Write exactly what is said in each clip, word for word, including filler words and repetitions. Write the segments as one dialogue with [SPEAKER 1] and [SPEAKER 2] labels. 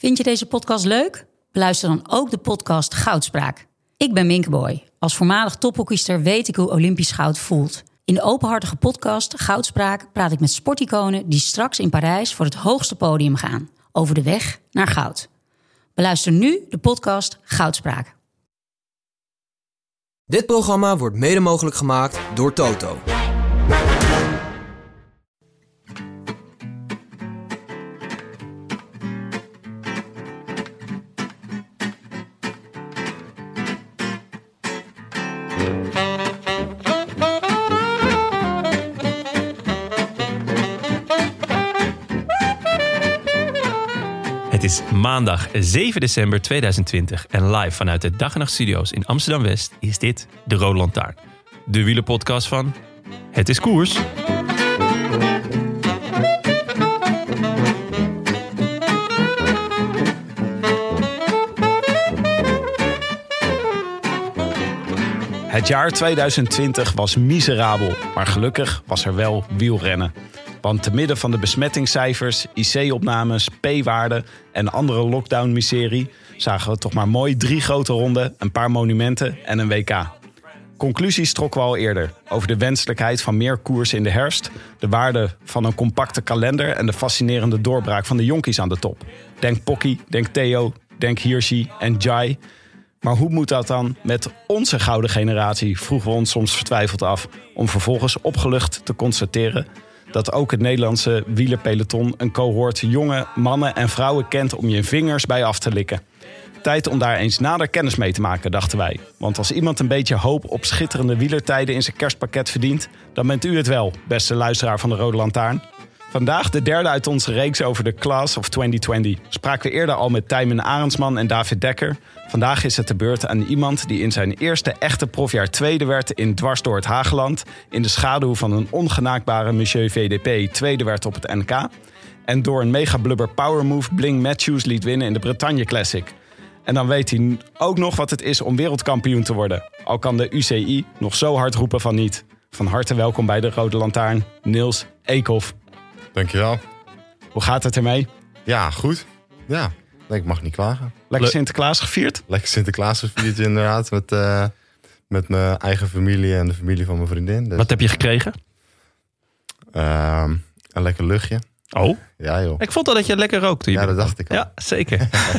[SPEAKER 1] Vind je deze podcast leuk? Beluister dan ook de podcast Goudspraak. Ik ben Minke Boy. Als voormalig tophockeyster weet ik hoe Olympisch goud voelt. In de openhartige podcast Goudspraak praat ik met sporticonen die straks in Parijs voor het hoogste podium gaan. Over de weg naar goud. Beluister nu de podcast Goudspraak.
[SPEAKER 2] Dit programma wordt mede mogelijk gemaakt door Toto.
[SPEAKER 3] Het is maandag zeven december tweeduizend twintig en live vanuit de Dag en Nacht Studio's in Amsterdam-West is dit de Rode Lantaarn. De wielerpodcast van Het is Koers.
[SPEAKER 4] Het jaar tweeduizend twintig was miserabel, maar gelukkig was er wel wielrennen. Want te midden van de besmettingscijfers, I C-opnames, P-waarden en andere lockdown-miserie zagen we toch maar mooi drie grote ronden, een paar monumenten en een W K. Conclusies trokken we al eerder over de wenselijkheid van meer koers in de herfst, de waarde van een compacte kalender en de fascinerende doorbraak van de jonkies aan de top. Denk Pocky, denk Theo, denk Hirschi en Jai. Maar hoe moet dat dan met onze gouden generatie, vroegen we ons soms vertwijfeld af, om vervolgens opgelucht te constateren dat ook het Nederlandse wielerpeloton een cohort jonge mannen en vrouwen kent om je vingers bij af te likken. Tijd om daar eens nader kennis mee te maken, dachten wij. Want als iemand een beetje hoop op schitterende wielertijden in zijn kerstpakket verdient, dan bent u het wel, beste luisteraar van de Rode Lantaarn. Vandaag de derde uit onze reeks over de Class of twintig twintig. Spraken we eerder al met Tijmen Arendsman en David Dekker. Vandaag is het de beurt aan iemand die in zijn eerste echte profjaar tweede werd in Dwars door het Hageland, in de schaduw van een ongenaakbare Monsieur V D P tweede werd op het N K en door een mega blubber power move Bling Matthews liet winnen in de Bretagne Classic. En dan weet hij ook nog wat het is om wereldkampioen te worden. Al kan de U C I nog zo hard roepen van niet. Van harte welkom bij de Rode Lantaarn, Niels Eekhoff.
[SPEAKER 5] Dankjewel.
[SPEAKER 4] Hoe gaat het ermee?
[SPEAKER 5] Ja, goed. Ja, nee, ik mag niet klagen.
[SPEAKER 4] Lekker Sinterklaas gevierd?
[SPEAKER 5] Lekker Sinterklaas gevierd inderdaad. Met, uh, met mijn eigen familie en de familie van mijn vriendin. Dus,
[SPEAKER 3] Wat heb je gekregen?
[SPEAKER 5] Uh, een lekker luchtje.
[SPEAKER 3] Oh?
[SPEAKER 5] Ja joh.
[SPEAKER 3] Ik vond al dat je lekker rookte.
[SPEAKER 5] Ja, dat dacht ik al.
[SPEAKER 3] Ja, zeker.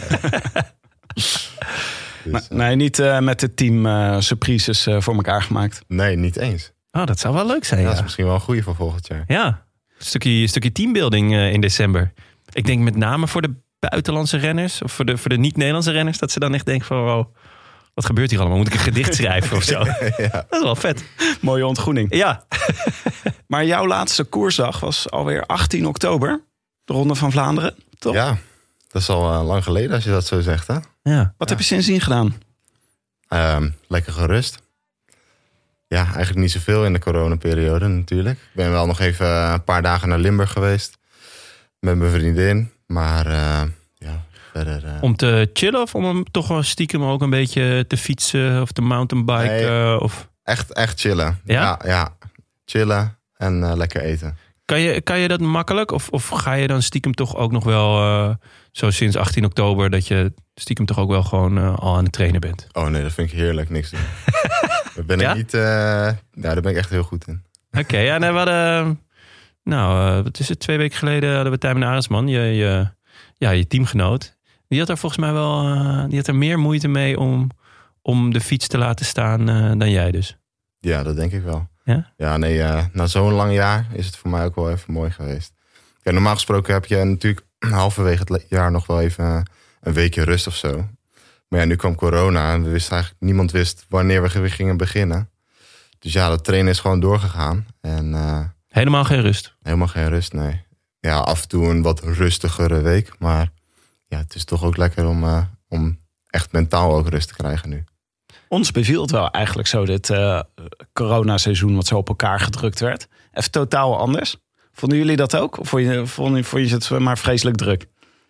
[SPEAKER 5] Dus,
[SPEAKER 4] uh, nee, niet uh, met het team uh, surprises uh, voor elkaar gemaakt.
[SPEAKER 5] Nee, niet eens.
[SPEAKER 3] Oh, dat zou wel leuk zijn.
[SPEAKER 5] Ja,
[SPEAKER 3] Ja,
[SPEAKER 5] dat is misschien wel een goeie voor volgend jaar.
[SPEAKER 3] Ja, een stukje, een stukje teambuilding uh, in december. Ik denk met name voor de buitenlandse renners, of voor de, voor de niet-Nederlandse renners, dat ze dan echt denken van, wow, wat gebeurt hier allemaal? Moet ik een gedicht schrijven of zo?
[SPEAKER 5] Ja.
[SPEAKER 3] Dat is wel vet.
[SPEAKER 4] Mooie ontgroening.
[SPEAKER 3] Ja.
[SPEAKER 4] Maar jouw laatste koersdag was alweer achttien oktober. De Ronde van Vlaanderen, toch?
[SPEAKER 5] Ja, dat is al uh, lang geleden als je dat zo zegt, hè?
[SPEAKER 3] Ja.
[SPEAKER 4] Wat ja. heb je sindsdien gedaan?
[SPEAKER 5] Um, lekker gerust. Ja, eigenlijk niet zoveel in de coronaperiode natuurlijk. Ik ben wel nog even een paar dagen naar Limburg geweest. Met mijn vriendin. Maar uh, ja, verder... Uh...
[SPEAKER 3] Om te chillen of om hem toch wel stiekem ook een beetje te fietsen of te mountainbiken?
[SPEAKER 5] Nee,
[SPEAKER 3] of...
[SPEAKER 5] echt, echt chillen.
[SPEAKER 3] Ja?
[SPEAKER 5] Ja, ja. Chillen en uh, lekker eten.
[SPEAKER 3] Kan je, kan je dat makkelijk? Of, of ga je dan stiekem toch ook nog wel, uh, zo sinds achttien oktober... dat je stiekem toch ook wel gewoon uh, al aan het trainen bent?
[SPEAKER 5] Oh nee, dat vind ik heerlijk. Niks doen. Daar ben
[SPEAKER 3] ja?
[SPEAKER 5] ik niet... Uh, nou, daar ben ik echt heel goed in.
[SPEAKER 3] Oké, okay, ja, nee, we hadden... Nou, uh, wat is het? Twee weken geleden hadden we Tijmen Arendsman, je, je, ja, je teamgenoot. Die had er volgens mij wel... Uh, die had er meer moeite mee om, om de fiets te laten staan uh, dan jij dus.
[SPEAKER 5] Ja, dat denk ik wel.
[SPEAKER 3] Ja?
[SPEAKER 5] Ja, nee, uh, na zo'n lang jaar is het voor mij ook wel even mooi geweest. Ja, normaal gesproken heb je natuurlijk halverwege het jaar nog wel even uh, een weekje rust of zo. Maar ja, nu kwam corona en we wisten eigenlijk, niemand wist wanneer we weer gingen beginnen. Dus ja, dat trainen is gewoon doorgegaan. En, uh,
[SPEAKER 3] helemaal geen rust?
[SPEAKER 5] Helemaal geen rust, nee. Ja, af en toe een wat rustigere week. Maar ja, het is toch ook lekker om, uh, om echt mentaal ook rust te krijgen nu.
[SPEAKER 4] Ons beviel het wel eigenlijk zo, dit uh, coronaseizoen wat zo op elkaar gedrukt werd. Even totaal anders. Vonden jullie dat ook? Of vond je, vond je, vond je het maar vreselijk druk?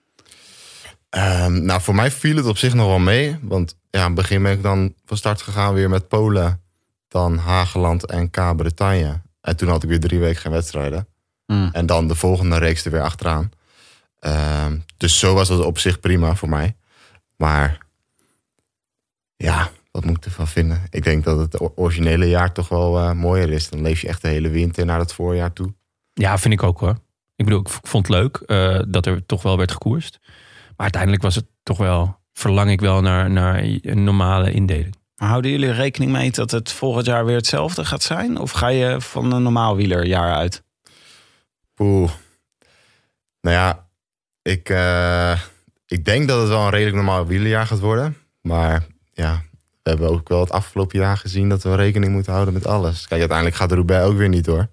[SPEAKER 5] Um, nou, voor mij viel het op zich nog wel mee. Want ja, aan het begin ben ik dan van start gegaan weer met Polen. Dan Hageland en K Bretagne. En toen had ik weer drie weken geen wedstrijden. Mm. En dan de volgende reeks er weer achteraan. Um, dus zo was dat op zich prima voor mij. Maar ja, wat moet ik ervan vinden? Ik denk dat het originele jaar toch wel uh, mooier is. Dan leef je echt de hele winter naar het voorjaar toe.
[SPEAKER 3] Ja, vind ik ook hoor. Ik bedoel, ik vond het leuk uh, dat er toch wel werd gekoerst. Maar uiteindelijk was het toch wel, verlang ik wel naar, naar een normale indeling.
[SPEAKER 4] Maar houden jullie rekening mee dat het volgend jaar weer hetzelfde gaat zijn? Of ga je van een normaal wielerjaar uit?
[SPEAKER 5] Oeh. Nou ja, ik, uh, ik denk dat het wel een redelijk normaal wielerjaar gaat worden. Maar ja, we hebben ook wel het afgelopen jaar gezien dat we rekening moeten houden met alles. Kijk, uiteindelijk gaat de Roubaix ook weer niet door.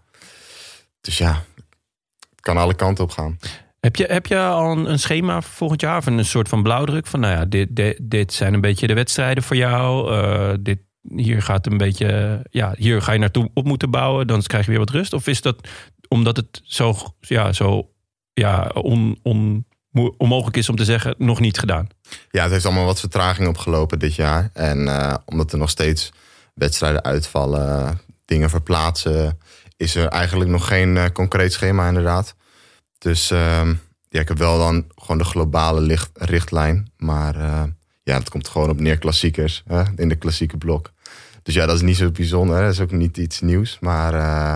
[SPEAKER 5] Dus ja, het kan alle kanten op gaan.
[SPEAKER 3] Heb je, heb je al een, een schema voor volgend jaar? Of een soort van blauwdruk? Van nou ja, dit, dit, dit zijn een beetje de wedstrijden voor jou. Uh, dit, hier gaat een beetje, ja, hier ga je naartoe op moeten bouwen. Dan krijg je weer wat rust. Of is dat omdat het zo, ja, zo ja, on, on, onmogelijk is om te zeggen, nog niet gedaan?
[SPEAKER 5] Ja, het heeft allemaal wat vertraging opgelopen dit jaar. En uh, omdat er nog steeds wedstrijden uitvallen, dingen verplaatsen, is er eigenlijk nog geen uh, concreet schema inderdaad. Dus uh, ja, ik heb wel dan gewoon de globale licht, richtlijn. Maar uh, ja, het komt gewoon op neer klassiekers. Hè, in de klassieke blok. Dus ja, dat is niet zo bijzonder. Hè, dat is ook niet iets nieuws. Maar uh,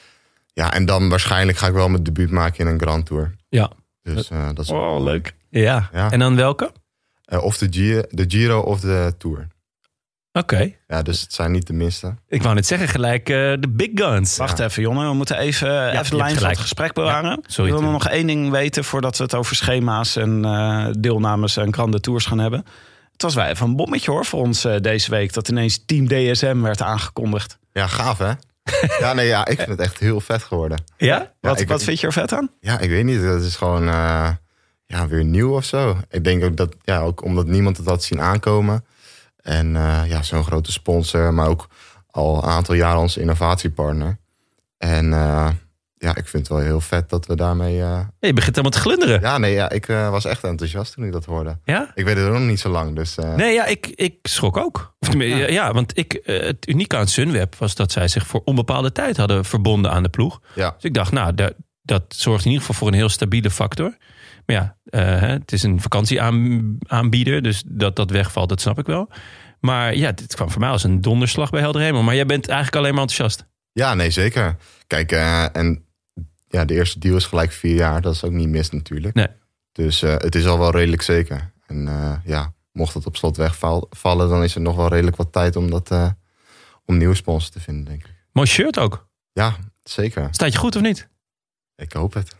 [SPEAKER 5] ja, en dan waarschijnlijk ga ik wel mijn debuut maken in een Grand Tour.
[SPEAKER 3] Ja.
[SPEAKER 5] Dus uh, dat is
[SPEAKER 3] oh, leuk. Ja. ja. En dan welke?
[SPEAKER 5] Uh, of de Giro, de Giro of de Tour.
[SPEAKER 3] Oké. Okay.
[SPEAKER 5] Ja, dus het zijn niet de minste.
[SPEAKER 3] Ik wou net zeggen, gelijk uh, de big guns.
[SPEAKER 4] Wacht
[SPEAKER 5] ja.
[SPEAKER 4] even, Jonne. We moeten even, ja, even de lijn van het gesprek bewaren. Ja,
[SPEAKER 3] sorry,
[SPEAKER 4] ik wil nog één ding weten voordat we het over schema's en uh, deelnames en grande tours gaan hebben. Het was wel even een bommetje hoor voor ons uh, deze week. Dat ineens Team D S M werd aangekondigd.
[SPEAKER 5] Ja, gaaf hè? Ja, nee, ja, ik vind het echt heel vet geworden.
[SPEAKER 3] Ja?
[SPEAKER 4] ja wat
[SPEAKER 5] ik,
[SPEAKER 4] wat vind je er vet aan?
[SPEAKER 5] Ja, ik weet niet. Dat is gewoon uh, ja, weer nieuw of zo. Ik denk ook dat, ja, ook omdat niemand het had zien aankomen. En uh, ja, zo'n grote sponsor, maar ook al een aantal jaren onze innovatiepartner. En uh, ja, ik vind het wel heel vet dat we daarmee... Uh...
[SPEAKER 3] Ja, je begint helemaal te glunderen.
[SPEAKER 5] Ja, nee, ja, ik uh, was echt enthousiast toen ik dat hoorde.
[SPEAKER 3] Ja?
[SPEAKER 5] Ik weet het nog niet zo lang, dus... Uh...
[SPEAKER 3] Nee, ja, ik, ik schrok ook. Of, ja. ja, want ik, uh, het unieke aan Sunweb was dat zij zich voor onbepaalde tijd hadden verbonden aan de ploeg.
[SPEAKER 5] Ja.
[SPEAKER 3] Dus ik dacht, nou, dat, dat zorgt in ieder geval voor een heel stabiele factor. Maar ja, uh, het is een vakantieaanbieder, dus dat dat wegvalt, dat snap ik wel. Maar ja, dit kwam voor mij als een donderslag bij helder hemel. Maar jij bent eigenlijk alleen maar enthousiast.
[SPEAKER 5] Ja, nee, zeker. Kijk, uh, en ja, de eerste deal is gelijk vier jaar. Dat is ook niet mis natuurlijk.
[SPEAKER 3] Nee.
[SPEAKER 5] Dus uh, het is al wel redelijk zeker. En uh, ja, mocht het op slot wegvallen, dan is er nog wel redelijk wat tijd om, dat, uh, om nieuwe sponsors te vinden, denk ik.
[SPEAKER 3] Mooi shirt ook.
[SPEAKER 5] Ja, zeker.
[SPEAKER 3] Staat je goed of niet?
[SPEAKER 5] Ik hoop het.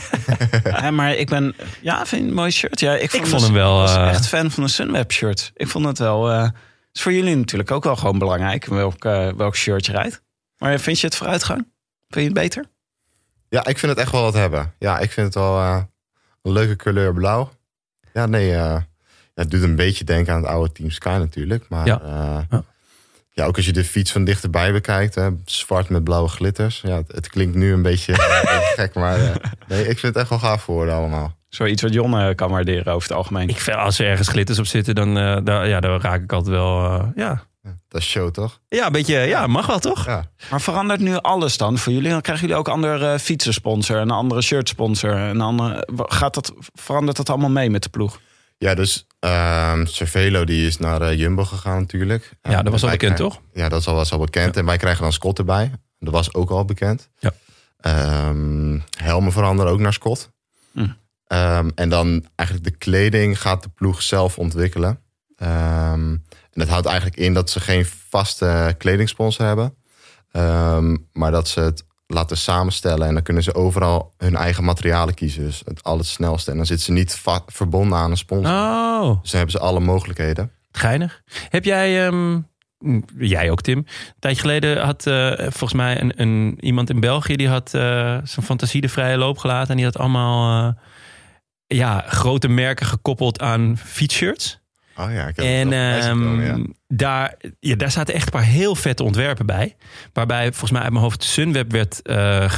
[SPEAKER 4] Ja, maar ik ben, ja, vind je een mooi shirt. Ja, ik vond,
[SPEAKER 3] ik vond
[SPEAKER 4] dus,
[SPEAKER 3] hem wel.
[SPEAKER 4] was
[SPEAKER 3] Uh...
[SPEAKER 4] echt fan van een Sunweb shirt. Ik vond het wel. Uh, is voor jullie natuurlijk ook wel gewoon belangrijk welk, uh, welk shirt je rijdt. Maar vind je het vooruitgang? Vind je het beter?
[SPEAKER 5] Ja, ik vind het echt wel wat hebben. Ja, ik vind het wel uh, een leuke kleur blauw. Ja, nee, uh, ja, het doet een beetje denken aan het oude Team Sky natuurlijk. Maar
[SPEAKER 3] ja.
[SPEAKER 5] Uh,
[SPEAKER 3] ja.
[SPEAKER 5] Ja, ook als je de fiets van dichterbij bekijkt, hè, zwart met blauwe glitters. Ja, het, het klinkt nu een beetje, een beetje gek, maar uh, nee, ik vind het echt wel gaaf geworden allemaal.
[SPEAKER 4] Zoiets wat Jon kan waarderen over het algemeen.
[SPEAKER 3] Ik vind, als er ergens glitters op zitten, dan, uh, daar, ja, daar raak ik altijd wel, uh, ja.
[SPEAKER 5] Ja, dat is show, toch?
[SPEAKER 3] Ja, een beetje, ja, mag wel, toch?
[SPEAKER 5] Ja.
[SPEAKER 4] Maar verandert nu alles dan voor jullie? Dan krijgen jullie ook een andere uh, fietsensponsor, een andere shirtsponsor. Een andere, gaat dat, verandert dat allemaal mee met de ploeg?
[SPEAKER 5] Ja, dus uh, Cervelo die is naar uh, Jumbo gegaan natuurlijk.
[SPEAKER 3] Ja, dat was al bekend,
[SPEAKER 5] krijgen,
[SPEAKER 3] toch?
[SPEAKER 5] Ja, dat is al, was al bekend. Ja. En wij krijgen dan Scott erbij. Dat was ook al bekend.
[SPEAKER 3] Ja.
[SPEAKER 5] Um, helmen veranderen ook naar Scott. Hm. Um, en dan eigenlijk de kleding gaat de ploeg zelf ontwikkelen. Um, en dat houdt eigenlijk in dat ze geen vaste kledingsponsor hebben. Um, maar dat ze het laten samenstellen. En dan kunnen ze overal hun eigen materialen kiezen. Dus het al het snelste. En dan zitten ze niet va- verbonden aan een sponsor.
[SPEAKER 3] Oh.
[SPEAKER 5] Dus dan hebben ze alle mogelijkheden.
[SPEAKER 3] Geinig. Heb jij, um, jij ook Tim, een tijdje geleden had uh, volgens mij een, een, iemand in België... die had uh, zijn fantasie de vrije loop gelaten. En die had allemaal uh, ja, grote merken gekoppeld aan fietsshirts.
[SPEAKER 5] Oh ja, ik heb
[SPEAKER 3] en
[SPEAKER 5] het um, komen, ja.
[SPEAKER 3] daar, ja, daar zaten echt een paar heel vette ontwerpen bij. Waarbij volgens mij uit mijn hoofd Sunweb werd uh,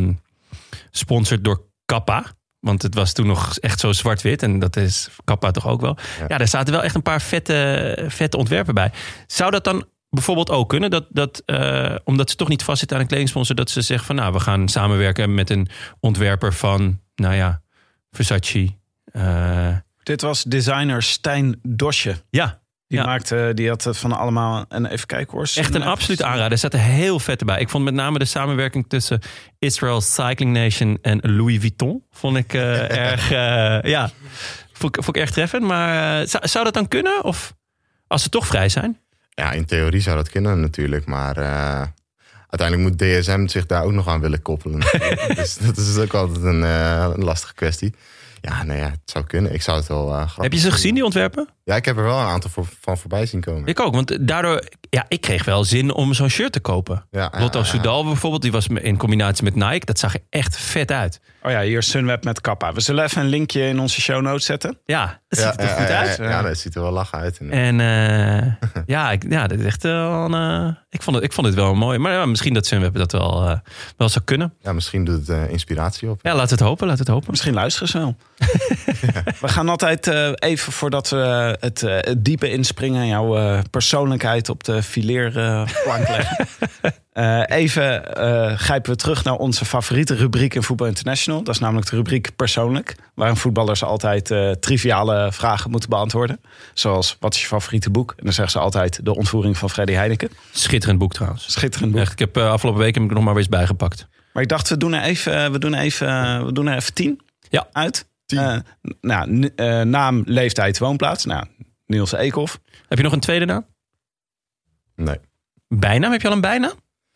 [SPEAKER 3] gesponsord door Kappa. Want het was toen nog echt zo zwart-wit. En dat is Kappa toch ook wel. Ja, ja daar zaten wel echt een paar vette, vette ontwerpen bij. Zou dat dan bijvoorbeeld ook kunnen? Dat, dat, uh, omdat ze toch niet vastzitten aan een kledingsponsor... dat ze zeggen van nou, we gaan samenwerken met een ontwerper van... nou ja, Versace. Uh,
[SPEAKER 4] Dit was designer Stijn Dosje.
[SPEAKER 3] Ja.
[SPEAKER 4] Die
[SPEAKER 3] ja.
[SPEAKER 4] maakte, die had het van allemaal. En even kijken hoor.
[SPEAKER 3] Echt een absoluut aanrader. Er zaten heel vet erbij. Ik vond met name de samenwerking tussen Israel Cycling Nation en Louis Vuitton. Vond ik uh, erg, uh, ja, vond, vond ik erg treffend. Maar uh, zou, zou dat dan kunnen? Of als ze toch vrij zijn?
[SPEAKER 5] Ja, in theorie zou dat kunnen natuurlijk. Maar uh, uiteindelijk moet D S M zich daar ook nog aan willen koppelen. Dus dat is ook altijd een, uh, een lastige kwestie. Ja, nee, ja, het zou kunnen. Ik zou het wel uh, grappig
[SPEAKER 3] Heb je ze gezien, die ontwerpen?
[SPEAKER 5] Ja, ik heb er wel een aantal voor, van voorbij zien komen.
[SPEAKER 3] Ik ook, want daardoor... Ja, ik kreeg wel zin om zo'n shirt te kopen.
[SPEAKER 5] Ja,
[SPEAKER 3] Lotto
[SPEAKER 5] ja,
[SPEAKER 3] Soudal bijvoorbeeld, die was in combinatie met Nike. Dat zag er echt vet uit.
[SPEAKER 4] Oh ja, hier Sunweb met Kappa. We zullen even een linkje in onze show notes zetten.
[SPEAKER 3] Ja, dat
[SPEAKER 5] ja,
[SPEAKER 3] ziet er toch
[SPEAKER 5] ja,
[SPEAKER 3] goed
[SPEAKER 5] ja,
[SPEAKER 3] uit?
[SPEAKER 5] Ja, ja, dat ziet er wel lachen uit.
[SPEAKER 3] En uh, ja, ik, ja, dat is echt wel een, uh, ik, vond het, ik vond het wel mooi. Maar ja, misschien dat Sunweb dat wel, uh, wel zou kunnen.
[SPEAKER 5] Ja, misschien doet het uh, inspiratie op.
[SPEAKER 3] Ja, laten we het hopen, laten we het hopen.
[SPEAKER 4] Misschien luisteren ze wel. We gaan altijd uh, even voordat we het, uh, het diepe inspringen... jouw uh, persoonlijkheid op de fileerplank uh, leggen. Uh, even uh, grijpen we terug naar onze favoriete rubriek in Voetbal International. Dat is namelijk de rubriek persoonlijk. Waarin voetballers altijd uh, triviale vragen moeten beantwoorden. Zoals, wat is je favoriete boek? En dan zeggen ze altijd De Ontvoering van Freddy Heineken.
[SPEAKER 3] Schitterend boek trouwens.
[SPEAKER 4] Schitterend boek.
[SPEAKER 3] Echt, ik heb uh, afgelopen week heb ik er nog maar weer eens bijgepakt.
[SPEAKER 4] Maar ik dacht, we doen er even, we doen er even, uh, we doen er even tien
[SPEAKER 3] ja.
[SPEAKER 4] uit. Uh, nou, n- uh, naam, leeftijd, woonplaats. Nou, Niels Eekhoff.
[SPEAKER 3] Heb je nog een tweede naam?
[SPEAKER 5] Nee.
[SPEAKER 3] Bijnaam? Heb je al een bijnaam?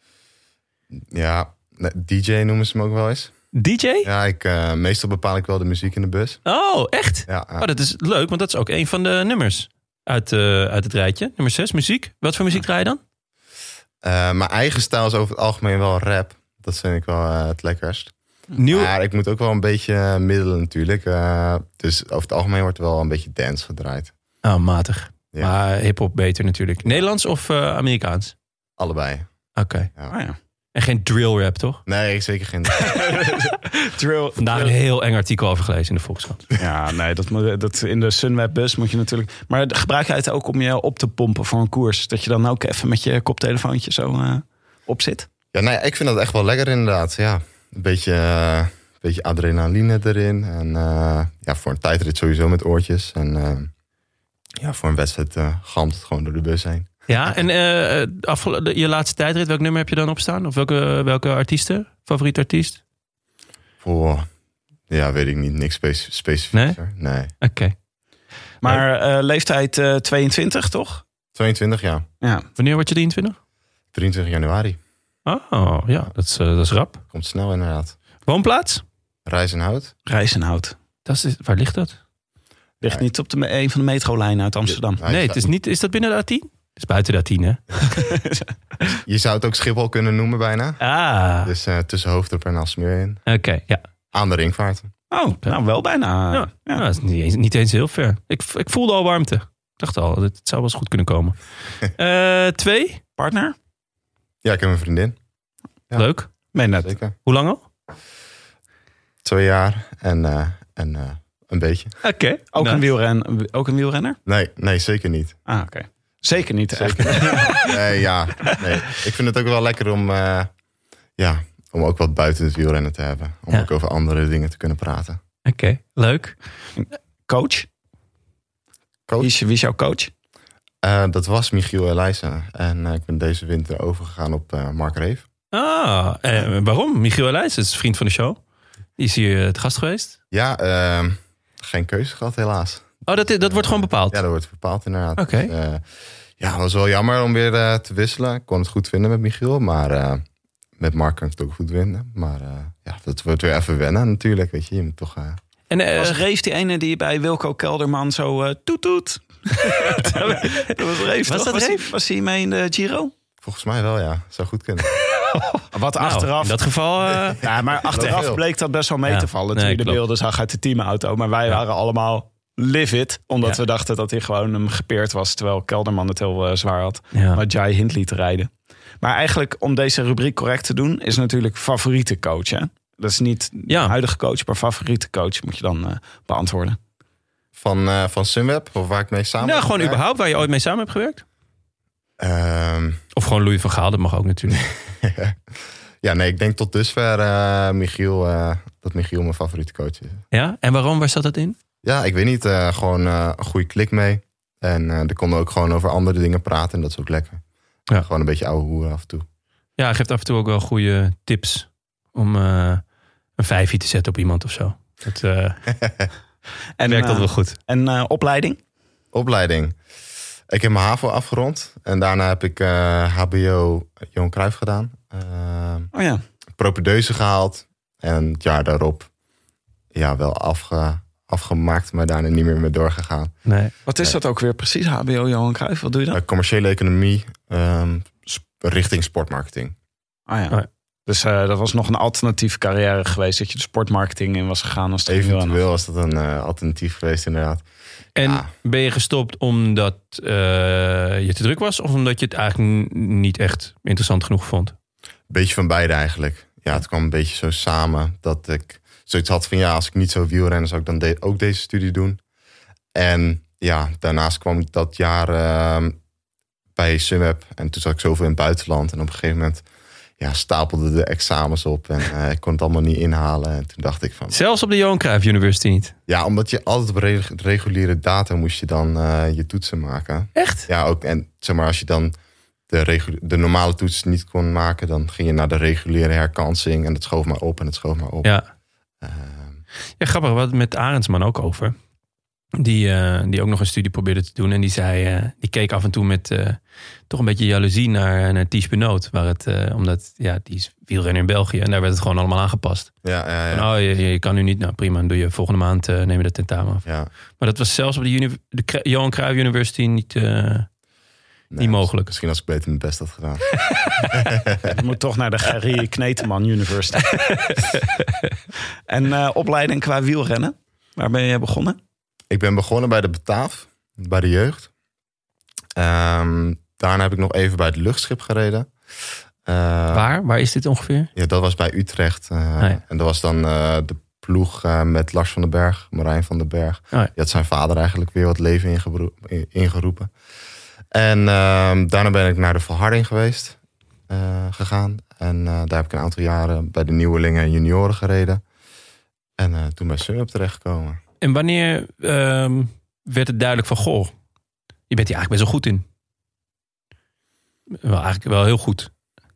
[SPEAKER 5] Ja, D J noemen ze hem ook wel eens.
[SPEAKER 3] D J?
[SPEAKER 5] Ja, ik, uh, meestal bepaal ik wel de muziek in de bus.
[SPEAKER 3] Oh, echt?
[SPEAKER 5] Ja, ja.
[SPEAKER 3] Oh, dat is leuk, want dat is ook een van de nummers uit, uh, uit het rijtje. Nummer zes, muziek. Wat voor muziek draai je dan?
[SPEAKER 5] Uh, mijn eigen stijl is over het algemeen wel rap. Dat vind ik wel uh, het lekkerst.
[SPEAKER 3] Nieuw...
[SPEAKER 5] Maar ik moet ook wel een beetje middelen natuurlijk. Uh, dus over het algemeen wordt er wel een beetje dance gedraaid.
[SPEAKER 3] Oh, matig.
[SPEAKER 5] Ja.
[SPEAKER 3] Maar hiphop beter natuurlijk. Nederlands of uh, Amerikaans?
[SPEAKER 5] Allebei.
[SPEAKER 3] Oké. Okay.
[SPEAKER 5] Ja.
[SPEAKER 4] Oh, ja.
[SPEAKER 3] En geen drill rap, toch?
[SPEAKER 5] Nee, zeker geen.
[SPEAKER 4] Drill.
[SPEAKER 3] Vandaag een heel eng artikel over gelezen in de Volkskrant.
[SPEAKER 4] Ja, nee, dat, moet, dat in de Sunweb bus moet je natuurlijk... Maar gebruik je het ook om je op te pompen voor een koers? Dat je dan ook even met je koptelefoontje zo uh, op zit?
[SPEAKER 5] Ja, nee, ik vind dat echt wel lekker inderdaad. Ja, een beetje, uh, een beetje adrenaline erin. En uh, ja, voor een tijdrit sowieso met oortjes. En uh, ja, voor een wedstrijd uh, galmt het gewoon door de bus heen.
[SPEAKER 3] Ja, en uh, afgel- de, je laatste tijdrit, welk nummer heb je dan opstaan? Of welke, welke artiesten? Favoriet artiest?
[SPEAKER 5] Voor, ja, weet ik niet. Niks spe- specifiek.
[SPEAKER 3] Nee?
[SPEAKER 5] Nee.
[SPEAKER 3] Oké. Okay.
[SPEAKER 4] Maar uh, leeftijd uh, tweeëntwintig, toch?
[SPEAKER 5] tweeëntwintig, ja.
[SPEAKER 4] Ja.
[SPEAKER 3] Wanneer word je drieëntwintig?
[SPEAKER 5] drieëntwintig januari.
[SPEAKER 3] Oh, ja, dat is, uh, dat is rap.
[SPEAKER 5] Komt snel inderdaad.
[SPEAKER 3] Woonplaats?
[SPEAKER 5] Rijzenhout.
[SPEAKER 4] Rijzenhout.
[SPEAKER 3] Dat is, waar ligt dat?
[SPEAKER 4] Ligt niet op de, een van de metrolijnen uit Amsterdam.
[SPEAKER 5] Ja,
[SPEAKER 3] nee, het is, niet, is dat binnen de A tien? Het is buiten de A tien, hè?
[SPEAKER 5] Je zou het ook Schiphol kunnen noemen bijna.
[SPEAKER 3] Ah,
[SPEAKER 5] Dus uh, tussen Hoofddorp en Aalsmeer in.
[SPEAKER 3] oké, okay, ja.
[SPEAKER 5] Aan de ringvaart.
[SPEAKER 4] Oh, nou wel bijna.
[SPEAKER 3] Ja,
[SPEAKER 4] Ja.
[SPEAKER 3] ja. Nou, dat is niet eens, niet eens heel ver. Ik, ik voelde al warmte. Ik dacht al, het zou wel eens goed kunnen komen. uh, twee?
[SPEAKER 4] Partner?
[SPEAKER 5] Ja, ik heb een vriendin. Ja.
[SPEAKER 3] Leuk.
[SPEAKER 4] Ben net.
[SPEAKER 5] Zeker.
[SPEAKER 3] Hoe lang al?
[SPEAKER 5] Twee jaar en, uh, en uh, een beetje.
[SPEAKER 3] Oké. Okay.
[SPEAKER 4] Ook,
[SPEAKER 3] Nou.
[SPEAKER 4] een wielren, ook een wielrenner?
[SPEAKER 5] Nee, nee, zeker niet.
[SPEAKER 4] Ah, oké. Okay. Zeker niet.
[SPEAKER 5] Zeker niet. Nee, ja, nee. Ik vind het ook wel lekker om, uh, ja, om ook wat buiten het wielrennen te hebben. Om
[SPEAKER 3] Ja.
[SPEAKER 5] ook over andere dingen te kunnen praten.
[SPEAKER 3] Oké, okay. Leuk.
[SPEAKER 4] Coach?
[SPEAKER 5] Coach?
[SPEAKER 4] Wie is, wie is jouw coach?
[SPEAKER 5] Uh, dat was Michiel Elijssen. En uh, ik ben deze winter overgegaan op uh, Mark Reef.
[SPEAKER 3] Ah, eh, waarom? Michiel Elijssen is vriend van de show. Die is hier het gast geweest.
[SPEAKER 5] Ja, uh, geen keuze gehad helaas.
[SPEAKER 3] Oh, dat, dat wordt gewoon bepaald?
[SPEAKER 5] Ja, dat wordt bepaald inderdaad.
[SPEAKER 3] Oké. Okay.
[SPEAKER 5] Dus, uh, ja, het was wel jammer om weer uh, te wisselen. Ik kon het goed vinden met Michiel, maar uh, met Mark kan ik het ook goed vinden. Maar uh, ja, dat wordt weer even wennen natuurlijk, weet je. Je moet toch... Uh...
[SPEAKER 3] En, uh,
[SPEAKER 4] was Reef die ene die bij Wilco Kelderman zo uh, toet toet? Dat was Reef,
[SPEAKER 3] Was
[SPEAKER 4] toch?
[SPEAKER 3] dat
[SPEAKER 4] was,
[SPEAKER 3] Reef?
[SPEAKER 4] Was hij mee in de Giro?
[SPEAKER 5] Volgens mij wel, ja. Zou goed kunnen.
[SPEAKER 4] Wat
[SPEAKER 3] nou,
[SPEAKER 4] achteraf...
[SPEAKER 3] in dat geval... Uh...
[SPEAKER 4] Ja, maar achteraf bleek dat best wel mee
[SPEAKER 3] ja,
[SPEAKER 4] te vallen.
[SPEAKER 3] nee,
[SPEAKER 4] Toen je de
[SPEAKER 3] klopt.
[SPEAKER 4] beelden zag uit de teamauto. Maar wij
[SPEAKER 3] ja.
[SPEAKER 4] waren allemaal livid. Omdat
[SPEAKER 3] ja.
[SPEAKER 4] we dachten dat hij gewoon hem gepeerd was. Terwijl Kelderman het heel uh, zwaar had.
[SPEAKER 3] Ja.
[SPEAKER 4] Maar Jai Hindley te rijden. Maar eigenlijk om deze rubriek correct te doen... is natuurlijk favoriete coach. Hè? Dat is niet
[SPEAKER 3] Ja.
[SPEAKER 4] huidige coach, maar favoriete coach moet je dan uh, beantwoorden.
[SPEAKER 5] Van, uh, van Sunweb, of waar ik mee samen
[SPEAKER 3] Nou,
[SPEAKER 5] heb
[SPEAKER 3] gewoon
[SPEAKER 5] gewerkt?
[SPEAKER 3] überhaupt waar je ooit mee samen hebt gewerkt?
[SPEAKER 5] Um,
[SPEAKER 3] Of gewoon Louis van Gaal, dat mag ook natuurlijk.
[SPEAKER 5] Ja, nee, ik denk tot dusver uh, Michiel, uh, dat Michiel mijn favoriete coach is.
[SPEAKER 3] Ja? En waarom? Waar zat dat in?
[SPEAKER 5] Ja, ik weet niet. Uh, gewoon uh, een goede klik mee. En uh, er konden ook gewoon over andere dingen praten. En dat is ook lekker.
[SPEAKER 3] Ja.
[SPEAKER 5] Gewoon een beetje ouwe hoeren af en toe.
[SPEAKER 3] Ja, hij geeft af en toe ook wel goede tips om uh, een vijfje te zetten op iemand of zo. Dat uh, en, werkt dat uh, wel goed.
[SPEAKER 4] En uh, opleiding?
[SPEAKER 5] Opleiding. Ik heb mijn HAVO afgerond. En daarna heb ik uh, H B O Johan Cruijff gedaan. Uh,
[SPEAKER 4] oh ja.
[SPEAKER 5] Propedeuse gehaald. En het jaar daarop ja, wel afge, afgemaakt, maar daarna niet meer mee doorgegaan.
[SPEAKER 3] Nee.
[SPEAKER 4] Wat is nee. dat ook weer precies, H B O Johan Cruijff? Wat doe je dan?
[SPEAKER 5] Uh, commerciële economie um, sp- richting sportmarketing.
[SPEAKER 4] Ah ja. Oh ja. Dus uh, dat was nog een alternatieve carrière geweest, dat je de sportmarketing in was gegaan. Als
[SPEAKER 5] Eventueel was dat een uh, alternatief geweest, inderdaad.
[SPEAKER 3] En
[SPEAKER 5] ja.
[SPEAKER 3] ben je gestopt omdat uh, je te druk was? Of omdat je het eigenlijk n- niet echt interessant genoeg vond?
[SPEAKER 5] Beetje van beide eigenlijk. Ja, het kwam een beetje zo samen dat ik zoiets had van ja, als ik niet zou wielrennen, zou ik dan de- ook deze studie doen. En ja, daarnaast kwam ik dat jaar uh, bij Sunweb. En toen zat ik zoveel in het buitenland. En op een gegeven moment ja, stapelden de examens op. En uh, ik kon het allemaal niet inhalen. En toen dacht ik van...
[SPEAKER 3] Zelfs op de Johan Cruijff University niet?
[SPEAKER 5] Ja, omdat je altijd op reg- reguliere data moest je dan uh, je toetsen maken.
[SPEAKER 3] Echt?
[SPEAKER 5] Ja, ook. En zeg maar, als je dan de, regu- de normale toetsen niet kon maken, dan ging je naar de reguliere herkansing. En het schoof maar op en het schoof maar op.
[SPEAKER 3] Ja,
[SPEAKER 5] uh,
[SPEAKER 3] ja grappig. We hadden het met Arendsman ook over. Die, uh, die ook nog een studie probeerde te doen. En die zei, uh, die keek af en toe met uh, toch een beetje jaloezie naar, naar Ties Benoot. Waar het, uh, omdat, ja, die is wielrenner in België. En daar werd het gewoon allemaal aangepast.
[SPEAKER 5] Ja, ja, ja.
[SPEAKER 3] Van, oh, je, je kan nu niet, nou prima, dan doe je volgende maand uh, neem je dat tentamen af.
[SPEAKER 5] Ja.
[SPEAKER 3] Maar dat was zelfs op de, uni- de Johan Cruijff University niet, uh, nee, niet mogelijk.
[SPEAKER 5] Misschien als ik beter mijn best had gedaan.
[SPEAKER 4] Je moet toch naar de Gerrie Kneteman University. En uh, opleiding qua wielrennen? Waar ben je begonnen?
[SPEAKER 5] Ik ben begonnen bij de Bataaf, bij de jeugd. Um, daarna heb ik nog even bij het luchtschip gereden. Uh,
[SPEAKER 3] Waar? Waar is dit ongeveer?
[SPEAKER 5] Ja, dat was bij Utrecht. Uh,
[SPEAKER 3] ah, ja. En
[SPEAKER 5] dat was dan uh, de ploeg uh, met Lars van den Berg, Marijn van den Berg. Ah, ja. Die had zijn vader eigenlijk weer wat leven ingebro- ingeroepen. En uh, daarna ben ik naar de Volharding geweest, uh, gegaan. En uh, daar heb ik een aantal jaren bij de nieuwelingen en junioren gereden. En uh, toen bij Sunweb terechtgekomen.
[SPEAKER 3] En wanneer uh, werd het duidelijk van, goh, je bent hier eigenlijk best wel goed in? Wel eigenlijk wel heel goed.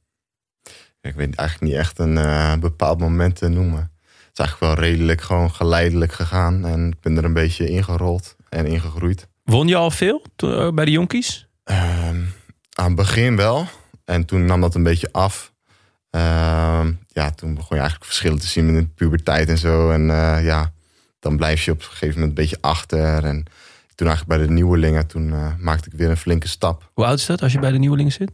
[SPEAKER 5] Ik weet eigenlijk niet echt een uh, bepaald moment te noemen. Het is eigenlijk wel redelijk gewoon geleidelijk gegaan. En ik ben er een beetje ingerold en ingegroeid.
[SPEAKER 3] Won je al veel to- uh, bij de jonkies?
[SPEAKER 5] Uh, aan het begin wel. En toen nam dat een beetje af. Uh, ja, toen begon je eigenlijk verschillen te zien met de puberteit en zo. En uh, ja, dan blijf je op een gegeven moment een beetje achter. En toen eigenlijk bij de nieuwelingen, toen uh, maakte ik weer een flinke stap.
[SPEAKER 3] Hoe oud is dat als je bij de nieuwelingen zit?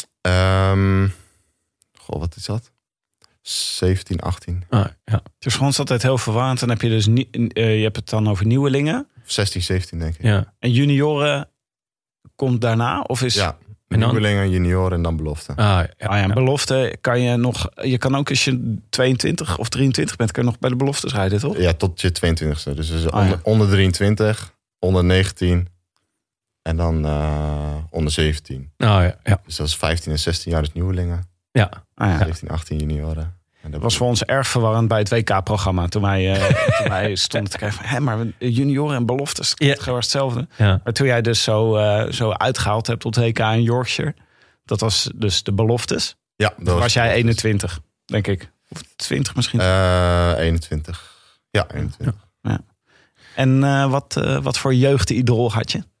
[SPEAKER 5] Um, goh, wat is dat? zeventien, achttien.
[SPEAKER 3] Ah, ja.
[SPEAKER 4] Het is voor ons altijd heel verwarrend. Dan heb je dus nie, uh, je hebt het dan over nieuwelingen.
[SPEAKER 5] zestien, zeventien denk ik.
[SPEAKER 3] Ja.
[SPEAKER 4] En junioren komt daarna? Of is...
[SPEAKER 5] Ja, nieuwelingen, junioren en dan belofte.
[SPEAKER 3] Ah, ja,
[SPEAKER 4] ah, ja, belofte kan je nog... Je kan ook als je tweeëntwintig of drieëntwintig bent, kan je nog bij de beloftes rijden, toch?
[SPEAKER 5] Ja, tot je tweeëntwintigste. Dus, dus
[SPEAKER 4] ah,
[SPEAKER 5] onder,
[SPEAKER 4] ja.
[SPEAKER 5] onder drieëntwintig, onder negentien en dan uh, onder zeventien.
[SPEAKER 3] Oh, ja, ja.
[SPEAKER 5] Dus dat is vijftien en zestien jaar is nieuwelingen.
[SPEAKER 3] Ja.
[SPEAKER 4] Ah, ja.
[SPEAKER 5] zeventien, achttien junioren. En
[SPEAKER 4] dat was voor ons erg verwarrend bij het W K-programma. Toen wij, uh, toen wij stonden te kijken van... hé, maar junioren en beloftes, het is gewoon hetzelfde.
[SPEAKER 3] Ja.
[SPEAKER 4] Maar toen jij dus zo, uh, zo uitgehaald hebt tot W K in Yorkshire... dat was dus de beloftes.
[SPEAKER 5] Ja, dat
[SPEAKER 4] was,
[SPEAKER 5] was
[SPEAKER 4] jij eenentwintig, denk ik. Of twintig misschien.
[SPEAKER 5] Uh, eenentwintig. Ja, eenentwintig.
[SPEAKER 4] Ja. Ja. En uh, wat, uh, wat voor jeugdidool had je?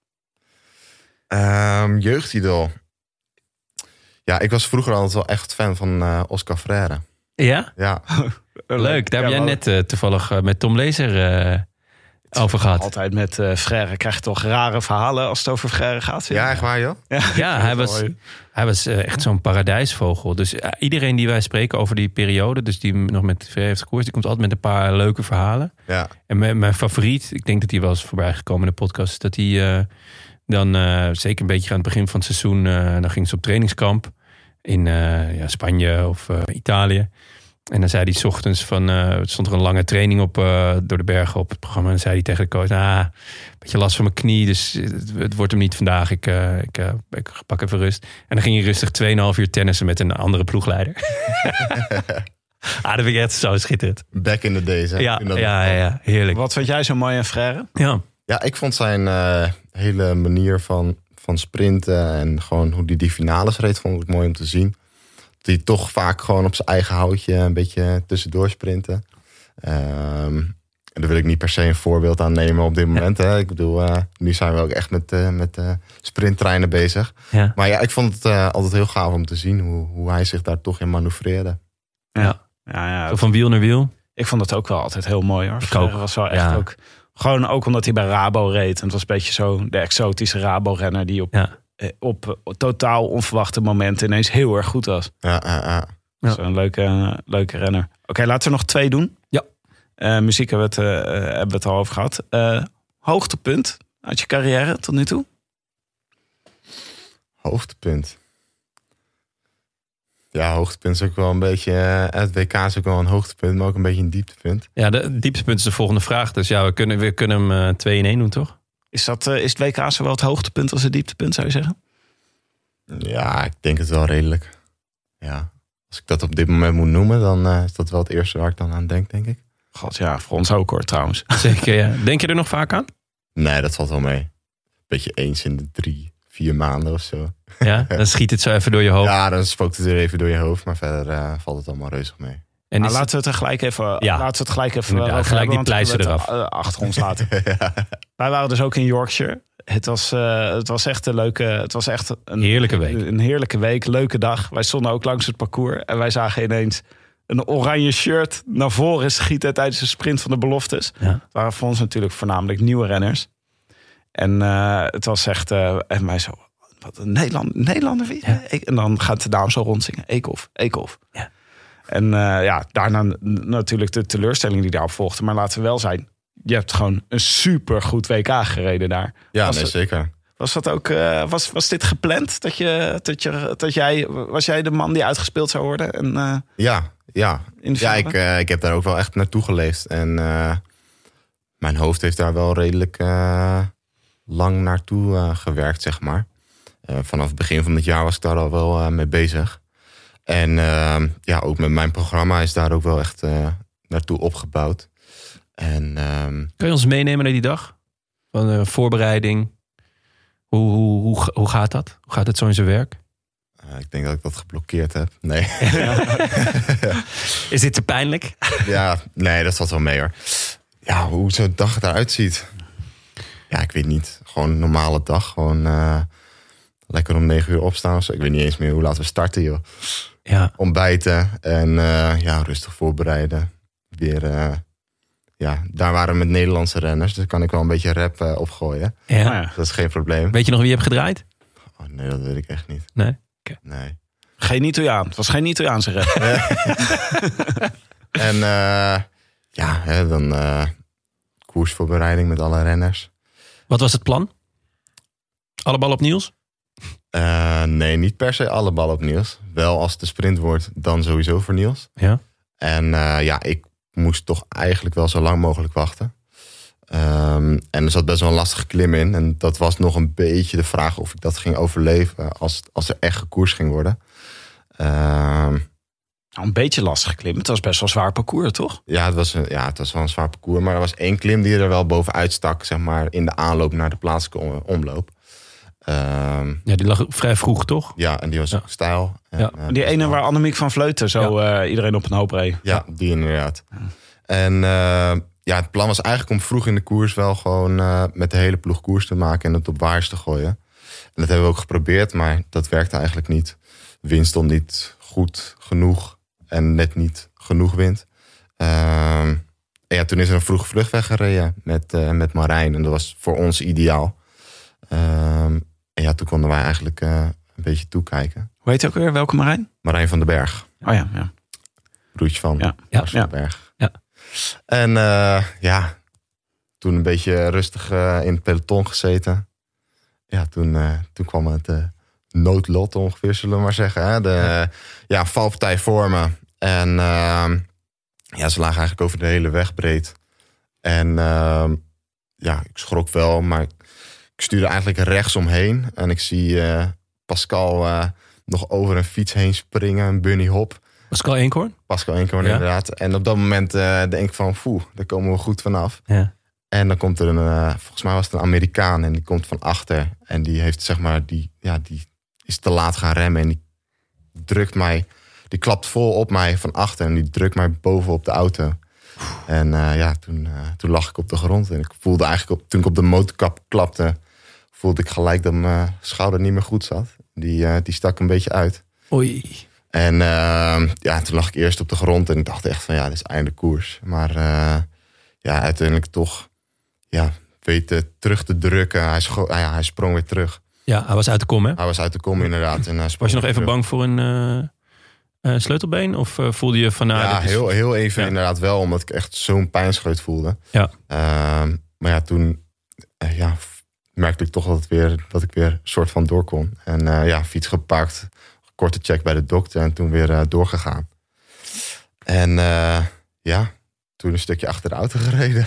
[SPEAKER 5] Um, jeugdidool. Ja, ik was vroeger altijd wel echt fan van uh, Oscar Freire.
[SPEAKER 3] Ja?
[SPEAKER 5] Ja.
[SPEAKER 3] Leuk, daar heb
[SPEAKER 4] ja,
[SPEAKER 3] jij net uh, toevallig uh, met Tom Lezer uh, over gehad.
[SPEAKER 4] Altijd met uh, Freire krijg je toch rare verhalen als het over Freire gaat.
[SPEAKER 5] Ja, echt waar joh?
[SPEAKER 3] Ja, ja hij was, hij was uh, echt zo'n paradijsvogel. Dus uh, iedereen die wij spreken over die periode, dus die nog met Freire heeft gekoerst, die komt altijd met een paar leuke verhalen.
[SPEAKER 5] Ja.
[SPEAKER 3] En mijn, mijn favoriet, ik denk dat hij wel eens voorbij gekomen in de podcast, is dat hij uh, dan uh, zeker een beetje aan het begin van het seizoen, uh, dan ging ze op trainingskamp in uh, ja, Spanje of uh, Italië. En dan zei hij 's ochtends van... Uh, er stond er een lange training op uh, door de bergen op het programma. En dan zei hij tegen de coach... Ah, een beetje last van mijn knie, dus het, het wordt hem niet vandaag. Ik, uh, ik, uh, ik pak even rust. En dan ging hij rustig twee komma vijf uur tennissen met een andere ploegleider. Ah, dat vind ik echt zo schitterend.
[SPEAKER 5] Back in the days, hè?
[SPEAKER 3] Ja, ja, ja, ja, heerlijk.
[SPEAKER 4] Wat vind jij zo mooi aan Frère?
[SPEAKER 3] Ja.
[SPEAKER 5] Ja, ik vond zijn uh, hele manier van, van sprinten... en gewoon hoe hij die finales reed, vond ik mooi om te zien. Die toch vaak gewoon op zijn eigen houtje een beetje tussendoor sprinten. Um, en daar wil ik niet per se een voorbeeld aan nemen op dit moment. Ja. Hè. Ik bedoel, uh, nu zijn we ook echt met, uh, met uh, sprinttreinen bezig. Ja. Maar ja, ik vond het uh, altijd heel gaaf om te zien hoe, hoe hij zich daar toch in manoeuvreerde.
[SPEAKER 4] Ja. Ja, ja,
[SPEAKER 3] Zo van wiel naar wiel.
[SPEAKER 4] Ik vond het ook wel altijd heel mooi hoor.
[SPEAKER 3] Ik ook.
[SPEAKER 4] was wel echt
[SPEAKER 3] ja.
[SPEAKER 4] ook, gewoon ook omdat hij bij Rabo reed. En het was een beetje zo de exotische Rabo-renner die op... Ja. op totaal onverwachte momenten ineens heel erg goed was.
[SPEAKER 5] Ja, ja, ja.
[SPEAKER 4] Dat is een leuke, leuke renner. Oké, okay, laten we nog twee doen.
[SPEAKER 3] Ja.
[SPEAKER 4] Uh, muziek hebben we, het, uh, hebben we het al over gehad. Uh, hoogtepunt uit je carrière tot nu toe?
[SPEAKER 5] Hoogtepunt? Ja, hoogtepunt is ook wel een beetje... Uh, het W K is ook wel een hoogtepunt, maar ook een beetje een dieptepunt.
[SPEAKER 3] Ja, de dieptepunt is de volgende vraag. Dus ja, we kunnen, we kunnen hem uh, twee in één doen, toch?
[SPEAKER 4] Is, dat, uh, is het W K zowel het hoogtepunt als het dieptepunt, zou je zeggen?
[SPEAKER 5] Ja, ik denk het wel redelijk. Ja. Als ik dat op dit moment moet noemen, dan uh, is dat wel het eerste waar ik dan aan denk, denk ik.
[SPEAKER 4] God, ja, voor ons ook hoor, trouwens.
[SPEAKER 3] Zeker, ja. Denk je er nog vaak aan?
[SPEAKER 5] Nee, dat valt wel mee. Beetje eens in de drie, vier maanden of zo.
[SPEAKER 3] Ja, dan schiet het zo even door je hoofd.
[SPEAKER 5] Ja, dan spookt het er even door je hoofd, maar verder uh, valt het allemaal reuzig mee.
[SPEAKER 4] En maar laten we het er gelijk even, ja. laten we het gelijk even
[SPEAKER 3] ja,
[SPEAKER 4] over
[SPEAKER 3] gelijk
[SPEAKER 4] hebben,
[SPEAKER 3] die pleister eraf.
[SPEAKER 4] Uh, achter ons laten. Ja. Wij waren dus ook in Yorkshire. Het was, uh, het was echt een leuke, het was echt een
[SPEAKER 3] heerlijke week.
[SPEAKER 4] Een heerlijke week, leuke dag. Wij stonden ook langs het parcours en wij zagen ineens een oranje shirt naar voren schieten tijdens de sprint van de beloftes. Ja. Het waren voor ons natuurlijk voornamelijk nieuwe renners. En uh, het was echt, uh, en wij zo, wat een Nederland, Nederlander wie? Ja. En dan gaat de dame zo rondzingen, Eekhoff, Eekhoff. Ja. En uh, ja, daarna natuurlijk de teleurstelling die daarop volgde. Maar laten we wel zijn, je hebt gewoon een supergoed W K gereden daar.
[SPEAKER 5] Ja,
[SPEAKER 4] was
[SPEAKER 5] nee,
[SPEAKER 4] het,
[SPEAKER 5] zeker.
[SPEAKER 4] Was dat ook? Uh, was, was dit gepland? Dat je, dat je, dat jij, was jij de man die uitgespeeld zou worden? En, uh,
[SPEAKER 5] ja, ja. ja ik, uh, ik heb daar ook wel echt naartoe geleefd. En uh, mijn hoofd heeft daar wel redelijk uh, lang naartoe uh, gewerkt, zeg maar. Uh, vanaf het begin van het jaar was ik daar al wel uh, mee bezig. En uh, ja, ook met mijn programma is daar ook wel echt uh, naartoe opgebouwd. En, um...
[SPEAKER 3] Kun je ons meenemen naar die dag? Van de voorbereiding. Hoe, hoe, hoe, hoe gaat dat? Hoe gaat het zo in zijn werk?
[SPEAKER 5] Uh, ik denk dat ik dat geblokkeerd heb. Nee.
[SPEAKER 3] Is dit te pijnlijk?
[SPEAKER 5] Ja, nee, dat valt wel mee hoor. Ja, hoe zo'n dag eruit ziet. Ja, ik weet niet. Gewoon een normale dag. Gewoon uh, lekker om negen uur opstaan of zo. Ik weet niet eens meer hoe laat we starten, joh.
[SPEAKER 3] Ja.
[SPEAKER 5] Ontbijten en uh, ja, rustig voorbereiden. Weer, uh, ja, daar waren we met Nederlandse renners. Dus kan ik wel een beetje rap uh, opgooien.
[SPEAKER 3] Ja.
[SPEAKER 5] Dat is geen probleem.
[SPEAKER 3] Weet je nog wie je hebt gedraaid?
[SPEAKER 5] Oh, nee, dat weet ik echt niet.
[SPEAKER 3] Nee?
[SPEAKER 5] Okay. Nee.
[SPEAKER 4] Geen Italiaan. Het was geen Italiaanse rap.
[SPEAKER 5] En uh, ja, hè, dan uh, koersvoorbereiding met alle renners.
[SPEAKER 3] Wat was het plan? Alle bal op Niels?
[SPEAKER 5] Uh, nee, niet per se alle bal op Niels. Wel als het de sprint wordt, dan sowieso voor Niels.
[SPEAKER 3] Ja.
[SPEAKER 5] En uh, ja, ik moest toch eigenlijk wel zo lang mogelijk wachten. Um, en er zat best wel een lastige klim in. En dat was nog een beetje de vraag of ik dat ging overleven als, als er echt gekoers ging worden. Um,
[SPEAKER 4] een beetje lastig klim. Het was best wel een zwaar parcours, toch?
[SPEAKER 5] Ja, het was, ja, het was wel een zwaar parcours. Maar er was één klim die er wel bovenuit stak, zeg maar, in de aanloop naar de plaatselijke omloop. Um,
[SPEAKER 3] ja, die lag vrij vroeg, toch?
[SPEAKER 5] Ja, en die was
[SPEAKER 3] ja.
[SPEAKER 5] ook stijl. En,
[SPEAKER 4] ja. uh, die ene waar Annemiek van Vleuten zo ja. uh, iedereen op een hoop reed.
[SPEAKER 5] Ja, die inderdaad. Ja. En uh, ja, het plan was eigenlijk om vroeg in de koers wel gewoon uh, met de hele ploeg koers te maken en het op waars te gooien. En dat hebben we ook geprobeerd, maar dat werkte eigenlijk niet. De wind stond niet goed genoeg en net niet genoeg wind. Uh, en ja, toen is er een vroege vlucht weggereden met, uh, met Marijn en dat was voor ons ideaal. Uh, en ja, toen konden wij eigenlijk uh, een beetje toekijken.
[SPEAKER 4] Hoe heet je ook weer? Welke Marijn?
[SPEAKER 5] Marijn van den Berg.
[SPEAKER 4] Oh ja, ja.
[SPEAKER 5] Broertje van
[SPEAKER 4] ja.
[SPEAKER 5] Lars
[SPEAKER 4] ja.
[SPEAKER 5] van den Berg.
[SPEAKER 3] Ja.
[SPEAKER 5] En uh, ja, toen een beetje rustig uh, in het peloton gezeten. Ja, toen, uh, toen kwam het uh, noodlot ongeveer, zullen we maar zeggen. Hè? De ja. ja, valpartij voor me. En uh, ja, ze lagen eigenlijk over de hele weg breed. En uh, ja, ik schrok wel, maar ik stuurde eigenlijk rechts omheen. En ik zie uh, Pascal uh, nog over een fiets heen springen, een bunny hop.
[SPEAKER 3] Pascal Eenkhoorn?
[SPEAKER 5] Pascal Eenkhoorn, ja. Inderdaad. En op dat moment uh, denk ik van, poeh, daar komen we goed vanaf.
[SPEAKER 3] Ja.
[SPEAKER 5] En dan komt er een, uh, volgens mij was het een Amerikaan en die komt van achter. En die heeft zeg maar, die, ja, die is te laat gaan remmen en die drukt mij, die klapt vol op mij van achter en die drukt mij bovenop de auto. En uh, ja, toen, uh, toen lag ik op de grond en ik voelde eigenlijk, op, toen ik op de motorkap klapte, voelde ik gelijk dat mijn schouder niet meer goed zat. Die, uh, die stak een beetje uit.
[SPEAKER 3] Oei.
[SPEAKER 5] En uh, ja, toen lag ik eerst op de grond en ik dacht echt van ja, dit is einde koers. Maar uh, ja, uiteindelijk toch ja, weten terug te drukken. Hij, scho- uh, ja, hij sprong weer terug.
[SPEAKER 3] Ja, hij was uit de kom, hè?
[SPEAKER 5] Hij was uit de kom inderdaad. En hij
[SPEAKER 3] Was je nog even
[SPEAKER 5] terug.
[SPEAKER 3] bang voor een uh, uh, sleutelbeen? Of uh, voelde je van... Nou,
[SPEAKER 5] Ja,
[SPEAKER 3] dit is...
[SPEAKER 5] heel, heel even
[SPEAKER 3] ja.
[SPEAKER 5] inderdaad wel, omdat ik echt zo'n pijnscheut voelde.
[SPEAKER 3] Ja.
[SPEAKER 5] Uh, maar ja, toen uh, ja, merkte ik toch dat, het weer, dat ik weer een soort van door kon. En uh, ja, fiets gepakt, korte check bij de dokter en toen weer uh, doorgegaan. En uh, ja, toen een stukje achter de auto gereden.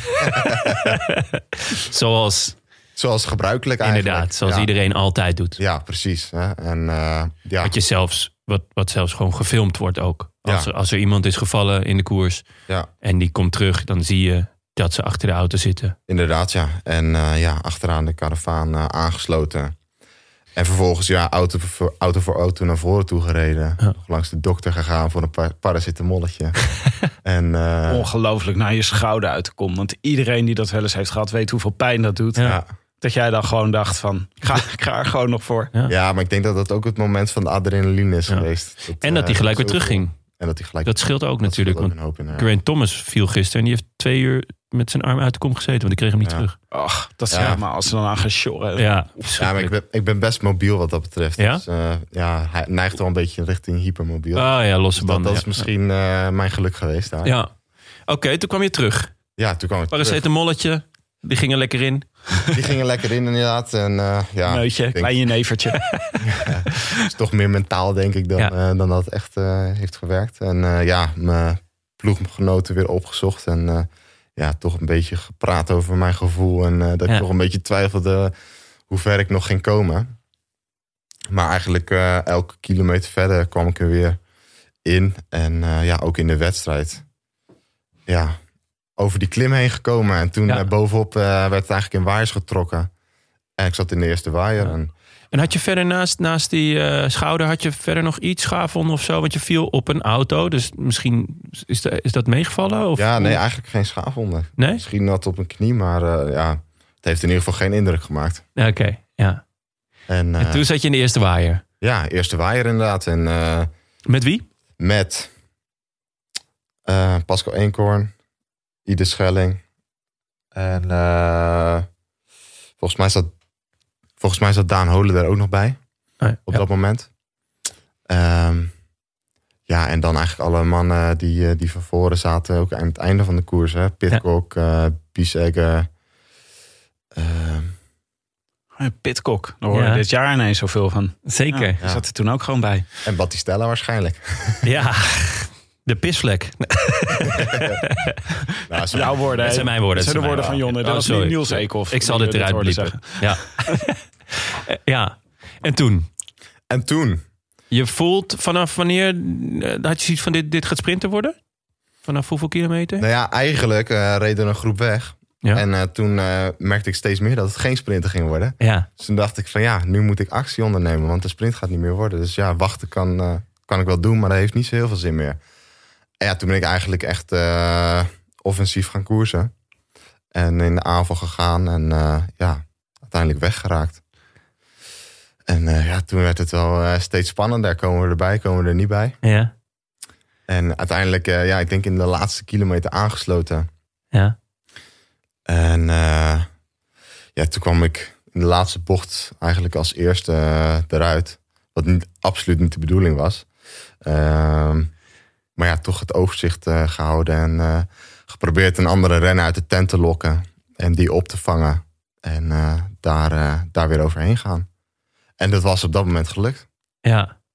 [SPEAKER 3] Zoals,
[SPEAKER 5] Zoals gebruikelijk eigenlijk.
[SPEAKER 3] inderdaad, zoals
[SPEAKER 5] ja.
[SPEAKER 3] iedereen altijd doet.
[SPEAKER 5] Ja, precies. Hè? En uh, ja,
[SPEAKER 3] Wat je zelfs, wat, wat zelfs gewoon gefilmd wordt ook. Als,
[SPEAKER 5] Ja.
[SPEAKER 3] er, als er iemand is gevallen in de koers
[SPEAKER 5] ja,
[SPEAKER 3] en die komt terug, dan zie je dat ze achter de auto zitten.
[SPEAKER 5] inderdaad ja. En uh, ja, achteraan de karavaan uh, aangesloten. En vervolgens ja, auto voor auto, voor auto naar voren toe gereden.
[SPEAKER 3] Ja.
[SPEAKER 5] Nog langs de dokter gegaan voor een pa- paracetamolletje. en uh,
[SPEAKER 4] Ongelooflijk naar je schouder uit te komen. Want iedereen die dat wel eens heeft gehad, weet hoeveel pijn dat doet.
[SPEAKER 3] Ja.
[SPEAKER 5] ja.
[SPEAKER 4] Dat jij dan gewoon dacht van, ik ga, ik ga er gewoon nog voor.
[SPEAKER 3] Ja.
[SPEAKER 5] ja, maar ik denk dat dat ook het moment van de adrenaline is
[SPEAKER 3] Ja.
[SPEAKER 5] geweest. Dat,
[SPEAKER 3] En dat hij
[SPEAKER 5] uh,
[SPEAKER 3] gelijk weer
[SPEAKER 5] zoveel-
[SPEAKER 3] terugging.
[SPEAKER 5] En dat hij gelijk
[SPEAKER 3] Dat scheelt ook
[SPEAKER 5] dat
[SPEAKER 3] natuurlijk.
[SPEAKER 5] scheelt
[SPEAKER 3] Want
[SPEAKER 5] ook een hoop in, ja.
[SPEAKER 3] Geraint Thomas viel gisteren en die heeft twee uur met zijn arm uit de kom gezeten. Want ik kreeg hem niet
[SPEAKER 5] Ja.
[SPEAKER 3] terug.
[SPEAKER 4] Ach, dat is
[SPEAKER 5] Ja.
[SPEAKER 4] ja. maar als ze dan aan gaan sjorren.
[SPEAKER 3] Ja,
[SPEAKER 5] Ja, maar ik ben, ik ben best mobiel wat dat betreft.
[SPEAKER 3] Ja?
[SPEAKER 5] Dus uh, ja, hij neigt wel een beetje richting hypermobiel.
[SPEAKER 3] Ah ja, losse
[SPEAKER 5] Dus dat,
[SPEAKER 3] banden.
[SPEAKER 5] dat is
[SPEAKER 3] ja.
[SPEAKER 5] misschien uh, mijn geluk geweest daar.
[SPEAKER 3] Ja. Oké, okay, toen kwam je terug.
[SPEAKER 5] Ja, toen kwam ik terug.
[SPEAKER 3] Paracetamolletje, die ging er lekker in.
[SPEAKER 5] Die gingen lekker in inderdaad. En uh, ja,
[SPEAKER 4] Neutje,
[SPEAKER 5] ik denk,
[SPEAKER 4] klein jenevertje.
[SPEAKER 5] het is toch meer mentaal denk ik dan,
[SPEAKER 3] Ja.
[SPEAKER 5] uh, dan dat het echt uh, heeft gewerkt. En uh, ja, mijn ploeggenoten weer opgezocht. En uh, ja, toch een beetje gepraat over mijn gevoel. En uh, dat
[SPEAKER 3] Ja.
[SPEAKER 5] ik nog een beetje twijfelde hoe ver ik nog ging komen. Maar eigenlijk uh, elke kilometer verder kwam ik er weer in. En uh, ja, ook in de wedstrijd. Ja, over die klim heen gekomen. En toen
[SPEAKER 3] Ja.
[SPEAKER 5] uh, bovenop uh, werd het eigenlijk in waaiers getrokken. En ik zat in de eerste waaier.
[SPEAKER 3] Ja.
[SPEAKER 5] En
[SPEAKER 3] En had je verder naast, naast die uh, schouder, had je verder nog iets schaafwonden of zo? Want je viel op een auto, dus misschien is, de, is dat meegevallen? Of?
[SPEAKER 5] ja, nee, eigenlijk geen schaafwonden.
[SPEAKER 3] Nee?
[SPEAKER 5] Misschien wat op een knie, maar uh, ja, het heeft in ieder geval geen indruk gemaakt.
[SPEAKER 3] Oké, okay, ja.
[SPEAKER 5] En, uh,
[SPEAKER 3] En toen zat je in de eerste waaier.
[SPEAKER 5] ja, eerste waaier inderdaad. En uh,
[SPEAKER 3] Met wie?
[SPEAKER 5] met uh, Pascal Eenkhoorn, Ide Schelling. En uh, volgens mij zat volgens mij zat Daan Holen er ook nog bij.
[SPEAKER 3] Oh ja.
[SPEAKER 5] Op dat moment. Um, ja, en dan eigenlijk alle mannen die, uh, die van voren zaten, ook aan het einde van de koers. Hè? Pidcock, uh, Biesegger. Uh,
[SPEAKER 4] Pidcock, daar hoorde
[SPEAKER 3] Ja.
[SPEAKER 4] dit jaar ineens zoveel van.
[SPEAKER 3] Zeker.
[SPEAKER 4] Ja,
[SPEAKER 3] Ja,
[SPEAKER 4] die zat er toen ook gewoon bij.
[SPEAKER 5] en Battistella waarschijnlijk.
[SPEAKER 3] de pisvlek.
[SPEAKER 5] Nou, zo-
[SPEAKER 4] Jouw woorden.
[SPEAKER 3] Dat
[SPEAKER 4] hè?
[SPEAKER 3] zijn mijn woorden.
[SPEAKER 4] Dat zijn de
[SPEAKER 3] dat
[SPEAKER 4] woorden van
[SPEAKER 3] mijn-
[SPEAKER 4] Jonne. Dat
[SPEAKER 3] Oh,
[SPEAKER 4] was
[SPEAKER 3] sorry.
[SPEAKER 4] niet Niels Eekhoff.
[SPEAKER 3] Ik zal
[SPEAKER 4] die
[SPEAKER 3] dit
[SPEAKER 4] we
[SPEAKER 3] eruit
[SPEAKER 4] hoorden
[SPEAKER 3] bliepen.
[SPEAKER 4] zeggen.
[SPEAKER 3] Ja. ja. En toen?
[SPEAKER 5] En toen?
[SPEAKER 3] Je voelt vanaf wanneer uh, had je zoiets van dit, dit gaat sprinten worden? Vanaf hoeveel kilometer?
[SPEAKER 5] Nou ja, eigenlijk uh, reed er een groep weg.
[SPEAKER 3] Ja.
[SPEAKER 5] En uh, toen uh, merkte ik steeds meer dat het geen sprinten ging worden.
[SPEAKER 3] Ja.
[SPEAKER 5] Dus toen dacht ik van ja, nu moet ik actie ondernemen. Want de sprint gaat niet meer worden. Dus ja, wachten kan, uh, kan ik wel doen. Maar dat heeft niet zo heel veel zin meer. En ja, toen ben ik eigenlijk echt uh, offensief gaan koersen. En in de aanval gegaan. En uh, ja, uiteindelijk weggeraakt. En uh, ja, toen werd het wel uh, steeds spannender. Komen we erbij, komen we er niet bij.
[SPEAKER 3] Ja.
[SPEAKER 5] En uiteindelijk, uh, ja, ik denk in de laatste kilometer aangesloten.
[SPEAKER 3] Ja.
[SPEAKER 5] En uh, ja, toen kwam ik in de laatste bocht eigenlijk als eerste uh, eruit. Wat niet, absoluut niet de bedoeling was. Uh, maar ja, toch het overzicht uh, gehouden. En uh, geprobeerd een andere renner uit de tent te lokken. En die op te vangen. En uh, daar, uh, daar weer overheen gaan. En dat was op dat moment gelukt.
[SPEAKER 3] Ja.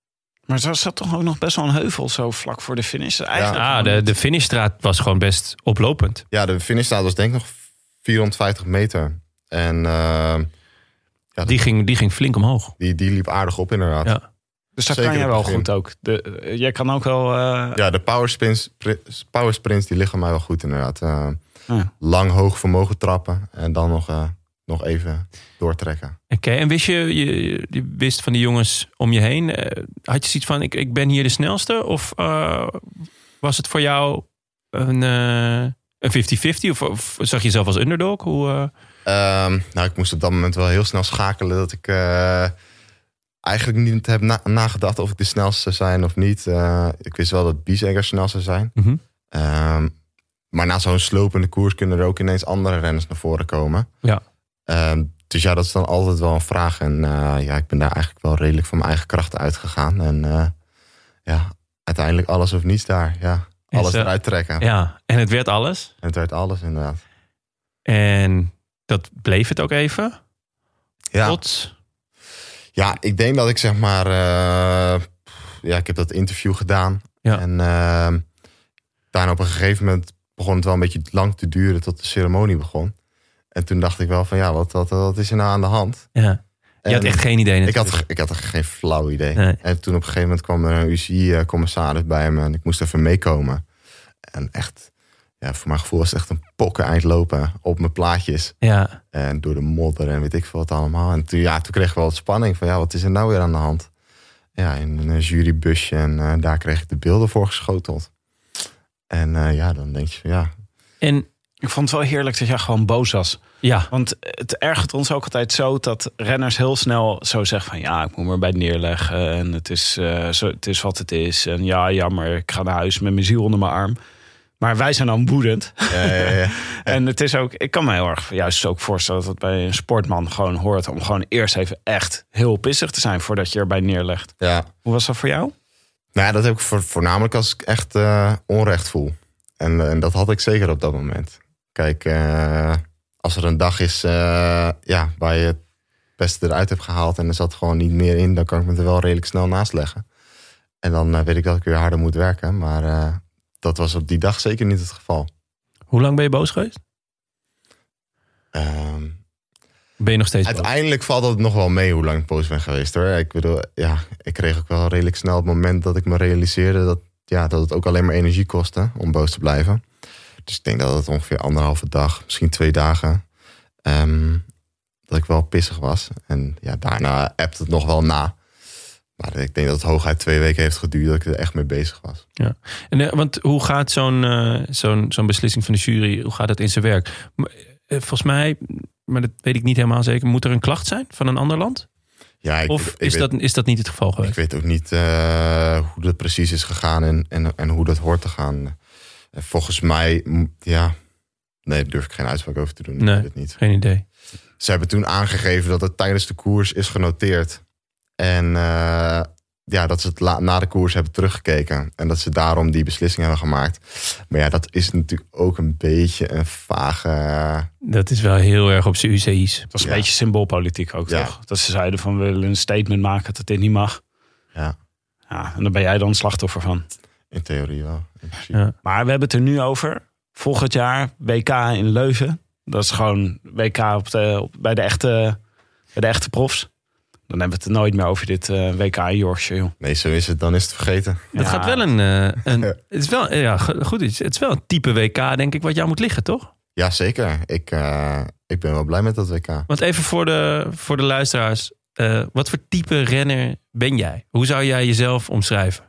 [SPEAKER 4] Maar er zat toch ook nog best wel een heuvel zo vlak voor de finish? Eigenlijk
[SPEAKER 3] Ah, de, de finishstraat was gewoon best oplopend.
[SPEAKER 5] Ja, de finishstraat was denk ik nog vierhonderdvijftig meter. En uh, ja,
[SPEAKER 3] Die ging, die ging flink omhoog.
[SPEAKER 5] die, die liep aardig op inderdaad.
[SPEAKER 3] Ja.
[SPEAKER 4] Dus dat
[SPEAKER 5] Zeker
[SPEAKER 4] kan jij
[SPEAKER 5] het
[SPEAKER 4] wel
[SPEAKER 5] begin.
[SPEAKER 4] goed ook. De, uh, jij kan ook wel... Uh...
[SPEAKER 5] Ja, de power sprints, pri- power sprints die liggen mij wel goed inderdaad. Uh,
[SPEAKER 4] Ja.
[SPEAKER 5] Lang hoog vermogen trappen en dan nog, uh, nog even doortrekken.
[SPEAKER 3] Oké, okay, en wist je, je, je wist van die jongens om je heen, uh, had je zoiets van, ik, ik ben hier de snelste? Of uh, was het voor jou een, uh, een vijftig vijftig? Of, of zag je jezelf als underdog? Hoe, uh...
[SPEAKER 5] Um, nou, ik moest op dat moment wel heel snel schakelen dat ik uh, eigenlijk niet heb na- nagedacht of ik de snelste zou zijn of niet. Uh, ik wist wel dat Biesegger snel zou zijn.
[SPEAKER 3] Mm-hmm.
[SPEAKER 5] Um, maar na zo'n slopende koers kunnen er ook ineens andere renners naar voren komen.
[SPEAKER 3] Ja.
[SPEAKER 5] Um, dus ja, dat is dan altijd wel een vraag. En uh, ja, ik ben daar eigenlijk wel redelijk van mijn eigen krachten uitgegaan. En uh, ja, uiteindelijk alles of niets daar. Ja, alles
[SPEAKER 3] uh,
[SPEAKER 5] eruit trekken.
[SPEAKER 3] Ja, en het werd alles.
[SPEAKER 5] En het werd alles inderdaad.
[SPEAKER 3] En dat bleef het ook even.
[SPEAKER 5] Ja.
[SPEAKER 3] Tot...
[SPEAKER 5] Ja, ik denk dat ik zeg maar... Uh, ja, ik heb dat interview gedaan.
[SPEAKER 3] Ja.
[SPEAKER 5] En uh, daarna op een gegeven moment begon het wel een beetje lang te duren tot de ceremonie begon. En toen dacht ik wel van ja, wat, wat, wat is er nou aan de hand?
[SPEAKER 3] Ja. Je had
[SPEAKER 5] En
[SPEAKER 3] echt geen idee
[SPEAKER 5] ik
[SPEAKER 3] natuurlijk.
[SPEAKER 5] had, ik had er geen flauw idee.
[SPEAKER 3] Nee.
[SPEAKER 5] En toen op een gegeven moment kwam er een U C I-commissaris bij me. En ik moest even meekomen. En echt, ja, voor mijn gevoel was het echt een pokken eind lopen op mijn plaatjes.
[SPEAKER 3] Ja.
[SPEAKER 5] En door de modder en weet ik veel wat allemaal. En toen, ja, toen kreeg ik wel wat spanning van ja, wat is er nou weer aan de hand? Ja, in een jurybusje en uh, daar kreeg ik de beelden voor geschoteld. En uh, ja, dan denk je van ja.
[SPEAKER 3] En
[SPEAKER 4] Ik vond het wel heerlijk dat jij gewoon boos was.
[SPEAKER 3] ja,
[SPEAKER 4] Want het ergert ons ook altijd zo dat renners heel snel zo zeggen van ja, ik moet me erbij neerleggen. En het is, uh, zo, het is wat het is. En ja, jammer, ik ga naar huis met mijn ziel onder mijn arm. Maar wij zijn dan woedend.
[SPEAKER 5] Ja, ja, ja.
[SPEAKER 4] En het is ook, ik kan me heel erg juist ook voorstellen dat het bij een sportman gewoon hoort om gewoon eerst even echt heel pissig te zijn voordat je erbij neerlegt.
[SPEAKER 5] ja.
[SPEAKER 4] Hoe was dat voor jou?
[SPEAKER 5] Nou ja, dat heb ik voor, voornamelijk als ik echt uh, onrecht voel. En, uh, en dat had ik zeker op dat moment. Kijk, uh, als er een dag is uh, ja, waar je het beste eruit hebt gehaald en er zat gewoon niet meer in, dan kan ik me er wel redelijk snel naast leggen. En dan uh, weet ik dat ik weer harder moet werken. Maar uh, dat was op die dag zeker niet het geval.
[SPEAKER 3] hoe lang ben je boos geweest?
[SPEAKER 5] Um,
[SPEAKER 3] Ben je nog steeds boos?
[SPEAKER 5] uiteindelijk valt het nog wel mee hoe lang ik boos ben geweest hoor. Ik bedoel, ja, ik kreeg ook wel redelijk snel het moment dat ik me realiseerde dat, ja, dat het ook alleen maar energie kostte om boos te blijven. Dus ik denk dat het ongeveer anderhalve dag, misschien twee dagen, um, dat ik wel pissig was. En ja, daarna appt het nog wel na. Maar ik denk dat het hooguit twee weken heeft geduurd dat ik er echt mee bezig was.
[SPEAKER 3] Ja. En, uh, want hoe gaat zo'n, uh, zo'n, zo'n beslissing van de jury, hoe gaat dat in zijn werk? Maar, uh, volgens mij, maar dat weet ik niet helemaal zeker, moet er een klacht zijn van een ander land?
[SPEAKER 5] Ja, ik,
[SPEAKER 3] Of
[SPEAKER 5] ik
[SPEAKER 3] is,
[SPEAKER 5] weet,
[SPEAKER 3] dat, is dat niet het geval
[SPEAKER 5] ik
[SPEAKER 3] geweest?
[SPEAKER 5] weet ook niet uh, hoe dat precies is gegaan en, en, en hoe dat hoort te gaan. Volgens mij, ja, nee, daar durf ik geen uitspraak over te doen.
[SPEAKER 3] Nee.
[SPEAKER 5] Ik weet het niet.
[SPEAKER 3] Geen idee.
[SPEAKER 5] Ze hebben toen aangegeven dat het tijdens de koers is genoteerd. En uh, ja, dat ze het la- na de koers hebben teruggekeken. En dat ze daarom die beslissing hebben gemaakt. Maar ja, dat is natuurlijk ook een beetje een vage... Uh,
[SPEAKER 3] Dat is wel heel erg op zijn U C I's.
[SPEAKER 4] Dat was een
[SPEAKER 5] Ja.
[SPEAKER 4] beetje symboolpolitiek ook,
[SPEAKER 5] Ja.
[SPEAKER 4] toch? Dat ze zeiden van we willen een statement maken dat dit niet mag.
[SPEAKER 5] ja,
[SPEAKER 4] Ja, en daar ben jij dan slachtoffer van.
[SPEAKER 5] in theorie wel. In principe.
[SPEAKER 3] Ja.
[SPEAKER 4] Maar we hebben het er nu over. Volgend jaar W K in Leuven. Dat is gewoon W K op de, op, bij, de echte, bij de echte profs. Dan hebben we het er nooit meer over dit uh, W K in Yorkshire, joh.
[SPEAKER 5] Nee, zo is het. Dan is het vergeten.
[SPEAKER 3] Het
[SPEAKER 4] Ja.
[SPEAKER 3] gaat wel een, uh, een het is wel, ja, goed, het is wel een type W K, denk ik, wat jou moet liggen, toch?
[SPEAKER 5] Ja, zeker. Ik, uh, ik ben wel blij met dat W K.
[SPEAKER 3] Want even voor de, voor de luisteraars, uh, wat voor type renner ben jij? Hoe zou jij jezelf omschrijven?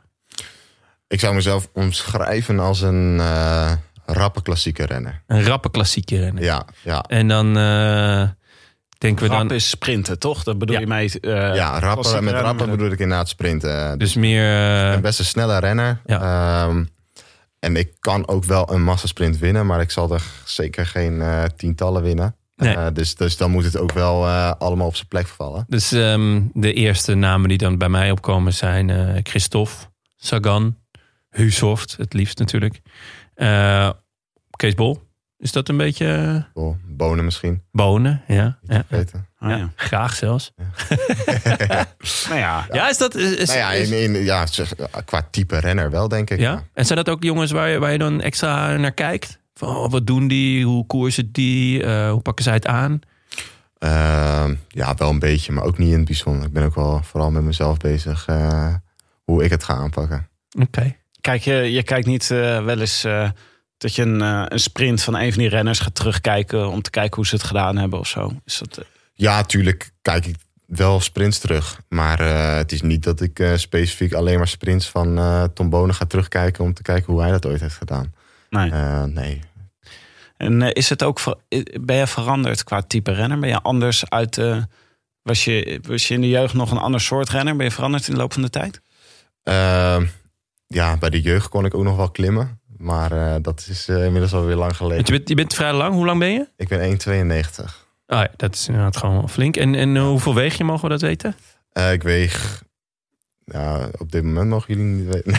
[SPEAKER 5] Ik zou mezelf omschrijven als een uh, rappe klassieke renner.
[SPEAKER 3] Een rappe klassieke renner.
[SPEAKER 5] Ja, ja.
[SPEAKER 3] En dan uh, denken we
[SPEAKER 4] Rap
[SPEAKER 3] dan
[SPEAKER 4] is sprinten, toch? Dat bedoel
[SPEAKER 3] Ja.
[SPEAKER 4] je mee? Uh,
[SPEAKER 5] ja, rappen,
[SPEAKER 4] klassieke
[SPEAKER 5] met
[SPEAKER 4] renner.
[SPEAKER 5] rappen bedoel ik inderdaad sprinten.
[SPEAKER 3] dus meer...
[SPEAKER 5] Ik
[SPEAKER 3] Uh,
[SPEAKER 5] ben best een snelle renner.
[SPEAKER 3] Ja.
[SPEAKER 5] Um, en ik kan ook wel een massasprint winnen, maar ik zal er zeker geen uh, tientallen winnen.
[SPEAKER 3] Nee.
[SPEAKER 5] Uh, dus, dus dan moet het ook wel uh, allemaal op zijn plek vallen.
[SPEAKER 3] dus um, de eerste namen die dan bij mij opkomen zijn uh, Christophe, Sagan, Husoft, het liefst natuurlijk. Uh, Kees Bol. Is dat een beetje...
[SPEAKER 5] Oh, bonen misschien.
[SPEAKER 3] Bonen, ja.
[SPEAKER 5] Niet
[SPEAKER 3] ja.
[SPEAKER 5] vergeten.
[SPEAKER 4] Ah,
[SPEAKER 3] Ja,
[SPEAKER 4] ja.
[SPEAKER 3] graag zelfs.
[SPEAKER 4] Nou ja,
[SPEAKER 3] Ja, is dat... Is, is-
[SPEAKER 5] Nou ja, in, in, ja, zeg, qua type renner wel, denk ik.
[SPEAKER 3] ja? En zijn dat ook jongens waar je, waar je dan extra naar kijkt? Van, oh, wat doen die? Hoe koersen die? Uh, hoe pakken zij het aan?
[SPEAKER 5] Uh, ja, wel een beetje, maar ook niet in het bijzonder. Ik ben ook wel vooral met mezelf bezig uh, hoe ik het ga aanpakken.
[SPEAKER 3] Oké. Okay.
[SPEAKER 4] Kijk, je, je kijkt niet uh, wel eens uh, dat je een, uh, een sprint van een van die renners gaat terugkijken om te kijken hoe ze het gedaan hebben of zo? Is dat, uh...
[SPEAKER 5] Ja, tuurlijk kijk ik wel sprints terug. Maar uh, het is niet dat ik uh, specifiek alleen maar sprints van uh, Tom Bonen ga terugkijken om te kijken hoe hij dat ooit heeft gedaan.
[SPEAKER 4] Nee.
[SPEAKER 5] Uh, nee.
[SPEAKER 4] En uh, is het ook, ben je veranderd qua type renner? Ben je anders uit, uh, was, je, was je in de jeugd nog een ander soort renner? Ben je veranderd in de loop van de tijd?
[SPEAKER 5] Uh, ja, bij de jeugd kon ik ook nog wel klimmen. Maar uh, dat is uh, inmiddels alweer lang geleden.
[SPEAKER 3] Je bent, je bent vrij lang. Hoe lang ben je?
[SPEAKER 5] Ik ben één komma tweeënnegentig.
[SPEAKER 3] Oh ja, dat is inderdaad gewoon flink. En, en uh, hoeveel weeg je, mogen we dat weten?
[SPEAKER 5] Uh, ik weeg... Ja, op dit moment mogen jullie niet weten.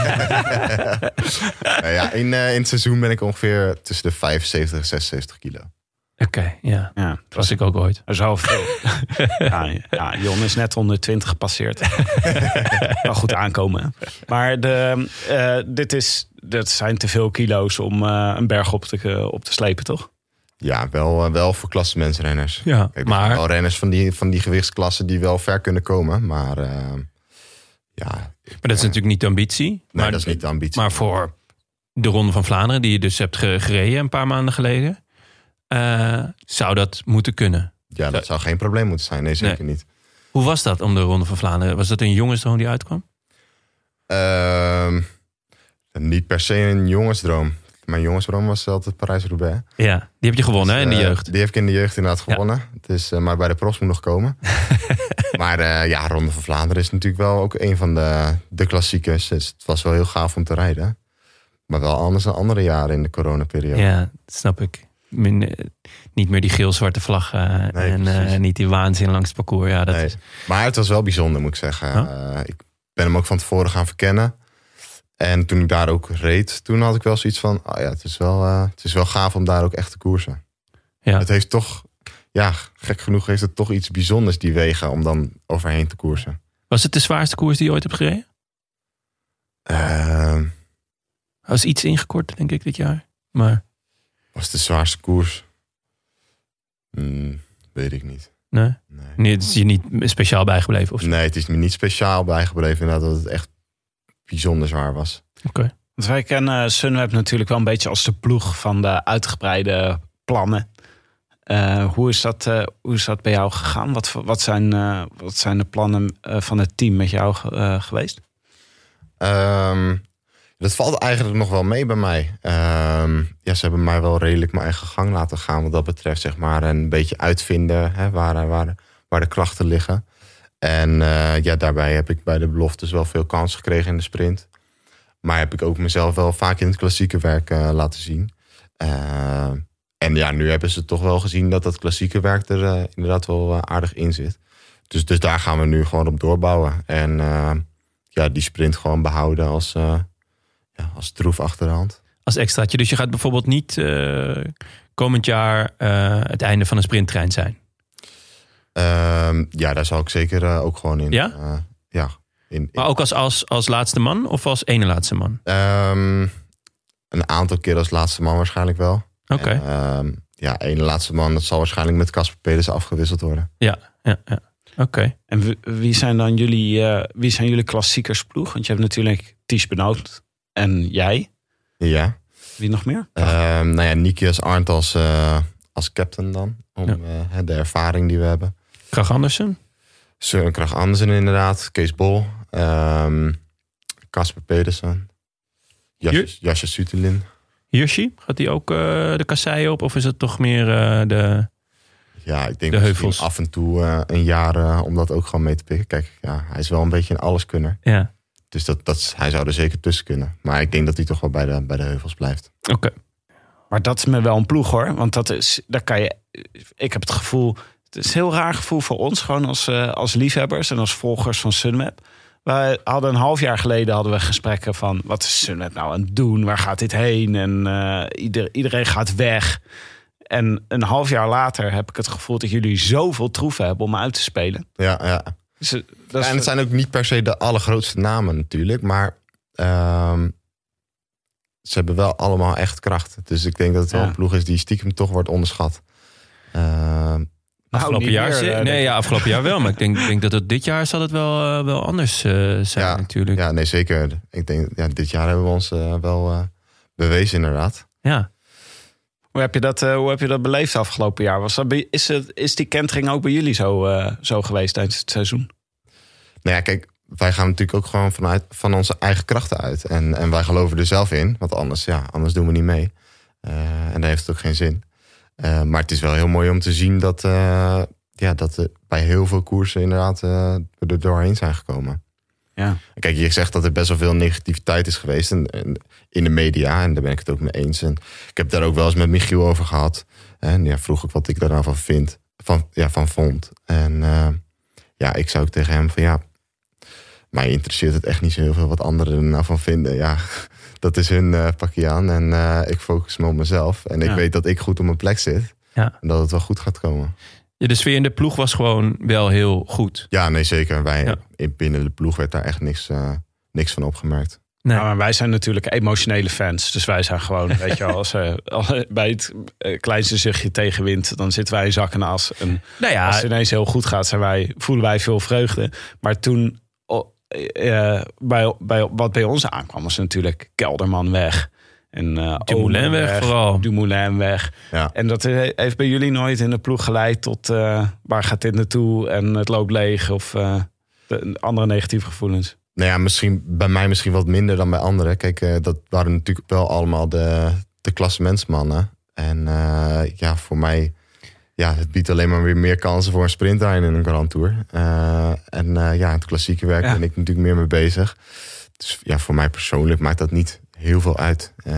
[SPEAKER 5] nou ja, in, uh, in het seizoen ben ik ongeveer tussen de vijfenzeventig en zesenzeventig kilo.
[SPEAKER 3] Oké, okay, ja.
[SPEAKER 4] ja.
[SPEAKER 3] Dat was ik ook ooit.
[SPEAKER 4] Zoveel. ja, ja, Jon is net honderdtwintig gepasseerd. Wel goed aankomen. Maar de, uh, dit, is, dit zijn te veel kilo's om uh, een berg op te, uh, op te slepen, toch?
[SPEAKER 5] Ja, wel, uh, wel voor klassementsrenners.
[SPEAKER 3] Ja,
[SPEAKER 5] Kijk,
[SPEAKER 3] maar...
[SPEAKER 5] wel renners van die, van die gewichtsklassen die wel ver kunnen komen. Maar uh, ja...
[SPEAKER 3] Maar dat is uh, natuurlijk niet de ambitie.
[SPEAKER 5] Nee,
[SPEAKER 3] maar,
[SPEAKER 5] dat is niet de ambitie.
[SPEAKER 3] Maar voor de Ronde van Vlaanderen, die je dus hebt gereden een paar maanden geleden... Uh, zou dat moeten kunnen?
[SPEAKER 5] Ja, dat zou geen probleem moeten zijn. Nee, zeker nee. niet.
[SPEAKER 3] Hoe was dat om de Ronde van Vlaanderen? Was dat een jongensdroom die uitkwam?
[SPEAKER 5] Uh, niet per se een jongensdroom. Mijn jongensdroom was altijd Parijs-Roubaix.
[SPEAKER 3] Ja, die heb je gewonnen dus, hè, in de jeugd?
[SPEAKER 5] Uh, die heb ik in de jeugd inderdaad gewonnen. Ja. Dus, uh, maar bij de profs moet nog komen. maar uh, ja, Ronde van Vlaanderen is natuurlijk wel ook een van de, de klassiekers. Dus het was wel heel gaaf om te rijden. Maar wel anders dan andere jaren in de coronaperiode.
[SPEAKER 3] Ja, dat snap ik. Min, niet meer die geel-zwarte vlag uh, nee, en uh, niet die waanzin langs het parcours. Ja, dat
[SPEAKER 5] nee.
[SPEAKER 3] is...
[SPEAKER 5] Maar het was wel bijzonder, moet ik zeggen. Huh? Uh, ik ben hem ook van tevoren gaan verkennen. En toen ik daar ook reed, toen had ik wel zoiets van... Oh ja, het is wel, uh, het is wel gaaf om daar ook echt te koersen. Ja. Het heeft toch... Ja, gek genoeg heeft het toch iets bijzonders, die wegen, om dan overheen te koersen.
[SPEAKER 3] Was het de zwaarste koers die je ooit hebt gereden?
[SPEAKER 5] Uh,
[SPEAKER 3] was iets ingekort, denk ik, dit jaar. Maar...
[SPEAKER 5] Was de zwaarste koers? Hmm, weet ik niet.
[SPEAKER 3] Nee? Nee. nee? Het is je niet speciaal bijgebleven? Of zo?
[SPEAKER 5] Nee, het is me niet speciaal bijgebleven. Inderdaad, dat het echt bijzonder zwaar was.
[SPEAKER 3] Oké. Okay.
[SPEAKER 4] Want wij kennen Sunweb natuurlijk wel een beetje als de ploeg van de uitgebreide plannen. Uh, hoe, is dat, uh, hoe is dat bij jou gegaan? Wat, wat, zijn, uh, wat zijn de plannen uh, van het team met jou uh, geweest?
[SPEAKER 5] Um, Dat valt eigenlijk nog wel mee bij mij. Um, ja, ze hebben mij wel redelijk mijn eigen gang laten gaan wat dat betreft, zeg maar. En een beetje uitvinden hè, waar, waar, waar de krachten liggen. En uh, ja, daarbij heb ik bij de beloftes wel veel kansen gekregen in de sprint. Maar heb ik ook mezelf wel vaak in het klassieke werk uh, laten zien. Uh, en ja, nu hebben ze toch wel gezien dat dat klassieke werk er uh, inderdaad wel uh, aardig in zit. Dus, dus daar gaan we nu gewoon op doorbouwen. En uh, ja, die sprint gewoon behouden als... Uh, Ja, als troef achter de hand.
[SPEAKER 3] Als extraatje. Dus je gaat bijvoorbeeld niet uh, komend jaar uh, het einde van een sprinttrein zijn?
[SPEAKER 5] Uh, ja, daar zal ik zeker uh, ook gewoon in.
[SPEAKER 3] Ja?
[SPEAKER 5] Uh, ja in, in.
[SPEAKER 3] Maar ook als, als, als laatste man of als ene laatste man?
[SPEAKER 5] Um, een aantal keer als laatste man waarschijnlijk wel.
[SPEAKER 3] Oké.
[SPEAKER 5] Okay. Um, ja, ene laatste man, dat zal waarschijnlijk met Casper Pedersen afgewisseld worden.
[SPEAKER 3] Ja, ja, ja. Oké. Okay.
[SPEAKER 4] En wie zijn dan jullie, uh, wie zijn jullie klassiekersploeg? Want je hebt natuurlijk Ties Benoot. En jij?
[SPEAKER 5] Ja.
[SPEAKER 4] Wie nog meer?
[SPEAKER 5] Uh, nou ja, Nikias Arndt als, uh, als captain dan. Om ja. uh, de ervaring die we hebben.
[SPEAKER 3] Krach Andersen?
[SPEAKER 5] Søren Krach Andersen inderdaad. Kees Bol. Casper um, Pedersen. Jasje Sutelin.
[SPEAKER 3] Hirschi? Gaat hij ook uh, de kasseien op? Of is het toch meer uh, de
[SPEAKER 5] Ja, ik denk
[SPEAKER 3] de heuvels
[SPEAKER 5] af en toe uh, een jaar uh, om dat ook gewoon mee te pikken. Kijk, ja, hij is wel een beetje een alleskunner.
[SPEAKER 3] Ja.
[SPEAKER 5] Dus dat, dat, hij zou er zeker tussen kunnen. Maar ik denk dat hij toch wel bij de, bij de heuvels blijft.
[SPEAKER 3] Oké. Okay.
[SPEAKER 4] Maar dat is me wel een ploeg hoor. Want dat is, daar kan je. Ik heb het gevoel. Het is een heel raar gevoel voor ons, gewoon als, uh, als liefhebbers en als volgers van Sunweb. We hadden een half jaar geleden hadden we gesprekken van... wat is Sunweb nou aan het doen? Waar gaat dit heen? En uh, ieder, iedereen gaat weg. En een half jaar later heb ik het gevoel... dat jullie zoveel troeven hebben om uit te spelen.
[SPEAKER 5] Ja, ja.
[SPEAKER 4] Dus, dat
[SPEAKER 5] ja
[SPEAKER 4] is...
[SPEAKER 5] en het zijn ook niet per se de allergrootste namen natuurlijk. Maar uh, ze hebben wel allemaal echt kracht. Dus ik denk dat het wel
[SPEAKER 4] ja.
[SPEAKER 5] een ploeg is die stiekem toch wordt onderschat. Uh,
[SPEAKER 3] Afgelopen
[SPEAKER 4] nou,
[SPEAKER 3] jaar,
[SPEAKER 4] meer, uh,
[SPEAKER 3] nee, ja, afgelopen jaar wel. Maar ik denk, denk dat het dit jaar zal het wel, uh, wel anders uh, zijn
[SPEAKER 5] ja,
[SPEAKER 3] natuurlijk.
[SPEAKER 5] Ja, nee, zeker. Ik denk, ja, dit jaar hebben we ons uh, wel uh, bewezen inderdaad.
[SPEAKER 3] Ja.
[SPEAKER 4] Hoe heb je dat, uh, hoe heb je dat beleefd afgelopen jaar? Was dat bij, is, het, is die kentering ook bij jullie zo, uh, zo geweest tijdens het seizoen?
[SPEAKER 5] Nou ja, kijk, wij gaan natuurlijk ook gewoon vanuit van onze eigen krachten uit. En, en wij geloven er zelf in. Want anders, ja, anders doen we niet mee. Uh, en dan heeft het ook geen zin. Uh, maar het is wel heel mooi om te zien dat, uh, ja, dat uh, bij heel veel koersen inderdaad uh, we er doorheen zijn gekomen.
[SPEAKER 4] Ja.
[SPEAKER 5] Kijk, je zegt dat er best wel veel negativiteit is geweest en, en in de media. En daar ben ik het ook mee eens. En ik heb daar ook wel eens met Michiel over gehad. En ja, vroeg ik wat ik daar nou van vind. Van, ja, van vond. En uh, ja, ik zou ook tegen hem van ja... mij interesseert het echt niet zo heel veel wat anderen er nou van vinden. Ja, dat is hun uh, pakje aan. En uh, ik focus me op mezelf. En ik
[SPEAKER 4] ja.
[SPEAKER 5] weet dat ik goed op mijn plek zit.
[SPEAKER 3] Ja.
[SPEAKER 5] En dat het wel goed gaat komen.
[SPEAKER 3] Ja, de sfeer in de ploeg was gewoon wel heel goed.
[SPEAKER 5] Ja, nee, zeker. Wij,
[SPEAKER 3] Ja.
[SPEAKER 5] binnen de ploeg werd daar echt niks, uh, niks van opgemerkt.
[SPEAKER 3] Nee.
[SPEAKER 4] Nou, maar wij zijn natuurlijk emotionele fans. Dus wij zijn gewoon, weet je wel, als, uh, als bij het uh, kleinste zuchtje tegenwind, dan zitten wij in zak en as. En
[SPEAKER 3] nou ja,
[SPEAKER 4] als het ineens heel goed gaat, zijn wij, voelen wij veel vreugde. Maar toen, oh, uh, bij, bij, wat bij ons aankwam, was natuurlijk Kelderman weg. En uh,
[SPEAKER 3] Dumoulin weg, weg vooral.
[SPEAKER 4] Dumoulin weg.
[SPEAKER 5] Ja.
[SPEAKER 4] En dat heeft bij jullie nooit in de ploeg geleid tot uh, waar gaat dit naartoe en het loopt leeg of uh, de andere negatieve gevoelens?
[SPEAKER 5] Nou ja, misschien, bij mij misschien wat minder dan bij anderen. Kijk, uh, dat waren natuurlijk wel allemaal de, de klassementsmannen. En uh, ja, voor mij, ja, het biedt alleen maar weer meer kansen voor een sprintrein in een Grand Tour. Uh, en uh, ja, het klassieke werk
[SPEAKER 4] ja.
[SPEAKER 5] ben ik natuurlijk meer mee bezig. Dus ja, voor mij persoonlijk maakt dat niet heel veel uit. Uh,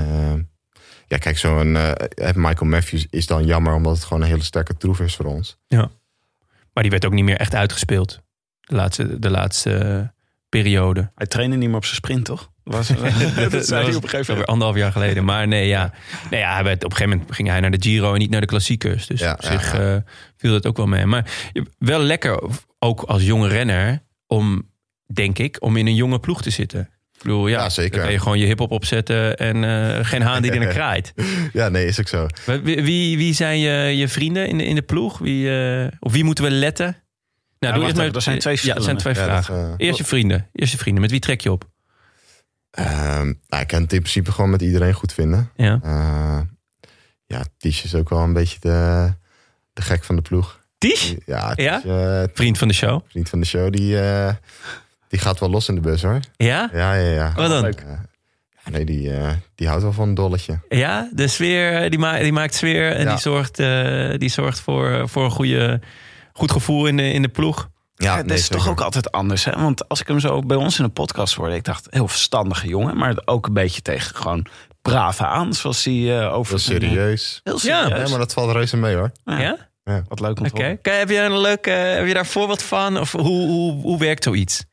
[SPEAKER 5] ja, kijk, zo'n uh, Michael Matthews is dan jammer, omdat het gewoon een hele sterke troef is voor ons.
[SPEAKER 3] Ja. Maar die werd ook niet meer echt uitgespeeld. De laatste, de laatste uh, periode.
[SPEAKER 4] Hij trainde niet meer op zijn sprint, toch? Was, dat, dat zei hij op een gegeven moment.
[SPEAKER 3] Anderhalf jaar geleden. Maar nee, ja. Nee, ja hij werd, op een gegeven moment ging hij naar de Giro en niet naar de klassiekers. Dus
[SPEAKER 5] ja,
[SPEAKER 3] op zich
[SPEAKER 5] ja, ja.
[SPEAKER 3] Uh, viel dat ook wel mee. Maar wel lekker, ook als jonge renner, om, denk ik, om in een jonge ploeg te zitten. Ik bedoel, ja,
[SPEAKER 5] ja zeker.
[SPEAKER 3] Dan kan je gewoon je hip-hop opzetten en uh, geen haan die er naar kraait.
[SPEAKER 5] Ja, nee, is ook zo.
[SPEAKER 3] Wie, wie, wie zijn je, je vrienden in de, in de ploeg? Wie, uh, op wie moeten we letten? Nou,
[SPEAKER 4] ja,
[SPEAKER 3] doe eerst maar.
[SPEAKER 4] Er zijn twee
[SPEAKER 3] ja, er zijn twee
[SPEAKER 5] ja,
[SPEAKER 3] vragen.
[SPEAKER 5] Dat, uh,
[SPEAKER 3] Eerst je vrienden. Eerst je vrienden. Met wie trek je op?
[SPEAKER 5] Uh, nou, ik kan het in principe gewoon met iedereen goed vinden.
[SPEAKER 3] Ja.
[SPEAKER 5] Uh, ja, Tish is ook wel een beetje de, de gek van de ploeg.
[SPEAKER 3] Tish?
[SPEAKER 5] Ja,
[SPEAKER 3] ja?
[SPEAKER 5] Tish, uh,
[SPEAKER 3] vriend van de show.
[SPEAKER 5] Vriend van de show, die, uh, die gaat wel los in de bus, hoor.
[SPEAKER 3] Ja?
[SPEAKER 5] Ja, ja, ja.
[SPEAKER 3] Wat dan?
[SPEAKER 5] Uh, ja, nee, die, uh, die houdt wel van een dolletje.
[SPEAKER 3] Ja, de sfeer, die, ma- die maakt sfeer en
[SPEAKER 5] ja.
[SPEAKER 3] die zorgt, uh, die zorgt voor, voor een goede, goed gevoel in de, in de ploeg.
[SPEAKER 4] Ja,
[SPEAKER 5] Ja,
[SPEAKER 4] dat
[SPEAKER 5] nee,
[SPEAKER 4] is
[SPEAKER 5] zeker.
[SPEAKER 4] toch ook altijd anders. Hè? Want als ik hem zo bij ons in de podcast hoorde, ik dacht, heel verstandige jongen. Maar ook een beetje tegen gewoon brave aan. Zoals hij uh, over...
[SPEAKER 5] Heel serieus.
[SPEAKER 4] Heel
[SPEAKER 3] Ja,
[SPEAKER 4] serieus.
[SPEAKER 5] Ja, maar dat valt reuze mee, hoor.
[SPEAKER 4] Ja.
[SPEAKER 3] Ja?
[SPEAKER 5] Ja.
[SPEAKER 4] Wat leuk om te
[SPEAKER 3] Oké.
[SPEAKER 4] horen.
[SPEAKER 3] Okay. Heb je een leuk, uh, heb je daar voorbeeld van? Of hoe, hoe, hoe werkt zoiets?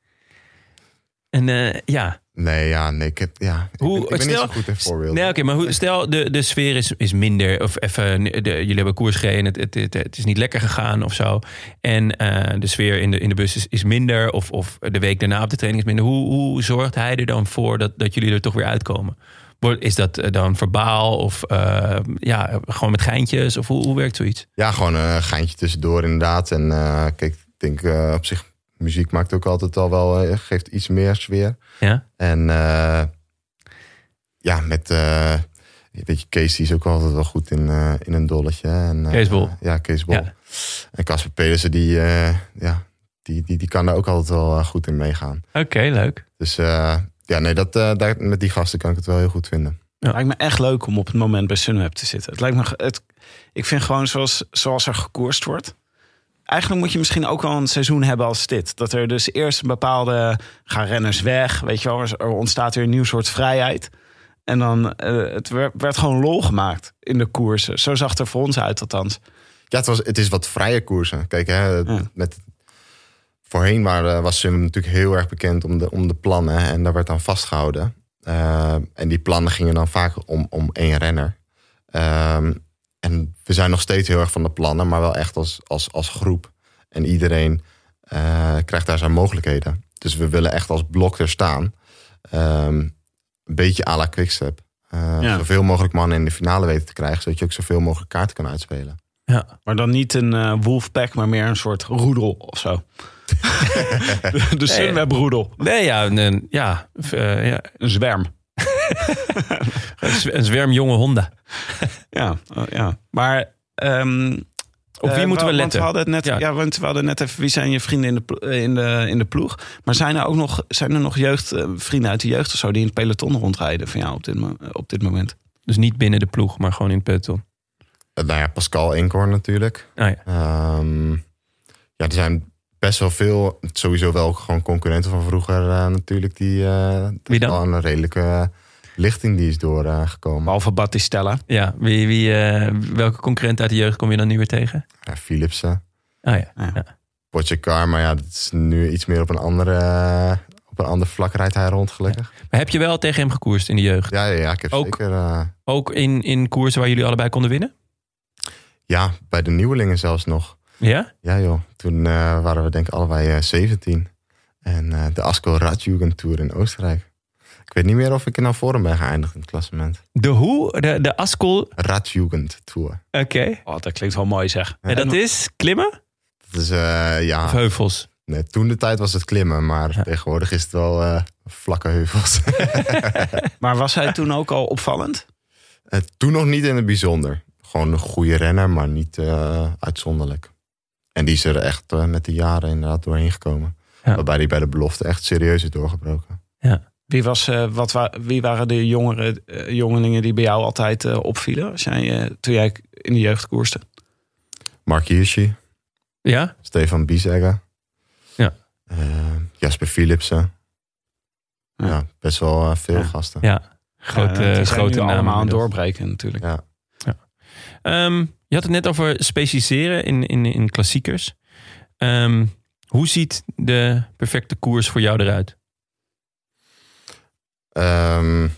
[SPEAKER 3] En uh, ja...
[SPEAKER 5] Nee, ja, nee, ik, heb, ja, ik
[SPEAKER 3] Hoe,
[SPEAKER 5] ben, ik ben
[SPEAKER 3] stel,
[SPEAKER 5] niet zo goed in voorbeelden.
[SPEAKER 3] Nee, oké, okay, maar hoe, stel de, de sfeer is, is minder. Of even, de, jullie hebben koers gereden, het, het, het, het is niet lekker gegaan of zo. En uh, de sfeer in de, in de bus is, is minder. Of, of de week daarna op de training is minder. Hoe, hoe zorgt hij er dan voor dat, dat jullie er toch weer uitkomen? Is dat dan verbaal of uh, ja, gewoon met geintjes? Of hoe, hoe werkt zoiets?
[SPEAKER 5] Ja, gewoon een geintje tussendoor inderdaad. En uh, kijk, ik denk uh, op zich, muziek maakt ook altijd al wel, uh, geeft iets meer sfeer.
[SPEAKER 3] Ja.
[SPEAKER 5] En uh, ja, met, uh, weet je, Kees die is ook altijd wel goed in, uh, in een dolletje. En, uh,
[SPEAKER 3] Kees Bol.
[SPEAKER 5] Uh, ja, Kees Bol.
[SPEAKER 3] Ja.
[SPEAKER 5] En Casper Pedersen, die, uh, ja, die, die, die kan er ook altijd wel uh, goed in meegaan.
[SPEAKER 3] Oké, okay, leuk.
[SPEAKER 5] Dus uh, ja, nee, dat, uh, daar, met die gasten kan ik het wel heel goed vinden.
[SPEAKER 4] Ja. Het lijkt me echt leuk om op het moment bij Sunweb te zitten. Het lijkt me, het, ik vind gewoon zoals, zoals er gekoerst wordt. Eigenlijk moet je misschien ook wel een seizoen hebben als dit. Dat er dus eerst een bepaalde, gaan renners weg. Weet je wel, er ontstaat weer een nieuw soort vrijheid. En dan, uh, het werd, werd gewoon lol gemaakt in de koersen. Zo zag het er voor ons uit althans.
[SPEAKER 5] Ja, het, was, het is wat vrije koersen. Kijk, hè,
[SPEAKER 4] Ja.
[SPEAKER 5] met, voorheen waren, was Sunweb natuurlijk heel erg bekend om de, om de plannen. En daar werd dan vastgehouden. Uh, en die plannen gingen dan vaak om, om één renner. Um, en we zijn nog steeds heel erg van de plannen, maar wel echt als, als, als groep. En iedereen uh, krijgt daar zijn mogelijkheden. Dus we willen echt als blok er staan. Um, een beetje à la Quickstep. Uh, ja. Zoveel mogelijk mannen in de finale weten te krijgen, zodat je ook zoveel mogelijk kaarten kan uitspelen.
[SPEAKER 4] Ja. Maar dan niet een uh, wolfpack, maar meer een soort roedel of zo. de de Sunweb roedel.
[SPEAKER 3] Nee, ja, een, ja, uh, ja.
[SPEAKER 4] een zwerm.
[SPEAKER 3] een zwerm jonge honden.
[SPEAKER 4] ja, uh, ja, maar um,
[SPEAKER 3] op wie uh, moeten we letten?
[SPEAKER 4] Want we hadden het net, ja. Ja, want we hadden net even wie zijn je vrienden in de, in de, in de ploeg. Maar zijn er ook nog, zijn er nog jeugd, uh, vrienden uit de jeugd of zo die in het peloton rondrijden van jou op dit, op dit moment?
[SPEAKER 3] Dus niet binnen de ploeg, maar gewoon in het peloton.
[SPEAKER 5] Uh, nou ja, Pascal Eenkhoorn natuurlijk.
[SPEAKER 3] Ah, ja.
[SPEAKER 5] Um, ja, er zijn best wel veel, sowieso wel gewoon concurrenten van vroeger uh, natuurlijk. Die, uh,
[SPEAKER 3] wie dan?
[SPEAKER 5] Al een redelijke uh, lichting die is doorgekomen. Uh,
[SPEAKER 4] Behalve Battistella.
[SPEAKER 3] Ja, wie, wie, uh, welke concurrent uit de jeugd kom je dan nu weer tegen?
[SPEAKER 5] Ja, Philipsen.
[SPEAKER 3] Ah ja. ja.
[SPEAKER 5] ja. Pogacar, maar ja, dat is nu iets meer op een andere, uh, op een ander vlak rijdt hij rond, gelukkig.
[SPEAKER 3] Ja. Maar heb je wel tegen hem gekoerst in de jeugd?
[SPEAKER 5] Ja, ja, ja ik heb
[SPEAKER 3] ook,
[SPEAKER 5] zeker... Uh,
[SPEAKER 3] ook in, in koersen waar jullie allebei konden winnen?
[SPEAKER 5] Ja, bij de nieuwelingen zelfs nog.
[SPEAKER 3] Ja?
[SPEAKER 5] Ja joh, toen uh, waren we denk ik allebei uh, zeventien. En uh, de Asko Radjugend Tour in Oostenrijk. Ik weet niet meer of ik er naar voren ben geëindigd in het klassement.
[SPEAKER 3] De hoe? De, de Asko...
[SPEAKER 5] Radjugend Tour.
[SPEAKER 3] Oké. Okay.
[SPEAKER 4] Oh, dat klinkt wel mooi zeg.
[SPEAKER 3] En dat is klimmen?
[SPEAKER 5] Dat is, uh, ja...
[SPEAKER 3] Of heuvels?
[SPEAKER 5] Nee, toen de tijd was het klimmen, maar ja. tegenwoordig is het wel uh, vlakke heuvels.
[SPEAKER 4] Maar was hij toen ook al opvallend?
[SPEAKER 5] Uh, toen nog niet in het bijzonder. Gewoon een goede renner, maar niet uh, uitzonderlijk. En die is er echt uh, met de jaren inderdaad doorheen gekomen. Ja. Waarbij hij bij de belofte echt serieus is doorgebroken.
[SPEAKER 3] Ja.
[SPEAKER 4] Wie, was, uh, wat wa- wie waren de jongere, uh, jongelingen die bij jou altijd uh, opvielen? Als jij, uh, toen jij in de jeugd koerste?
[SPEAKER 5] Mark Hirschi.
[SPEAKER 3] Ja?
[SPEAKER 5] Stefan Biesegger.
[SPEAKER 3] Ja.
[SPEAKER 5] Uh, Jasper Philipsen. Ja. ja, best wel uh, veel
[SPEAKER 3] ja.
[SPEAKER 5] gasten.
[SPEAKER 3] Ja, grote,
[SPEAKER 4] ja, die
[SPEAKER 3] grote namen.
[SPEAKER 4] allemaal aan het doorbreken natuurlijk.
[SPEAKER 5] Ja.
[SPEAKER 3] Ja. Um, je had het net over specialiseren in, in, in klassiekers. Um, hoe ziet de perfecte koers voor jou eruit?
[SPEAKER 5] Um,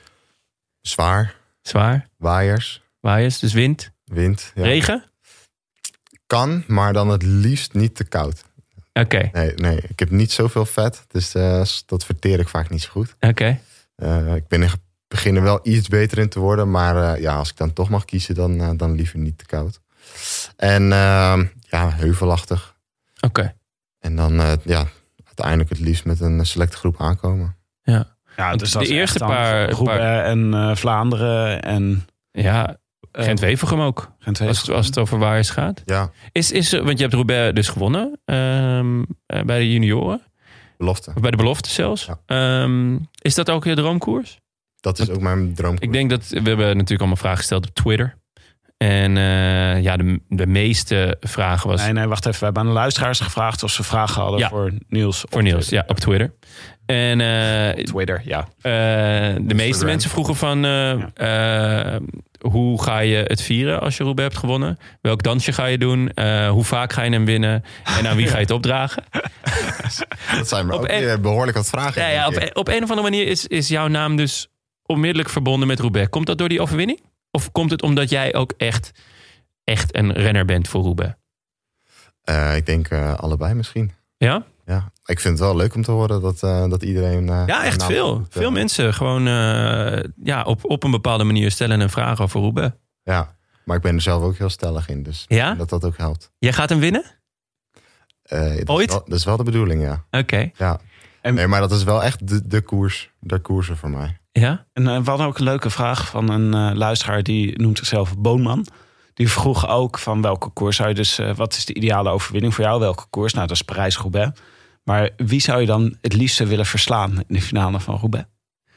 [SPEAKER 5] zwaar.
[SPEAKER 3] Zwaar.
[SPEAKER 5] Waaiers.
[SPEAKER 3] Waaiers, dus wind.
[SPEAKER 5] Wind. Ja.
[SPEAKER 3] Regen?
[SPEAKER 5] Kan, maar dan het liefst niet te koud.
[SPEAKER 3] Oké. Okay.
[SPEAKER 5] Nee, nee, ik heb niet zoveel vet, dus uh, dat verteer ik vaak niet zo goed.
[SPEAKER 3] Oké. Okay.
[SPEAKER 5] Uh, ik ben er begin er wel iets beter in te worden, maar uh, ja, als ik dan toch mag kiezen, dan, uh, dan liever niet te koud. En uh, ja, heuvelachtig.
[SPEAKER 3] Oké. Okay.
[SPEAKER 5] En dan uh, ja, uiteindelijk het liefst met een selecte groep aankomen.
[SPEAKER 3] Ja.
[SPEAKER 4] Ja, dus
[SPEAKER 3] de eerste paar...
[SPEAKER 4] Roubaix paar... en uh, Vlaanderen en...
[SPEAKER 3] Ja, Gent-Wevelgem ook.
[SPEAKER 4] Gent-Wevelgem.
[SPEAKER 3] Als, het, als het over waaiers gaat.
[SPEAKER 5] Ja.
[SPEAKER 3] Is, is, want je hebt Roubaix dus gewonnen. Um, uh, bij de junioren.
[SPEAKER 5] Belofte.
[SPEAKER 3] Of bij de belofte zelfs. Ja. Um, is dat ook je droomkoers?
[SPEAKER 5] Dat is want, ook mijn droomkoers.
[SPEAKER 3] Ik denk dat... We hebben natuurlijk allemaal vragen gesteld op Twitter. En uh, ja, de, de meeste vragen was...
[SPEAKER 4] Nee, nee, wacht even. We hebben aan de luisteraars gevraagd of ze vragen hadden ja. voor Niels.
[SPEAKER 3] Voor Niels, ja, op Twitter. En uh,
[SPEAKER 4] op Twitter, ja.
[SPEAKER 3] Uh, de meeste mensen vroegen van... Uh, ja. uh, hoe ga je het vieren als je Roubaix hebt gewonnen? Welk dansje ga je doen? Uh, hoe vaak ga je hem winnen? En aan wie ga je het opdragen?
[SPEAKER 5] Dat zijn maar op ook een, behoorlijk wat vragen.
[SPEAKER 3] Ja, ja, op, op een of andere manier is, is jouw naam dus onmiddellijk verbonden met Roubaix. Komt dat door die overwinning? Of komt het omdat jij ook echt, echt een renner bent voor Roubaix?
[SPEAKER 5] Uh, ik denk uh, allebei misschien.
[SPEAKER 3] Ja?
[SPEAKER 5] Ja, ik vind het wel leuk om te horen dat, uh, dat iedereen... Uh,
[SPEAKER 3] ja, echt veel. Komt, uh, veel mensen gewoon uh, ja, op, op een bepaalde manier stellen een vraag over Roubaix.
[SPEAKER 5] Ja, maar ik ben er zelf ook heel stellig in. Dus
[SPEAKER 3] ja?
[SPEAKER 5] dat dat ook helpt.
[SPEAKER 3] Jij gaat hem winnen?
[SPEAKER 5] Uh, dat
[SPEAKER 3] Ooit?
[SPEAKER 5] Is wel, dat is wel de bedoeling, ja.
[SPEAKER 3] Oké. Okay.
[SPEAKER 5] Ja. En... Nee, maar dat is wel echt de, de koers. De koersen voor mij.
[SPEAKER 3] Ja?
[SPEAKER 4] En uh, we hadden ook een leuke vraag van een uh, luisteraar die noemt zichzelf Boonman. Die vroeg ook van welke koers zou je dus... Uh, wat is de ideale overwinning voor jou? Welke koers? Nou, dat is Parijs-Roubaix. Maar wie zou je dan het liefste willen verslaan in de finale van Roubaix?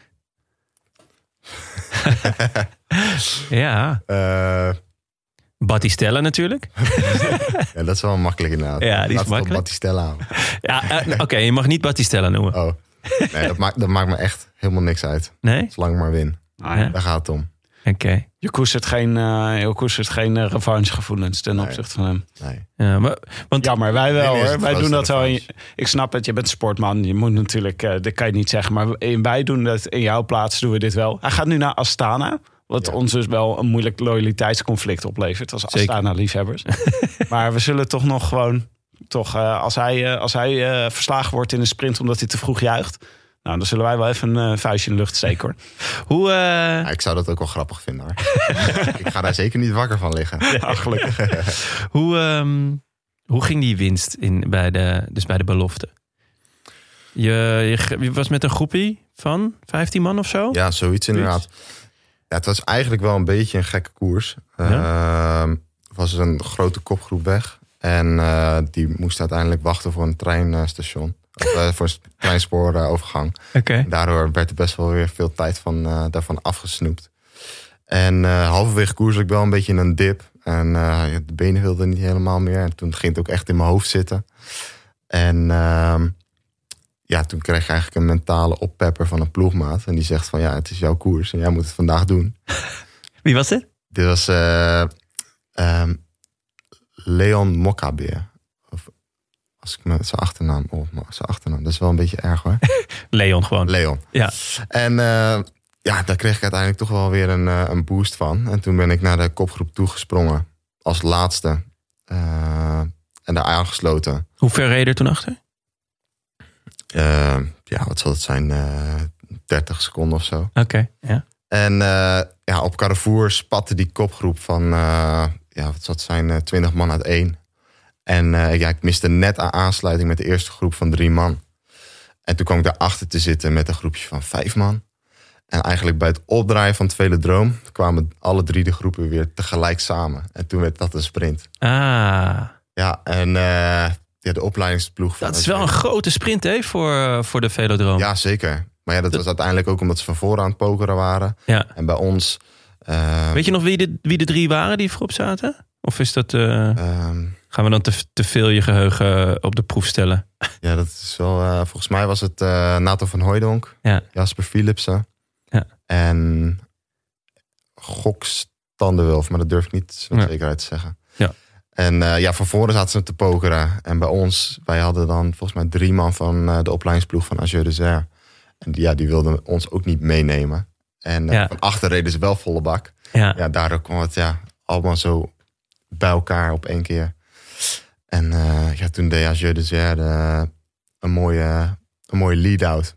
[SPEAKER 3] ja.
[SPEAKER 5] Uh...
[SPEAKER 3] Battistella natuurlijk.
[SPEAKER 5] Ja, dat is wel makkelijk inderdaad.
[SPEAKER 3] Ja, die is
[SPEAKER 5] Laat
[SPEAKER 3] makkelijk.
[SPEAKER 5] Battistella aan.
[SPEAKER 3] Ja, uh, Oké, okay, je mag niet Battistella noemen.
[SPEAKER 5] Oh. Nee, dat maakt, dat maakt me echt helemaal niks uit.
[SPEAKER 3] Nee?
[SPEAKER 5] Zolang ik maar win.
[SPEAKER 4] Ah, ja.
[SPEAKER 5] Daar gaat het om.
[SPEAKER 3] Oké. Okay.
[SPEAKER 4] Je koestert geen, uh, je koestert geen uh, revanchegevoelens ten nee. opzichte van hem.
[SPEAKER 5] Nee.
[SPEAKER 3] Ja, maar, want...
[SPEAKER 4] Jammer, wij wel hoor. Wij doen dat wel. In, ik snap het, je bent sportman. Je moet natuurlijk, uh, dat kan je niet zeggen. Maar wij doen dat in jouw plaats, doen we dit wel. Hij gaat nu naar Astana. Wat ja. ons dus wel een moeilijk loyaliteitsconflict oplevert. Als Astana-liefhebbers. Maar we zullen toch nog gewoon... Toch, uh, als hij, uh, als hij uh, verslagen wordt in een sprint omdat hij te vroeg juicht... Nou, dan zullen wij wel even een uh, vuistje in de lucht steken, hoor.
[SPEAKER 3] Hoe, uh...
[SPEAKER 5] ja, ik zou dat ook wel grappig vinden, hoor. Ik ga daar zeker niet wakker van liggen.
[SPEAKER 3] Ja, gelukkig. hoe, um, hoe ging die winst in, bij, de, dus bij de belofte? Je, je, je was met een groepie van vijftien man of zo?
[SPEAKER 5] Ja, zoiets inderdaad. Ja, het was eigenlijk wel een beetje een gekke koers. Ja? Uh, er was een grote kopgroep weg. En uh, die moest uiteindelijk wachten voor een treinstation. Of, uh, voor een treinspooروvergang.
[SPEAKER 3] Okay.
[SPEAKER 5] Daardoor werd er best wel weer veel tijd van, uh, daarvan afgesnoept. En uh, halverwege koers was ik wel een beetje in een dip. En uh, de benen wilden niet helemaal meer. En toen ging het ook echt in mijn hoofd zitten. En uh, ja, toen kreeg ik eigenlijk een mentale oppepper van een ploegmaat. En die zegt van ja, het is jouw koers en jij moet het vandaag doen.
[SPEAKER 3] Wie was dit?
[SPEAKER 5] Dit was uh, um, Leon Mokkabeer. Of als ik me zijn achternaam of zijn achternaam, dat is wel een beetje erg, hoor.
[SPEAKER 3] Leon gewoon.
[SPEAKER 5] Leon.
[SPEAKER 3] Ja.
[SPEAKER 5] En uh, ja, daar kreeg ik uiteindelijk toch wel weer een, uh, een boost van. En toen ben ik naar de kopgroep toegesprongen als laatste uh, en daar aangesloten.
[SPEAKER 3] Hoe ver reed je er toen achter?
[SPEAKER 5] Uh, ja, wat zal het zijn? Uh, dertig seconden of zo.
[SPEAKER 3] Oké, okay, ja.
[SPEAKER 5] En uh, ja, op Carrefour spatte die kopgroep van, uh, ja, wat zal het zijn, uh, twintig man uit één. En uh, ja, ik miste net aan aansluiting met de eerste groep van drie man. En toen kwam ik daarachter te zitten met een groepje van vijf man. En eigenlijk bij het opdraaien van het Velodroom kwamen alle drie de groepen weer tegelijk samen. En toen werd dat een sprint.
[SPEAKER 3] Ah.
[SPEAKER 5] Ja, en uh, ja, de opleidingsploeg... Van
[SPEAKER 3] dat is wel een grote sprint, hè, voor, voor de Velodroom.
[SPEAKER 5] Ja, zeker. Maar ja, dat, dat was uiteindelijk ook omdat ze van vooraan aan het pokeren waren.
[SPEAKER 3] Ja.
[SPEAKER 5] En bij ons... Uh,
[SPEAKER 3] Weet je nog wie de, wie de drie waren die voorop zaten? Of is dat... Uh, um, gaan we dan te, te veel je geheugen op de proef stellen?
[SPEAKER 5] Ja, dat is wel... Uh, volgens mij was het uh, Nato van Hooijdonk. Ja. Jasper Philipsen.
[SPEAKER 3] Ja.
[SPEAKER 5] En Goks Tandenwulf. Maar dat durf ik niet met ja. zekerheid te zeggen.
[SPEAKER 3] Ja.
[SPEAKER 5] En uh, ja, van voren zaten ze te pokeren. En bij ons, wij hadden dan volgens mij drie man van uh, de opleidingsploeg van Azure de Zer. En die, ja, die wilden ons ook niet meenemen. En uh, ja. van achter reden ze wel volle bak.
[SPEAKER 3] Ja.
[SPEAKER 5] Ja, daardoor kwam het ja, allemaal zo bij elkaar op één keer. En uh, ja, toen deed Azure de Zer uh, een mooie, een mooie lead-out.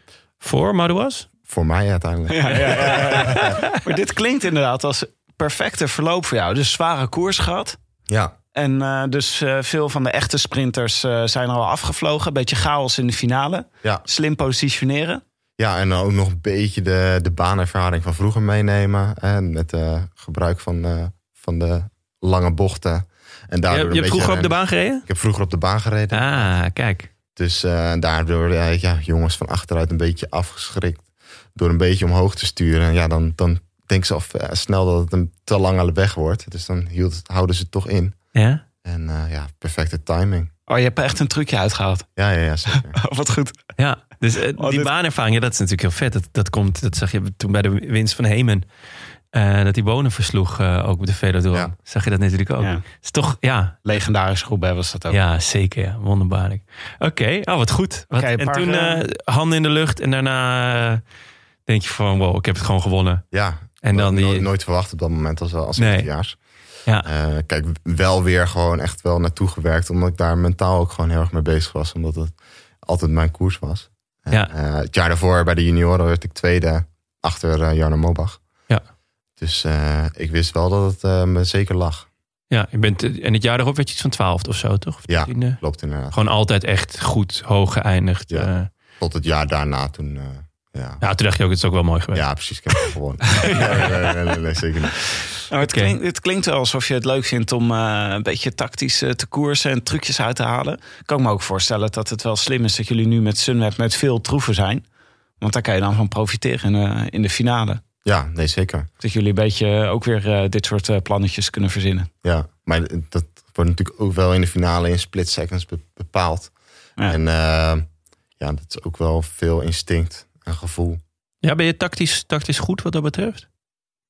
[SPEAKER 3] Voor Madouas?
[SPEAKER 5] Voor mij uiteindelijk.
[SPEAKER 4] Ja, ja, ja, ja. Maar dit klinkt inderdaad als perfecte verloop voor jou. Dus zware koers gehad.
[SPEAKER 5] Ja.
[SPEAKER 4] En uh, dus uh, veel van de echte sprinters uh, zijn al afgevlogen. Een beetje chaos in de finale.
[SPEAKER 5] Ja.
[SPEAKER 4] Slim positioneren.
[SPEAKER 5] Ja, en ook nog een beetje de, de baanervaring van vroeger meenemen. En met uh, gebruik van, uh, van de lange bochten. En daardoor
[SPEAKER 3] je je hebt vroeger op de baan gereden?
[SPEAKER 5] Ik heb vroeger op de baan gereden.
[SPEAKER 3] Ah, kijk.
[SPEAKER 5] Dus uh, daardoor uh, ja, jongens van achteruit een beetje afgeschrikt. Door een beetje omhoog te sturen. En ja, dan, dan denken ze of, uh, snel dat het een te lange weg wordt. Dus dan hield, houden ze het toch in.
[SPEAKER 3] Ja?
[SPEAKER 5] En uh, ja, perfecte timing.
[SPEAKER 4] Oh, je hebt echt een trucje uitgehaald.
[SPEAKER 5] Ja, ja, ja, zeker.
[SPEAKER 4] Oh, wat goed.
[SPEAKER 3] Ja, dus uh,
[SPEAKER 4] oh,
[SPEAKER 3] die
[SPEAKER 4] dit...
[SPEAKER 3] baanervaring, ja, dat is natuurlijk heel vet. Dat, dat komt, dat zag je toen bij de winst van Heemen. Uh, dat die Bonen versloeg, uh, ook met de Velodroom. Ja. Zag je dat natuurlijk ook.
[SPEAKER 4] Ja.
[SPEAKER 3] Is toch, ja.
[SPEAKER 4] Legendarische groep, hè, was dat ook.
[SPEAKER 3] Ja, zeker. Ja. Wonderbaarlijk. Oké, okay. Oh, wat goed. Wat, okay, en paar, toen uh, handen in de lucht en daarna uh, denk je van, wow, ik heb het gewoon gewonnen.
[SPEAKER 5] Ja,
[SPEAKER 3] en dan die...
[SPEAKER 5] nooit, nooit verwacht op dat moment als, als
[SPEAKER 3] nee.
[SPEAKER 5] jaars.
[SPEAKER 3] Ja.
[SPEAKER 5] Uh, kijk, wel weer gewoon echt wel naartoe gewerkt. Omdat ik daar mentaal ook gewoon heel erg mee bezig was. Omdat het altijd mijn koers was.
[SPEAKER 3] Ja.
[SPEAKER 5] Uh, het jaar daarvoor bij de junioren werd ik tweede achter uh, Jarno Mobach.
[SPEAKER 3] Ja.
[SPEAKER 5] Dus uh, ik wist wel dat het uh, me zeker lag.
[SPEAKER 3] Ja, je bent, en het jaar daarop werd je iets van twaalfde of zo, toch? Of
[SPEAKER 5] ja,
[SPEAKER 3] tiende?
[SPEAKER 5] Klopt inderdaad.
[SPEAKER 3] Gewoon altijd echt goed, hoog geëindigd.
[SPEAKER 5] Ja.
[SPEAKER 3] Uh...
[SPEAKER 5] Tot het jaar daarna toen... Uh, Ja.
[SPEAKER 3] ja, toen dacht je ook, het is ook wel mooi geweest.
[SPEAKER 5] Ja, precies. Ik heb het gewonnen. nee, nee, nee, nee, nee, zeker niet.
[SPEAKER 4] Nou, het, klinkt, het klinkt wel alsof je het leuk vindt om uh, een beetje tactisch uh, te koersen en trucjes uit te halen. Ik kan me ook voorstellen dat het wel slim is dat jullie nu met Sunweb met veel troeven zijn. Want daar kan je dan van profiteren in, uh, in de finale.
[SPEAKER 5] Ja, nee, zeker.
[SPEAKER 4] Dat jullie een beetje ook weer uh, dit soort uh, plannetjes kunnen verzinnen.
[SPEAKER 5] Ja, maar dat wordt natuurlijk ook wel in de finale in split seconds bepaald. Ja. En uh, ja, dat is ook wel veel instinct. Een gevoel.
[SPEAKER 3] Ja, ben je tactisch, tactisch goed wat dat betreft?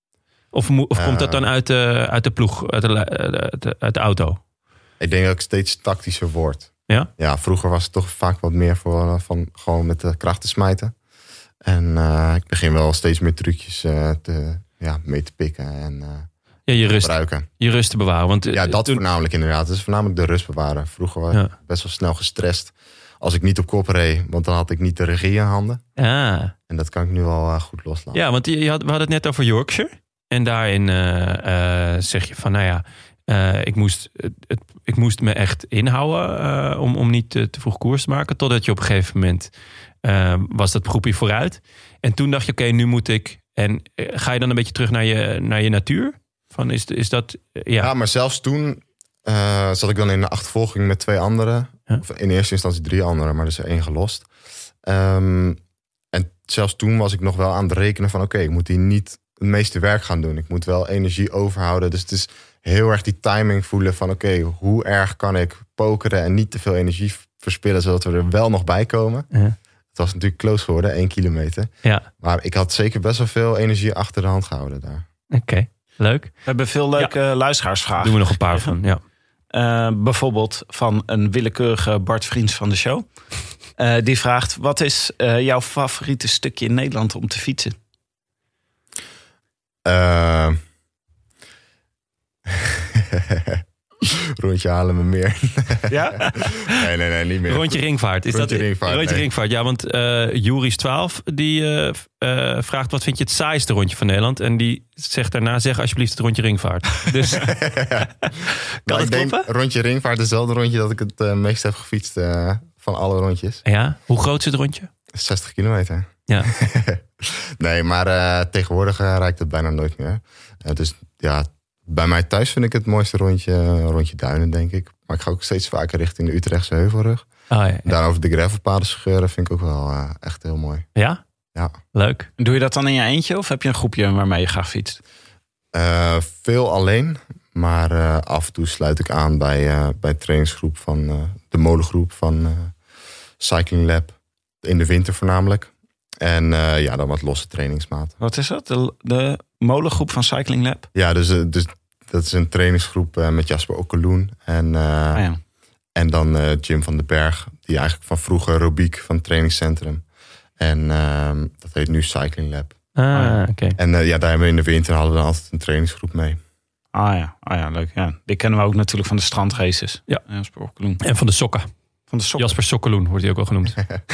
[SPEAKER 3] Of, mo- of
[SPEAKER 5] Uh,
[SPEAKER 3] komt dat dan uit de, uit de ploeg, uit de, uit de, uit de auto?
[SPEAKER 5] Ik denk dat ik steeds tactischer word.
[SPEAKER 3] Ja?
[SPEAKER 5] Ja, vroeger was het toch vaak wat meer voor, uh, van gewoon met de kracht te smijten. En uh, ik begin wel steeds meer trucjes uh, te, ja, mee te pikken en uh,
[SPEAKER 3] Ja, je rust,
[SPEAKER 5] gebruiken.
[SPEAKER 3] je rust te bewaren. Want,
[SPEAKER 5] Ja, dat
[SPEAKER 3] toen,
[SPEAKER 5] voornamelijk inderdaad. Het is voornamelijk de rust bewaren. Vroeger was ik
[SPEAKER 3] Ja.
[SPEAKER 5] best wel snel gestrest als ik niet op kop reed. Want dan had ik niet de regie in handen.
[SPEAKER 3] ah.
[SPEAKER 5] En dat kan ik nu wel uh, goed loslaten.
[SPEAKER 3] Ja, want je, je had, we hadden het net over Yorkshire. En daarin uh, uh, zeg je van, nou ja, uh, ik, moest, het, het, ik moest me echt inhouden uh, om, om niet te, te vroeg koers te maken. Totdat je op een gegeven moment uh, was dat groepje vooruit. En toen dacht je, oké, okay, nu moet ik. En uh, ga je dan een beetje terug naar je, naar je natuur? Van is, is dat, uh, ja.
[SPEAKER 5] Ja, maar zelfs toen uh, zat ik dan in de achtervolging met twee anderen.
[SPEAKER 3] Ja.
[SPEAKER 5] Of in eerste instantie drie anderen, maar er is er één gelost. Um, en zelfs toen was ik nog wel aan het rekenen van... oké, okay, ik moet hier niet het meeste werk gaan doen. Ik moet wel energie overhouden. Dus het is heel erg die timing voelen van... oké, okay, hoe erg kan ik pokeren en niet te veel energie verspillen... zodat we er wel nog bij komen.
[SPEAKER 3] Ja.
[SPEAKER 5] Het was natuurlijk close geworden, één kilometer.
[SPEAKER 3] Ja.
[SPEAKER 5] Maar ik had zeker best wel veel energie achter de hand gehouden daar.
[SPEAKER 3] Oké, okay. Leuk.
[SPEAKER 4] We hebben veel leuke ja. luisteraarsvragen.
[SPEAKER 3] Doen we nog een paar van, ja.
[SPEAKER 4] Uh, bijvoorbeeld van een willekeurige Bart Vriends van de show. Uh, die vraagt, wat is uh, jouw favoriete stukje in Nederland om te fietsen?
[SPEAKER 5] Uh... Rondje Haarlemmermeer.
[SPEAKER 4] Ja?
[SPEAKER 5] nee, nee, nee, niet meer.
[SPEAKER 3] Rondje Ringvaart. Is
[SPEAKER 5] Rondje
[SPEAKER 3] dat
[SPEAKER 5] Ringvaart,
[SPEAKER 3] Rondje
[SPEAKER 5] nee.
[SPEAKER 3] Ringvaart, ja, want uh, Juris twaalf die uh, uh, vraagt wat vind je het saaiste rondje van Nederland? En die zegt daarna, zeg alsjeblieft het Rondje Ringvaart. Dus ja. Kan
[SPEAKER 5] nou,
[SPEAKER 3] het
[SPEAKER 5] ik
[SPEAKER 3] kloppen?
[SPEAKER 5] Denk, rondje Ringvaart is wel de rondje dat ik het uh, meest heb gefietst uh, van alle rondjes.
[SPEAKER 3] Ja, hoe groot is het rondje?
[SPEAKER 5] zestig kilometer.
[SPEAKER 3] Ja.
[SPEAKER 5] nee, maar uh, tegenwoordig uh, rijdt het bijna nooit meer. Uh, dus ja, bij mij thuis vind ik het mooiste rondje, uh, rondje Duinen, denk ik. Maar ik ga ook steeds vaker richting de Utrechtse Heuvelrug.
[SPEAKER 3] Oh, ja, ja.
[SPEAKER 5] Daarover de gravelpaden scheuren vind ik ook wel uh, echt heel mooi.
[SPEAKER 3] Ja?
[SPEAKER 5] Ja.
[SPEAKER 3] Leuk.
[SPEAKER 4] Doe je dat dan in je eentje of heb je een groepje waarmee je graag fietst?
[SPEAKER 5] Uh, veel alleen, maar uh, af en toe sluit ik aan bij, uh, bij de trainingsgroep van uh, de molengroep van uh, Cycling Lab. In de winter voornamelijk. En uh, ja, dan wat losse trainingsmaten.
[SPEAKER 4] Wat is dat? De, de molengroep van Cycling Lab?
[SPEAKER 5] Ja, dus, uh, dus dat is een trainingsgroep uh, met Jasper Okkeloen. En, uh, ah, ja. en dan uh, Jim van den Berg. Die eigenlijk van vroeger Robiek van het trainingscentrum. En uh, dat heet nu Cycling Lab.
[SPEAKER 3] Ah, ja. oké. Okay.
[SPEAKER 5] En uh, ja, daar hebben we in de winter hadden we dan altijd een trainingsgroep mee.
[SPEAKER 4] Ah ja, ah, ja leuk. Ja. Die kennen we ook natuurlijk van de strandraces.
[SPEAKER 3] Ja.
[SPEAKER 4] Jasper Okkeloen.
[SPEAKER 3] En van de sokken.
[SPEAKER 4] Van de sokken.
[SPEAKER 3] Jasper Sokkeloen wordt hij ook al genoemd.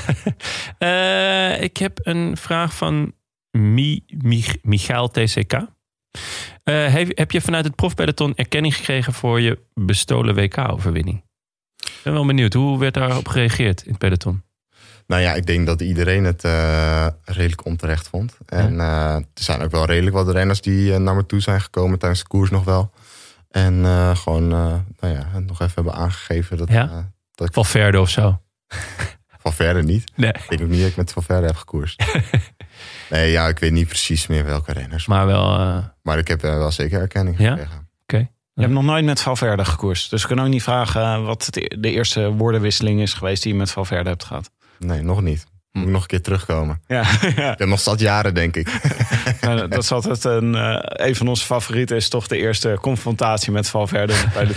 [SPEAKER 3] uh, ik heb een vraag van Mi, Mi, Michael T C K. Uh, heb, heb je vanuit het profpeloton erkenning gekregen voor je bestolen W K-overwinning? Ik ben wel benieuwd. Hoe werd daarop gereageerd in het peloton?
[SPEAKER 5] Nou ja, ik denk dat iedereen het uh, redelijk onterecht vond. En uh, er zijn ook wel redelijk wat renners die uh, naar me toe zijn gekomen tijdens de koers nog wel. En uh, gewoon uh, nou ja, nog even hebben aangegeven dat...
[SPEAKER 3] Ja?
[SPEAKER 5] Uh, dat ik...
[SPEAKER 3] Valverde of zo?
[SPEAKER 5] Valverde niet.
[SPEAKER 3] Nee.
[SPEAKER 5] Ik denk ook niet dat ik met Valverde heb gekoerst. nee, ja, ik weet niet precies meer welke renners.
[SPEAKER 3] Maar wel... Uh...
[SPEAKER 5] Maar ik heb uh, wel zeker erkenning
[SPEAKER 3] ja?
[SPEAKER 5] gekregen.
[SPEAKER 3] Oké. Okay.
[SPEAKER 4] Je hebt nog nooit met Valverde gekoerst. Dus we kunnen ook niet vragen wat de eerste woordenwisseling is geweest die je met Valverde hebt gehad.
[SPEAKER 5] Nee, nog niet. Moet ik nog een keer terugkomen.
[SPEAKER 4] Ja, ja.
[SPEAKER 5] Ik heb nog zat jaren, denk ik.
[SPEAKER 4] nou, dat is altijd een, uh, een van onze favorieten. Is toch de eerste confrontatie met Valverde.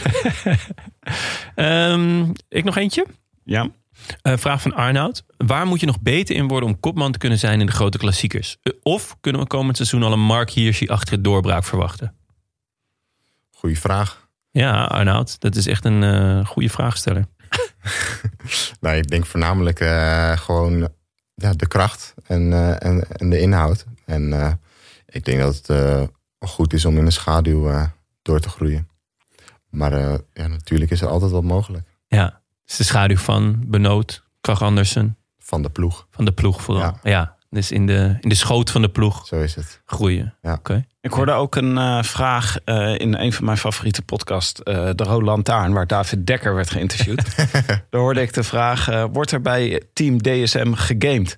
[SPEAKER 3] um, ik nog eentje?
[SPEAKER 4] Ja.
[SPEAKER 3] Uh, vraag van Arnoud. Waar moet je nog beter in worden om kopman te kunnen zijn in de grote klassiekers? Uh, of kunnen we komend seizoen al een Mark Hirschi-achtige doorbraak verwachten?
[SPEAKER 5] Goeie vraag.
[SPEAKER 3] Ja, Arnoud. Dat is echt een uh, goede vraagsteller.
[SPEAKER 5] nou, ik denk voornamelijk uh, gewoon ja, de kracht en, uh, en, en de inhoud. En uh, ik denk dat het uh, goed is om in de schaduw uh, door te groeien. Maar uh, ja, natuurlijk is er altijd wat mogelijk.
[SPEAKER 3] Ja, dus de schaduw van Benoot, Krach Andersen.
[SPEAKER 5] Van de ploeg.
[SPEAKER 3] Van de ploeg vooral. Ja, ja dus in de, in de schoot van de ploeg.
[SPEAKER 5] Zo is het.
[SPEAKER 3] Groeien.
[SPEAKER 5] Ja.
[SPEAKER 3] Okay.
[SPEAKER 4] Ik hoorde ook een uh, vraag uh, in een van mijn favoriete podcasts, uh, De Rode Lantaarn, waar David Dekker werd geïnterviewd. Daar hoorde ik de vraag, uh, wordt er bij Team D S M gegamed?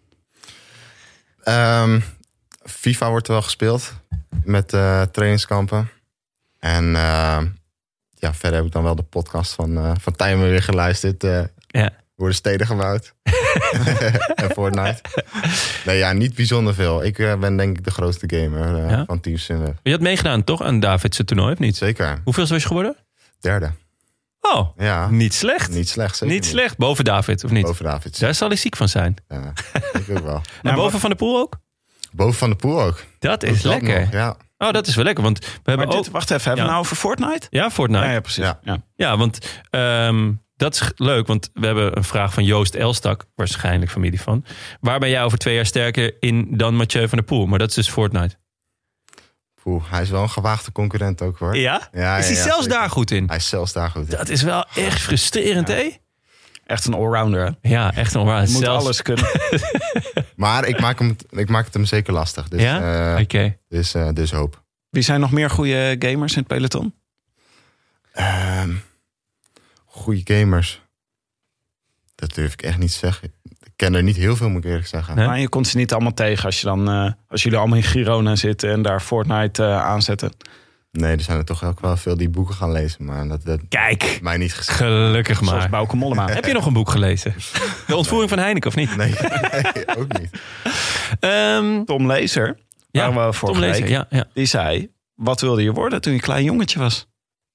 [SPEAKER 5] Um, FIFA wordt er wel gespeeld met uh, trainingskampen. En uh, ja, verder heb ik dan wel de podcast van, uh, van Tijmen weer geluisterd. Uh,
[SPEAKER 3] ja.
[SPEAKER 5] worden steden gebouwd. En Fortnite. Nee, ja, niet bijzonder veel. Ik uh, ben denk ik de grootste gamer uh,
[SPEAKER 3] Ja?
[SPEAKER 5] van Team Sunweb.
[SPEAKER 3] Je had meegedaan toch aan David's toernooi, of niet?
[SPEAKER 5] Zeker.
[SPEAKER 3] Hoeveel was je geworden?
[SPEAKER 5] Derde.
[SPEAKER 3] Oh,
[SPEAKER 5] Ja,
[SPEAKER 3] niet slecht.
[SPEAKER 5] niet slecht. Zeker
[SPEAKER 3] Niet slecht. Boven David, of niet?
[SPEAKER 5] Boven Davids.
[SPEAKER 3] Daar zal hij ziek van zijn.
[SPEAKER 5] Ja, ik ook wel.
[SPEAKER 3] En boven Van der Poel ook?
[SPEAKER 5] Boven Van de Poel ook.
[SPEAKER 3] Dat is
[SPEAKER 5] Dat
[SPEAKER 3] lekker.
[SPEAKER 5] nog, ja.
[SPEAKER 3] Oh, dat is wel lekker, want we hebben
[SPEAKER 4] Maar
[SPEAKER 3] ook...
[SPEAKER 4] dit, wacht even, hebben we
[SPEAKER 3] Ja.
[SPEAKER 4] nou over Fortnite?
[SPEAKER 3] Ja, Fortnite.
[SPEAKER 4] Ja,
[SPEAKER 3] Ja,
[SPEAKER 4] ja precies.
[SPEAKER 5] Ja.
[SPEAKER 4] Ja.
[SPEAKER 3] ja want um, dat is leuk, want we hebben een vraag van Joost Elstak, waarschijnlijk familie van. Waar ben jij over twee jaar sterker in dan Mathieu van der Poel? Maar dat is dus Fortnite.
[SPEAKER 5] Poel, hij is wel een gewaagde concurrent ook hoor.
[SPEAKER 3] Ja?
[SPEAKER 5] Ja,
[SPEAKER 3] is hij
[SPEAKER 5] ja,
[SPEAKER 3] zelfs
[SPEAKER 5] zeker.
[SPEAKER 3] daar goed in?
[SPEAKER 5] Hij is zelfs daar goed in.
[SPEAKER 3] Dat is wel echt frustrerend, hè?
[SPEAKER 4] Echt een allrounder. Hè?
[SPEAKER 3] Ja, echt onwaar.
[SPEAKER 4] Je moet
[SPEAKER 3] Zelfs...
[SPEAKER 4] alles kunnen.
[SPEAKER 5] Maar ik maak, hem, ik maak het hem zeker lastig. Dus,
[SPEAKER 3] Ja?
[SPEAKER 5] eh,
[SPEAKER 3] Oké. Okay.
[SPEAKER 5] dus, uh, dus hoop.
[SPEAKER 4] Wie zijn nog meer goede gamers in het peloton?
[SPEAKER 5] Uh, goeie gamers. Dat durf ik echt niet te zeggen. Ik ken er niet heel veel, moet ik eerlijk zeggen.
[SPEAKER 3] Nee?
[SPEAKER 4] Maar je komt ze niet allemaal tegen als, je dan, uh, als jullie allemaal in Girona zitten en daar Fortnite uh, aanzetten.
[SPEAKER 5] Nee, er zijn er toch ook wel veel die boeken gaan lezen. Maar dat heeft
[SPEAKER 3] Kijk,
[SPEAKER 5] mij niet gezegd.
[SPEAKER 3] gelukkig
[SPEAKER 4] Zoals
[SPEAKER 3] maar.
[SPEAKER 4] Bouke Mollema.
[SPEAKER 3] Heb je nog een boek gelezen? De ontvoering van Heineken, of niet?
[SPEAKER 5] Nee, nee, ook niet.
[SPEAKER 3] Um,
[SPEAKER 4] Tom Lezer,
[SPEAKER 3] ja,
[SPEAKER 4] waar we vorige
[SPEAKER 3] Tom Lezer,
[SPEAKER 4] week,
[SPEAKER 3] ja, ja.
[SPEAKER 4] die zei... Wat wilde je worden toen je een klein jongetje was?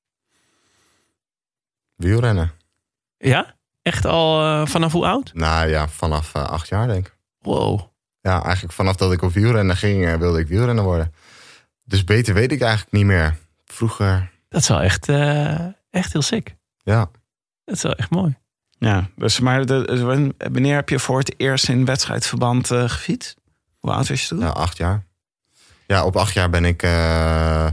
[SPEAKER 5] Wielrennen.
[SPEAKER 3] Ja? Echt al uh, vanaf hoe oud?
[SPEAKER 5] Nou ja, vanaf uh, acht jaar denk ik.
[SPEAKER 3] Wow.
[SPEAKER 5] Ja, eigenlijk vanaf dat ik op wielrennen ging, uh, wilde ik wielrenner worden. Dus beter weet ik eigenlijk niet meer. Vroeger,
[SPEAKER 3] Dat is wel echt, uh, echt heel sick.
[SPEAKER 5] ja.
[SPEAKER 3] Dat is wel echt mooi.
[SPEAKER 4] Ja, dus maar de, wanneer heb je voor het eerst in wedstrijdverband uh, gefietst? Hoe oud was je toen?
[SPEAKER 5] Ja, acht jaar. Ja, op acht jaar ben ik... Uh,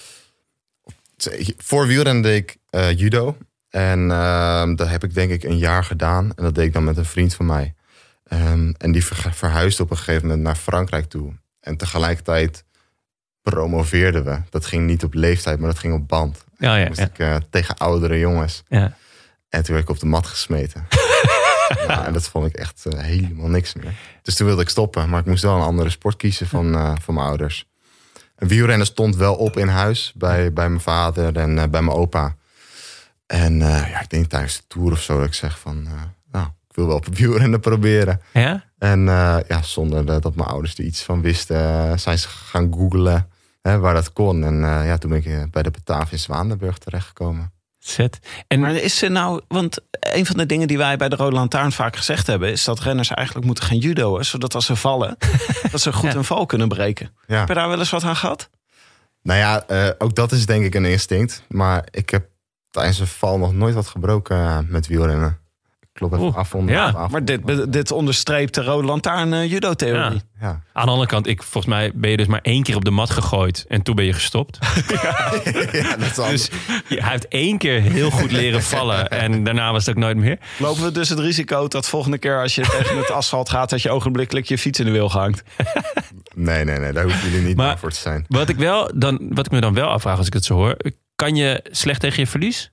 [SPEAKER 5] voor wielrennen deed ik uh, judo. En uh, dat heb ik denk ik een jaar gedaan. En dat deed ik dan met een vriend van mij. Um, en die ver, verhuisde op een gegeven moment naar Frankrijk toe. En tegelijkertijd promoveerden we. Dat ging niet op leeftijd, maar dat ging op band.
[SPEAKER 3] Ja, ja,
[SPEAKER 5] moest
[SPEAKER 3] ja.
[SPEAKER 5] ik uh, tegen oudere jongens.
[SPEAKER 3] Ja.
[SPEAKER 5] En toen werd ik op de mat gesmeten. Ja, en dat vond ik echt uh, helemaal niks meer. Dus toen wilde ik stoppen. Maar ik moest wel een andere sport kiezen van, uh, van mijn ouders. En wielrennen stond wel op in huis. Bij, bij mijn vader en uh, bij mijn opa. En uh, ja, ik denk tijdens de tour of zo dat ik zeg van... Uh, nou, ik wil wel op wielrennen proberen.
[SPEAKER 3] Ja?
[SPEAKER 5] En uh, ja, zonder dat mijn ouders er iets van wisten... Uh, zijn ze gaan googlen hè, waar dat kon. En uh, ja, toen ben ik uh, bij de Bataaf in Zwaandenburg terechtgekomen.
[SPEAKER 3] Zet. En
[SPEAKER 4] Maar is er nou, want een van de dingen die wij bij de Rode Lantaarn vaak gezegd hebben, is dat renners eigenlijk moeten gaan judoën, zodat als ze vallen, dat ze goed
[SPEAKER 3] Ja.
[SPEAKER 4] een val kunnen breken.
[SPEAKER 5] Ja.
[SPEAKER 4] Heb je daar wel eens wat aan gehad?
[SPEAKER 5] Nou ja, uh, ook dat is denk ik een instinct. Maar ik heb tijdens een val nog nooit wat gebroken uh, met wielrennen. Ik klop even
[SPEAKER 3] Oeh,
[SPEAKER 5] af onder
[SPEAKER 3] ja.
[SPEAKER 5] af, af.
[SPEAKER 4] Maar dit, dit onderstreept de Rode Lantaarn uh, judo-theorie.
[SPEAKER 3] Ja.
[SPEAKER 5] Ja.
[SPEAKER 3] aan de andere kant, ik, volgens mij ben je dus maar één keer op de mat gegooid. En toen ben je gestopt.
[SPEAKER 5] Ja, dat is al...
[SPEAKER 3] Dus je, hij heeft één keer heel goed leren vallen. En daarna was het ook nooit meer.
[SPEAKER 4] Lopen we dus het risico dat volgende keer als je tegen het asfalt gaat, dat je ogenblikkelijk je fiets in de wiel gehangt?
[SPEAKER 5] Nee, nee, nee, daar hoeven jullie niet
[SPEAKER 3] Maar-
[SPEAKER 5] bang voor te zijn.
[SPEAKER 3] Wat ik, wel, dan, wat ik me dan wel afvraag als ik het zo hoor. Kan je slecht tegen je verlies?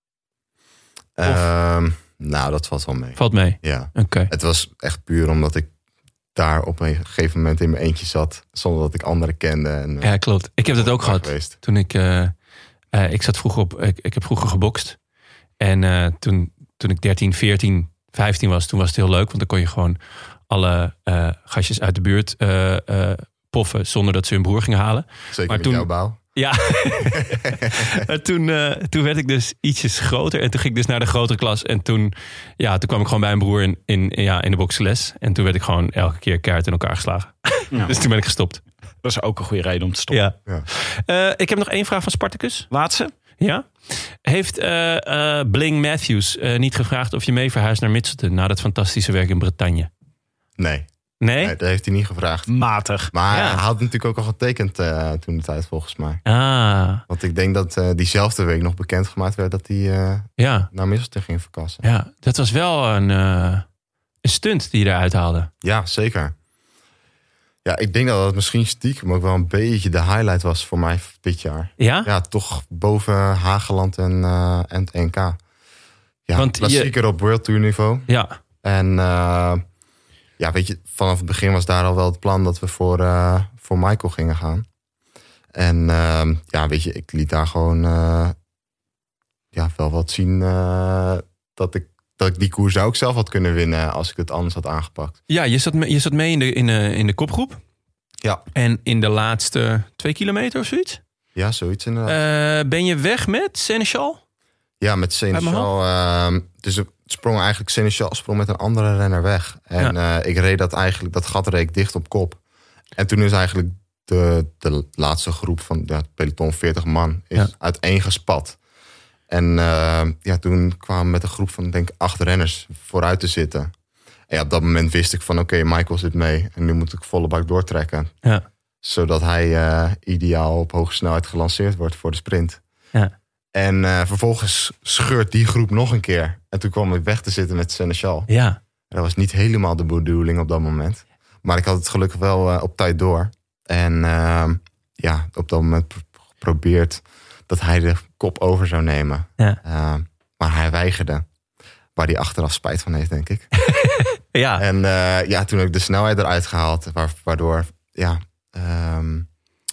[SPEAKER 5] Ehm, nou, dat valt wel mee.
[SPEAKER 3] Valt mee.
[SPEAKER 5] Ja.
[SPEAKER 3] Oké.
[SPEAKER 5] Het was echt puur omdat ik daar op een gegeven moment in mijn eentje zat. Zonder dat ik anderen kende. En,
[SPEAKER 3] Ja, klopt. Ik heb dat ook gehad.
[SPEAKER 5] Geweest.
[SPEAKER 3] Toen ik, uh, uh, ik zat vroeger op, ik, ik heb vroeger gebokst. En uh, toen, toen ik dertien, veertien, vijftien was, toen was het heel leuk. Want dan kon je gewoon alle uh, gastjes uit de buurt uh, uh, poffen zonder dat ze hun broer gingen halen.
[SPEAKER 5] Zeker
[SPEAKER 3] Maar
[SPEAKER 5] met
[SPEAKER 3] toen-
[SPEAKER 5] jouw bouw.
[SPEAKER 3] Ja, en toen, uh, toen werd ik dus ietsjes groter. En toen ging ik dus naar de grotere klas. En toen, ja, toen kwam ik gewoon bij een broer in, in, ja, in de boksles. En toen werd ik gewoon elke keer keihard in elkaar geslagen.
[SPEAKER 4] Ja.
[SPEAKER 3] Dus toen ben ik gestopt.
[SPEAKER 4] Dat is ook een goede reden om te stoppen.
[SPEAKER 3] Ja.
[SPEAKER 5] Ja.
[SPEAKER 3] Uh, ik heb nog één vraag van Spartacus.
[SPEAKER 4] Laatste?
[SPEAKER 3] Ja. Heeft uh, uh, Bling Matthews uh, niet gevraagd of je mee verhuist naar Mitchelton na dat fantastische werk in Bretagne?
[SPEAKER 5] Nee,
[SPEAKER 3] Nee?
[SPEAKER 5] nee, dat heeft hij niet gevraagd.
[SPEAKER 4] Matig.
[SPEAKER 5] Maar
[SPEAKER 3] Ja.
[SPEAKER 5] hij had natuurlijk ook al getekend uh, toen de tijd volgens mij.
[SPEAKER 3] Ah,
[SPEAKER 5] Want ik denk dat uh, diezelfde week nog bekendgemaakt werd dat hij uh,
[SPEAKER 3] ja.
[SPEAKER 5] naar Misselten ging verkassen.
[SPEAKER 3] Ja, dat was wel een, uh, een stunt die je eruit haalde.
[SPEAKER 5] Ja, zeker. Ja, ik denk dat dat misschien stiekem ook wel een beetje de highlight was voor mij dit jaar.
[SPEAKER 3] Ja?
[SPEAKER 5] Ja, toch boven Hageland en, uh, en het N K. Ja,
[SPEAKER 3] Want
[SPEAKER 5] klassieker op World Tour niveau.
[SPEAKER 3] Ja.
[SPEAKER 5] En uh, ja, weet je, vanaf het begin was daar al wel het plan dat we voor, uh, voor Michael gingen gaan. En uh, ja, weet je, ik liet daar gewoon uh, ja, wel wat zien uh, dat ik dat ik die koers ook zelf had kunnen winnen als ik het anders had aangepakt.
[SPEAKER 3] Ja, je zat, me, je zat mee in de, in, de, in de kopgroep.
[SPEAKER 5] Ja.
[SPEAKER 3] En in de laatste twee kilometer of zoiets?
[SPEAKER 5] Ja, zoiets inderdaad.
[SPEAKER 3] Uh, ben je weg met Sénéchal?
[SPEAKER 5] Ja, met Sénéchal. Uh, dus het sprong eigenlijk Sénéchal sprong met een andere renner weg. En ja. uh, ik reed dat eigenlijk, dat gat reed ik dicht op kop. En toen is eigenlijk de, de laatste groep van ja, het peloton, veertig man, is ja. uiteengespat. En uh, ja, toen kwamen we met een groep van denk ik acht renners vooruit te zitten. En ja, op dat moment wist ik van oké, okay, Michael zit mee. En nu moet ik volle bak doortrekken. Ja. Zodat hij uh, ideaal op hoge snelheid gelanceerd wordt voor de sprint. Ja. En uh, vervolgens scheurt die groep nog een keer. En toen kwam ik weg te zitten met Sénéchal.
[SPEAKER 3] Ja.
[SPEAKER 5] Dat was niet helemaal de bedoeling op dat moment. Maar ik had het gelukkig wel uh, op tijd door. En uh, ja, op dat moment geprobeerd dat hij de kop over zou nemen. Ja. Uh, maar hij weigerde. Waar hij achteraf spijt van heeft, denk ik.
[SPEAKER 3] Ja.
[SPEAKER 5] En uh, ja, toen heb ik de snelheid eruit gehaald. Waardoor, ja... Um,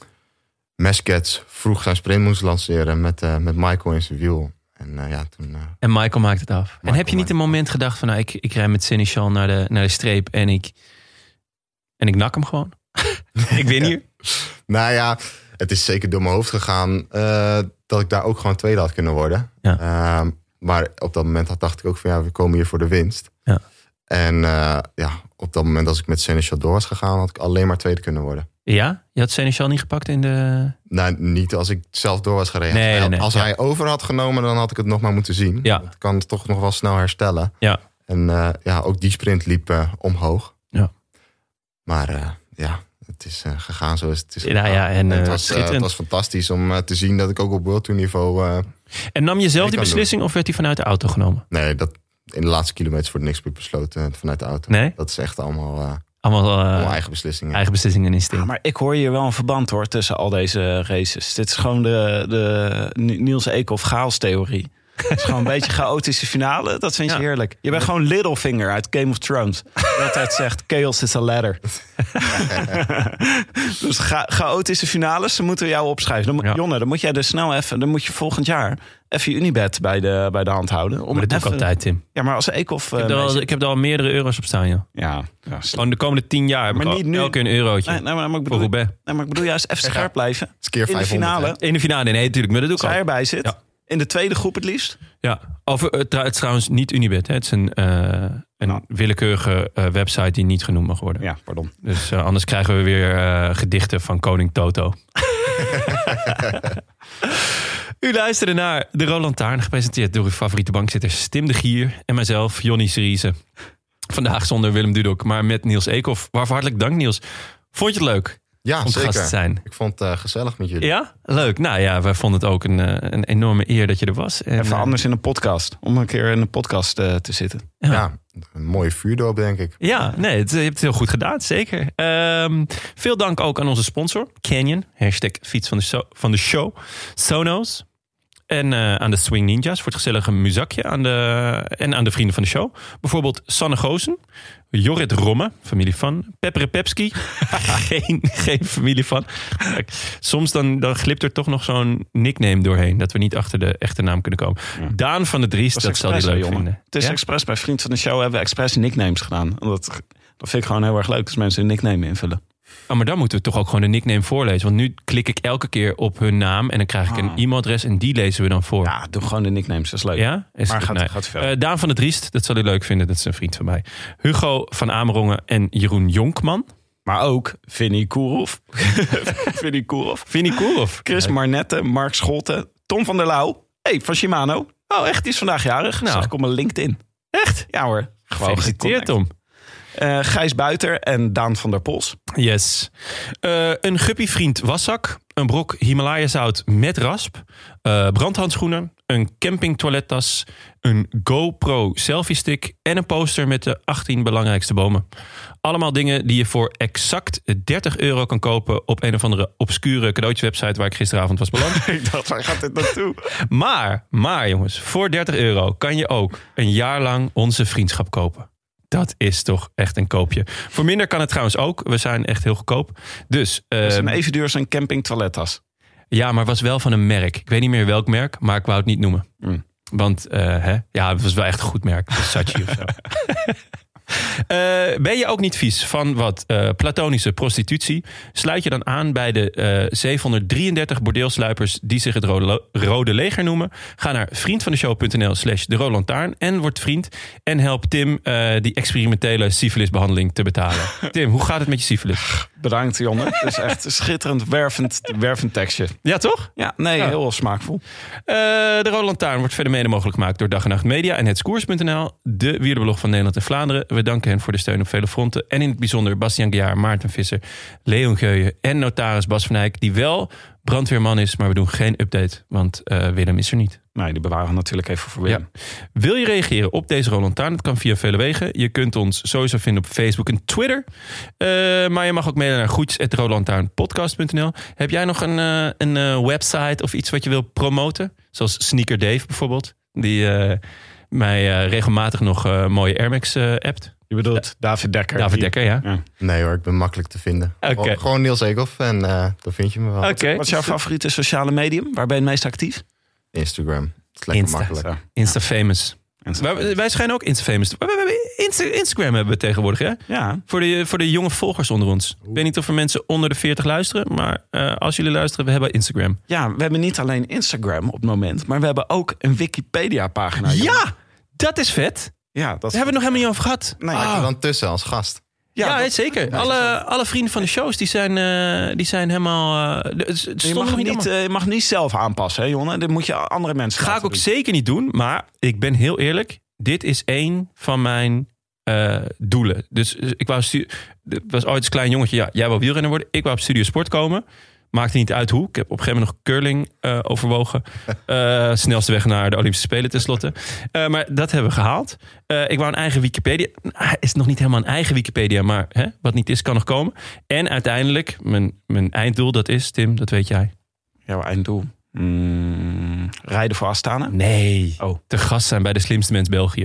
[SPEAKER 5] Meskets vroeg zijn sprint moest lanceren met, uh, met Michael in zijn wiel. En, uh, ja, toen, uh,
[SPEAKER 3] en Michael maakt het af. Michael en heb je niet een moment
[SPEAKER 5] af.
[SPEAKER 3] gedacht van... Nou, ik, ik rij met Sénéchal naar de, naar de streep en ik, en ik nak hem gewoon? Ik win hier.
[SPEAKER 5] Nou ja, het is zeker door mijn hoofd gegaan... Uh, dat ik daar ook gewoon tweede had kunnen worden. Ja. Uh, maar op dat moment dacht ik ook van... ja, we komen hier voor de winst. Ja. En uh, ja, op dat moment als ik met Sénéchal door was gegaan... had ik alleen maar tweede kunnen worden.
[SPEAKER 3] Ja? Je had Sénéchal niet gepakt in de...
[SPEAKER 5] Nou, niet als ik zelf door was gereden.
[SPEAKER 3] Nee, nee, nee.
[SPEAKER 5] Als
[SPEAKER 3] ja.
[SPEAKER 5] hij over had genomen, dan had ik het nog maar moeten zien.
[SPEAKER 3] Ja.
[SPEAKER 5] Het kan toch nog wel snel herstellen.
[SPEAKER 3] Ja.
[SPEAKER 5] En uh, ja, ook die sprint liep uh, omhoog.
[SPEAKER 3] Ja.
[SPEAKER 5] Maar uh, ja, het is uh, gegaan zoals het is gegaan.
[SPEAKER 3] Nou ja, en, uh,
[SPEAKER 5] en het, was, uh, het was fantastisch om uh, te zien dat ik ook op World Tour niveau... Uh,
[SPEAKER 3] en nam je zelf die beslissing doen. Of werd die vanuit de auto genomen?
[SPEAKER 5] Nee, dat, in de laatste kilometers wordt niks meer besloten vanuit de auto.
[SPEAKER 3] Nee?
[SPEAKER 5] Dat is echt allemaal... Uh,
[SPEAKER 3] Allemaal, uh,
[SPEAKER 5] allemaal eigen beslissingen.
[SPEAKER 3] Eigen beslissingen en instinct.
[SPEAKER 4] Ja, maar ik hoor hier wel een verband hoor tussen al deze races. Dit is gewoon de, de Niels Eekhoff chaos-theorie. Het is gewoon een beetje chaotische finale. Dat vind je ja. heerlijk. Je bent gewoon Littlefinger uit Game of Thrones. Die altijd zegt, chaos is a ladder. Dus cha- chaotische finales, ze moeten jou opschrijven. Dan, ja. Jonne, dan moet jij dus snel even... Dan moet je volgend jaar even je Unibet bij de, bij de hand houden. Om
[SPEAKER 3] maar dat doe
[SPEAKER 4] even,
[SPEAKER 3] ik altijd, Tim.
[SPEAKER 4] Ja, maar als Eekhoff...
[SPEAKER 3] Ik heb, uh, al, ik heb er al meerdere euro's op staan, joh.
[SPEAKER 4] Ja. ja
[SPEAKER 3] Gewoon de komende tien jaar heb
[SPEAKER 4] maar
[SPEAKER 3] ik
[SPEAKER 4] niet
[SPEAKER 3] al
[SPEAKER 4] nu.
[SPEAKER 3] elke een eurotje.
[SPEAKER 4] Nee, nee, maar, maar ik bedoel, nee, maar ik bedoel juist even scherp blijven.
[SPEAKER 5] Keer
[SPEAKER 4] in de finale.
[SPEAKER 5] Hè?
[SPEAKER 3] In de finale, nee, natuurlijk. Maar dat doe ik
[SPEAKER 4] als
[SPEAKER 3] al.
[SPEAKER 4] hij erbij zit. Ja. In de tweede groep het liefst.
[SPEAKER 3] Ja, over, het is trouwens niet Unibet. Hè. Het is een, uh, een nou. willekeurige uh, website die niet genoemd mag worden.
[SPEAKER 4] Ja, pardon.
[SPEAKER 3] Dus uh, anders krijgen we weer uh, gedichten van koning Toto. U luisterde naar De Roland Taarn, gepresenteerd door uw favoriete bankzitters Tim de Gier en mijzelf, Jonny Seriese. Vandaag zonder Willem Dudok, maar met Niels Eekhoff. Waarvoor hartelijk dank, Niels. Vond je het leuk?
[SPEAKER 5] Ja,
[SPEAKER 3] om te
[SPEAKER 5] zeker.
[SPEAKER 3] gast te zijn.
[SPEAKER 5] Ik vond het uh, gezellig met jullie.
[SPEAKER 3] Ja? Leuk. Nou ja, wij vonden het ook een, een enorme eer dat je er was. En,
[SPEAKER 4] Even anders in een podcast. Om een keer in een podcast uh, te zitten.
[SPEAKER 5] Ja. ja, een mooie vuurdoop, denk ik.
[SPEAKER 3] Ja, nee, het, je hebt het heel goed gedaan, zeker. Um, veel dank ook aan onze sponsor, Canyon. Hashtag fiets van de, so- van de show. Sonos. En uh, aan de Swing Ninjas voor het gezellige muzakje. Aan de, en aan de vrienden van de show. Bijvoorbeeld Sanne Goosen. Jorrit Romme, familie van. Pepper Pepski, geen, geen familie van. Soms dan, dan glipt er toch nog zo'n nickname doorheen. Dat we niet achter de echte naam kunnen komen. Ja. Daan van de Driest, dat, dat zal hij leuk jongen. vinden.
[SPEAKER 4] Het is ja? expres bij Vriend van de Show hebben we expres nicknames gedaan. Dat, dat vind ik gewoon heel erg leuk als mensen een nickname invullen.
[SPEAKER 3] Oh, maar dan moeten we toch ook gewoon de nickname voorlezen. Want nu klik ik elke keer op hun naam en dan krijg ik ah. een e-mailadres en die lezen we dan voor.
[SPEAKER 4] Ja, doe gewoon de nicknames, dat is leuk.
[SPEAKER 3] Ja? Is
[SPEAKER 4] maar
[SPEAKER 3] het,
[SPEAKER 4] gaat,
[SPEAKER 3] nee.
[SPEAKER 4] gaat verder.
[SPEAKER 3] Uh, Daan van de Driest, dat zal u leuk vinden. Dat is een vriend van mij. Hugo van Amerongen en Jeroen Jonkman.
[SPEAKER 4] Maar ook Vinnie Koerhoff. Vinnie Koerhoff.
[SPEAKER 3] Vinnie Koerhoff.
[SPEAKER 4] Chris leuk. Marnette, Mark Scholten, Tom van der Lauw. Hey, van Shimano. Oh, echt, die is vandaag jarig. Nou. Zag ik op mijn LinkedIn.
[SPEAKER 3] Echt?
[SPEAKER 4] Ja hoor.
[SPEAKER 3] Gefeliciteerd, Tom.
[SPEAKER 4] Uh, Gijs Buiter en Daan van der Pols.
[SPEAKER 3] Yes. Uh, een guppievriend waszak. Een brok Himalaya zout met rasp. Uh, brandhandschoenen. Een campingtoilettas. Een GoPro selfie stick. En een poster met de achttien belangrijkste bomen. Allemaal dingen die je voor exact dertig euro kan kopen op een of andere obscure cadeautjeswebsite waar ik gisteravond was beland.
[SPEAKER 4] Ik dacht, waar gaat dit naartoe?
[SPEAKER 3] Maar, maar jongens, voor dertig euro kan je ook een jaar lang onze vriendschap kopen. Dat is toch echt een koopje. Voor minder kan het trouwens ook. We zijn echt heel goedkoop. Dus, uh,
[SPEAKER 4] dat is een even duur als een camping toilettas.
[SPEAKER 3] Ja, maar was wel van een merk. Ik weet niet meer welk merk, maar ik wou het niet noemen. Mm. Want uh, hè? Ja, het was wel echt een goed merk. Versace of zo. Uh, ben je ook niet vies van wat uh, platonische prostitutie? Sluit je dan aan bij de uh, zevenhonderddrieëndertig bordeelsluipers die zich het Rode, Rode Leger noemen. Ga naar vriendvandeshow.nl slash de Rode Lantaarn en word vriend. En help Tim uh, die experimentele syfilisbehandeling te betalen. Tim, hoe gaat het met je syfilis?
[SPEAKER 4] Bedankt, Jonne. Het is echt een schitterend, wervend, wervend tekstje.
[SPEAKER 3] Ja, toch?
[SPEAKER 4] Ja, nee,
[SPEAKER 3] ja.
[SPEAKER 4] heel smaakvol.
[SPEAKER 3] Uh, de Rode Lantaarn wordt verder mede mogelijk gemaakt door Dag en Nacht Media en Hetskoers punt n l. De wielerblog van Nederland en Vlaanderen. We danken hen voor de steun op vele fronten. En in het bijzonder Bastiaan Gejaar, Maarten Visser, Leon Geuyen en notaris Bas van Eyck, die wel brandweerman is, maar we doen geen update, want uh, Willem is er niet.
[SPEAKER 4] Nee, die bewaren we natuurlijk even voor Willem.
[SPEAKER 3] Ja. Wil je reageren op deze Rode Lantaarn? Dat kan via vele wegen. Je kunt ons sowieso vinden op Facebook en Twitter. Uh, maar je mag ook mailen naar groetjes at rodelantaarnpodcast punt n l. Heb jij nog een, uh, een uh, website of iets wat je wil promoten? Zoals Sneaker Dave bijvoorbeeld. Die uh, mij uh, regelmatig nog uh, mooie Air Max uh, appt.
[SPEAKER 4] Je bedoelt ja. David Dekker.
[SPEAKER 3] David Dekker, ja.
[SPEAKER 4] ja.
[SPEAKER 5] Nee hoor, ik ben makkelijk te vinden.
[SPEAKER 3] Okay.
[SPEAKER 5] Gewoon Niels Eekhoff en uh, dan vind je me wel.
[SPEAKER 3] Okay.
[SPEAKER 4] Wat is jouw favoriete sociale medium? Waar ben je het meest actief?
[SPEAKER 5] Instagram. Het is lekker
[SPEAKER 3] Insta.
[SPEAKER 5] makkelijk.
[SPEAKER 3] Ja. Insta famous.
[SPEAKER 4] Insta
[SPEAKER 3] wij, wij schijnen ook Insta famous. Insta, Instagram hebben we tegenwoordig, hè?
[SPEAKER 4] Ja.
[SPEAKER 3] Voor de, voor de jonge volgers onder ons. Ik weet niet of er mensen onder de veertig luisteren, maar uh, als jullie luisteren, we hebben Instagram.
[SPEAKER 4] Ja, we hebben niet alleen Instagram op het moment, maar we hebben ook een Wikipedia-pagina.
[SPEAKER 3] Ja, dat is vet.
[SPEAKER 4] Ja, dat
[SPEAKER 3] Daar hebben we nog helemaal niet over gehad.
[SPEAKER 5] Nee, ah. je dan tussen als gast.
[SPEAKER 3] Ja, ja
[SPEAKER 4] dat,
[SPEAKER 3] zeker. Alle, alle vrienden van de shows die zijn, uh, die zijn helemaal. Uh,
[SPEAKER 4] je, mag niet, niet uh, je mag niet zelf aanpassen, hè, Jonne? Dit moet je andere mensen.
[SPEAKER 3] Ga ik ook
[SPEAKER 4] doen.
[SPEAKER 3] zeker niet doen. Maar ik ben heel eerlijk. Dit is één van mijn uh, doelen. Dus ik wou stu- was ooit een klein jongetje. Ja, jij wou wielrenner worden. Ik wou op Studio Sport komen. Maakte niet uit hoe. Ik heb op een gegeven moment nog curling uh, overwogen. Uh, snelste weg naar de Olympische Spelen tenslotte. Uh, maar dat hebben we gehaald. Uh, ik wou een eigen Wikipedia. Nou, is nog niet helemaal een eigen Wikipedia. Maar hè, wat niet is, kan nog komen. En uiteindelijk, mijn, mijn einddoel, dat is, Tim, dat weet jij.
[SPEAKER 4] Jouw einddoel? Mm, rijden voor Astana?
[SPEAKER 3] Nee.
[SPEAKER 4] Oh.
[SPEAKER 3] Te gast zijn bij de slimste mens België.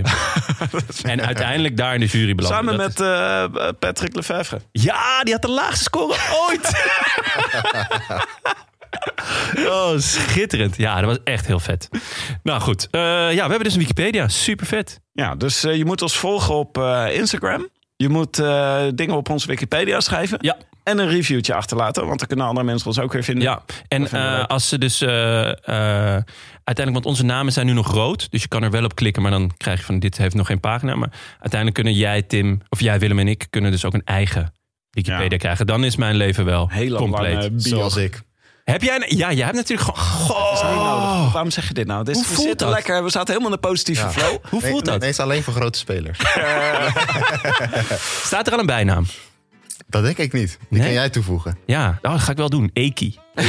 [SPEAKER 3] En uiteindelijk daar in de jury belanden.
[SPEAKER 4] Samen
[SPEAKER 3] dat
[SPEAKER 4] met uh, Patrick Lefevre.
[SPEAKER 3] Ja, die had de laagste score ooit. Oh, schitterend. Ja, dat was echt heel vet. Nou goed, uh, ja, we hebben dus een Wikipedia. Super vet.
[SPEAKER 4] Ja, dus uh, je moet ons volgen op uh, Instagram. Je moet uh, dingen op onze Wikipedia schrijven.
[SPEAKER 3] Ja.
[SPEAKER 4] En een reviewtje achterlaten, want dan kunnen andere mensen ons ook weer vinden.
[SPEAKER 3] Ja, en uh, als ze dus uh, uh, uiteindelijk, want onze namen zijn nu nog rood, dus je kan er wel op klikken, maar dan krijg je van dit heeft nog geen pagina. Maar uiteindelijk kunnen jij, Tim, of jij, Willem en ik, kunnen dus ook een eigen Wikipedia ja. krijgen. Dan is mijn leven wel hele compleet.
[SPEAKER 4] Lange bio.
[SPEAKER 5] Zoals ik.
[SPEAKER 3] Heb jij een, ja, jij hebt natuurlijk gewoon.
[SPEAKER 4] Goh, dat is niet nodig. Waarom zeg je dit nou? Dit,
[SPEAKER 3] Hoe
[SPEAKER 4] we
[SPEAKER 3] voelt
[SPEAKER 4] zitten
[SPEAKER 3] dat?
[SPEAKER 4] lekker. We zaten helemaal in de positieve
[SPEAKER 5] ja.
[SPEAKER 4] flow.
[SPEAKER 3] Hoe voelt
[SPEAKER 5] nee,
[SPEAKER 3] dat?
[SPEAKER 5] Nee, is alleen voor grote spelers.
[SPEAKER 3] Staat er al een bijnaam?
[SPEAKER 5] Dat denk ik niet. Die
[SPEAKER 3] nee?
[SPEAKER 5] kan jij toevoegen.
[SPEAKER 3] Ja, oh, dat ga ik wel doen. Eki. uh,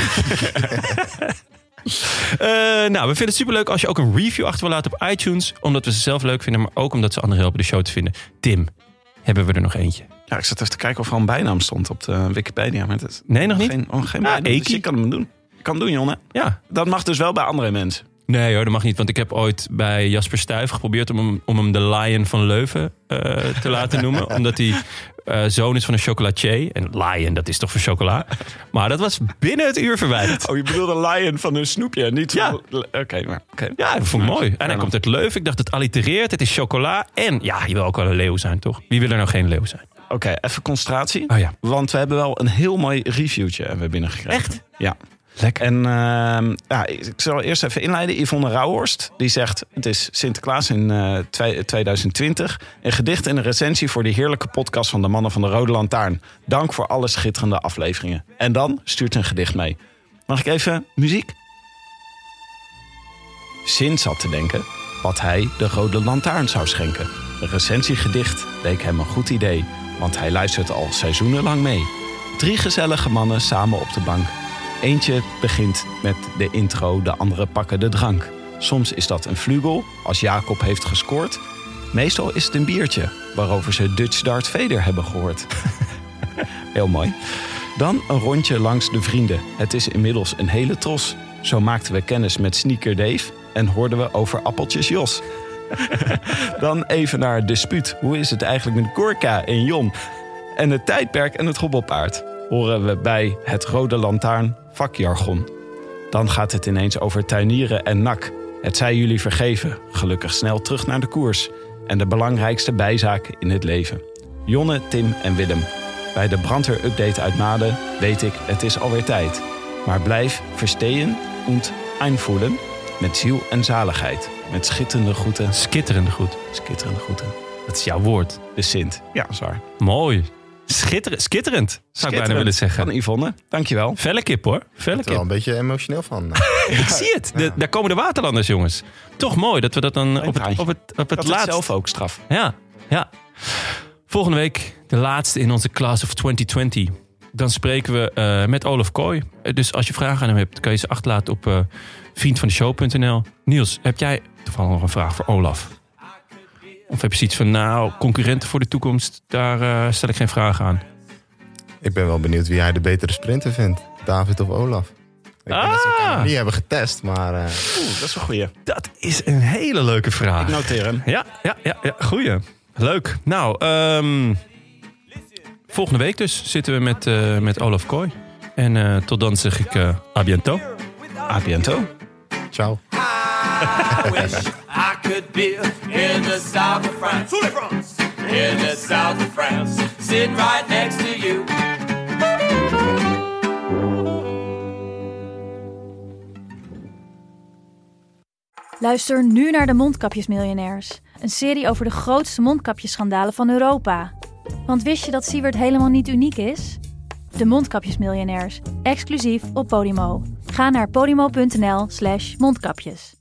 [SPEAKER 3] nou, we vinden het superleuk als je ook een review achter wil laten op iTunes. Omdat we ze zelf leuk vinden, maar ook omdat ze anderen helpen de show te vinden. Tim, hebben we er nog eentje?
[SPEAKER 4] Ja, ik zat even te kijken of er een bijnaam stond op de Wikipedia. Maar het is
[SPEAKER 3] nee, nog niet?
[SPEAKER 4] Geen, oh, geen
[SPEAKER 3] ja,
[SPEAKER 4] bijnaam,
[SPEAKER 3] Eki.
[SPEAKER 4] dus je kan hem doen. Je kan hem doen, Jonne.
[SPEAKER 3] Ja.
[SPEAKER 4] Dat mag dus wel bij andere mensen.
[SPEAKER 3] Nee hoor, dat mag niet. Want ik heb ooit bij Jasper Stuyf geprobeerd om hem, om hem de Lion van Leuven uh, te laten noemen. Omdat hij uh, zoon is van een chocolatier. En Lion, dat is toch voor chocola? Maar dat was binnen het uur verwijderd.
[SPEAKER 4] Oh, je bedoelde Lion van een snoepje, niet
[SPEAKER 3] ja.
[SPEAKER 4] Oké, okay, maar... Okay.
[SPEAKER 3] Ja, dat vond ik mooi. En hij komt uit Leuven. Ik dacht, het allitereert, het is chocola. En ja, je wil ook wel een leeuw zijn, toch? Wie wil er nou geen leeuw zijn?
[SPEAKER 4] Oké, okay, even concentratie.
[SPEAKER 3] Oh ja.
[SPEAKER 4] Want we hebben wel een heel mooi reviewtje hebben we binnengekregen.
[SPEAKER 3] Echt?
[SPEAKER 4] Ja.
[SPEAKER 3] Lekker.
[SPEAKER 4] En uh, ja, ik zal eerst even inleiden. Yvonne Rauhorst, die zegt... Het is Sinterklaas in uh, tweeduizend twintig. Een gedicht en een recensie voor de heerlijke podcast van de Mannen van de Rode Lantaarn. Dank voor alle schitterende afleveringen. En dan stuurt een gedicht mee. Mag ik even muziek? Sint zat te denken wat hij de Rode Lantaarn zou schenken. Een recensiegedicht leek hem een goed idee. Want hij luistert al seizoenenlang mee. Drie gezellige mannen samen op de bank. Eentje begint met de intro, de andere pakken de drank. Soms is dat een vlugel, als Jacob heeft gescoord. Meestal is het een biertje, waarover ze Dutch Darth Vader hebben gehoord. Heel mooi. Dan een rondje langs de vrienden. Het is inmiddels een hele tros. Zo maakten we kennis met Sneaker Dave en hoorden we over Appeltjes Jos. Dan even naar Dispuut. Hoe is het eigenlijk met Gorka en Jon? En het tijdperk en het hobbelpaard horen we bij het Rode Lantaarn vakjargon. Dan gaat het ineens over tuinieren en nak. Het zij jullie vergeven, gelukkig snel terug naar de koers. En de belangrijkste bijzaak in het leven. Jonne, Tim en Willem. Bij de brandweerupdate uit Maden weet ik, het is alweer tijd. Maar blijf verstehen und einvoelen met ziel en zaligheid. Met schitterende groeten.
[SPEAKER 3] Skitterende goed.
[SPEAKER 4] Skitterende groeten.
[SPEAKER 3] Dat is jouw woord.
[SPEAKER 4] De Sint. Ja, zwaar.
[SPEAKER 3] Mooi. Schitterend. Skitterend, zou ik bijna willen zeggen.
[SPEAKER 4] Van Yvonne, dankjewel.
[SPEAKER 3] Felle kip hoor. Felle
[SPEAKER 5] Ik ben er wel een
[SPEAKER 3] kip.
[SPEAKER 5] beetje emotioneel van.
[SPEAKER 3] Ik zie het. De, daar komen de waterlanders, jongens. Toch mooi dat we dat dan op het,
[SPEAKER 4] traantje.
[SPEAKER 3] op het, op het
[SPEAKER 4] Dat is
[SPEAKER 3] laatst...
[SPEAKER 4] zelf ook straf.
[SPEAKER 3] Ja, ja. Volgende week de laatste in onze Class of twintig twintig. Dan spreken we uh, met Olaf Kooi. Uh, dus als je vragen aan hem hebt, kan je ze achterlaten op uh, vriendvandeshow punt n l. Niels, heb jij toevallig nog een vraag voor Olaf? Of heb je zoiets van, nou, concurrenten voor de toekomst, daar uh, stel ik geen vragen aan.
[SPEAKER 5] Ik ben wel benieuwd wie hij de betere sprinter vindt. David of Olaf. Ik
[SPEAKER 3] Ah!
[SPEAKER 5] denk dat ze elkaar nog niet hebben getest, maar... Uh...
[SPEAKER 4] Oeh, dat is een goeie.
[SPEAKER 3] Dat is een hele leuke vraag.
[SPEAKER 4] Ik noteer hem.
[SPEAKER 3] Ja, ja, ja, ja, goeie. Leuk. Nou, um, volgende week dus zitten we met, uh, met Olaf Kooi. En uh, tot dan zeg ik uh, à bientôt.
[SPEAKER 4] A biento.
[SPEAKER 5] Ciao.
[SPEAKER 6] I wish I could be in the south of France. In the south of France. Sitting right next to you.
[SPEAKER 7] Luister nu naar de Mondkapjesmiljonairs. Een serie over de grootste mondkapjesschandalen van Europa. Want wist je dat Siewert helemaal niet uniek is? De Mondkapjesmiljonairs, exclusief op Podimo. Ga naar podimo punt n l slash mondkapjes.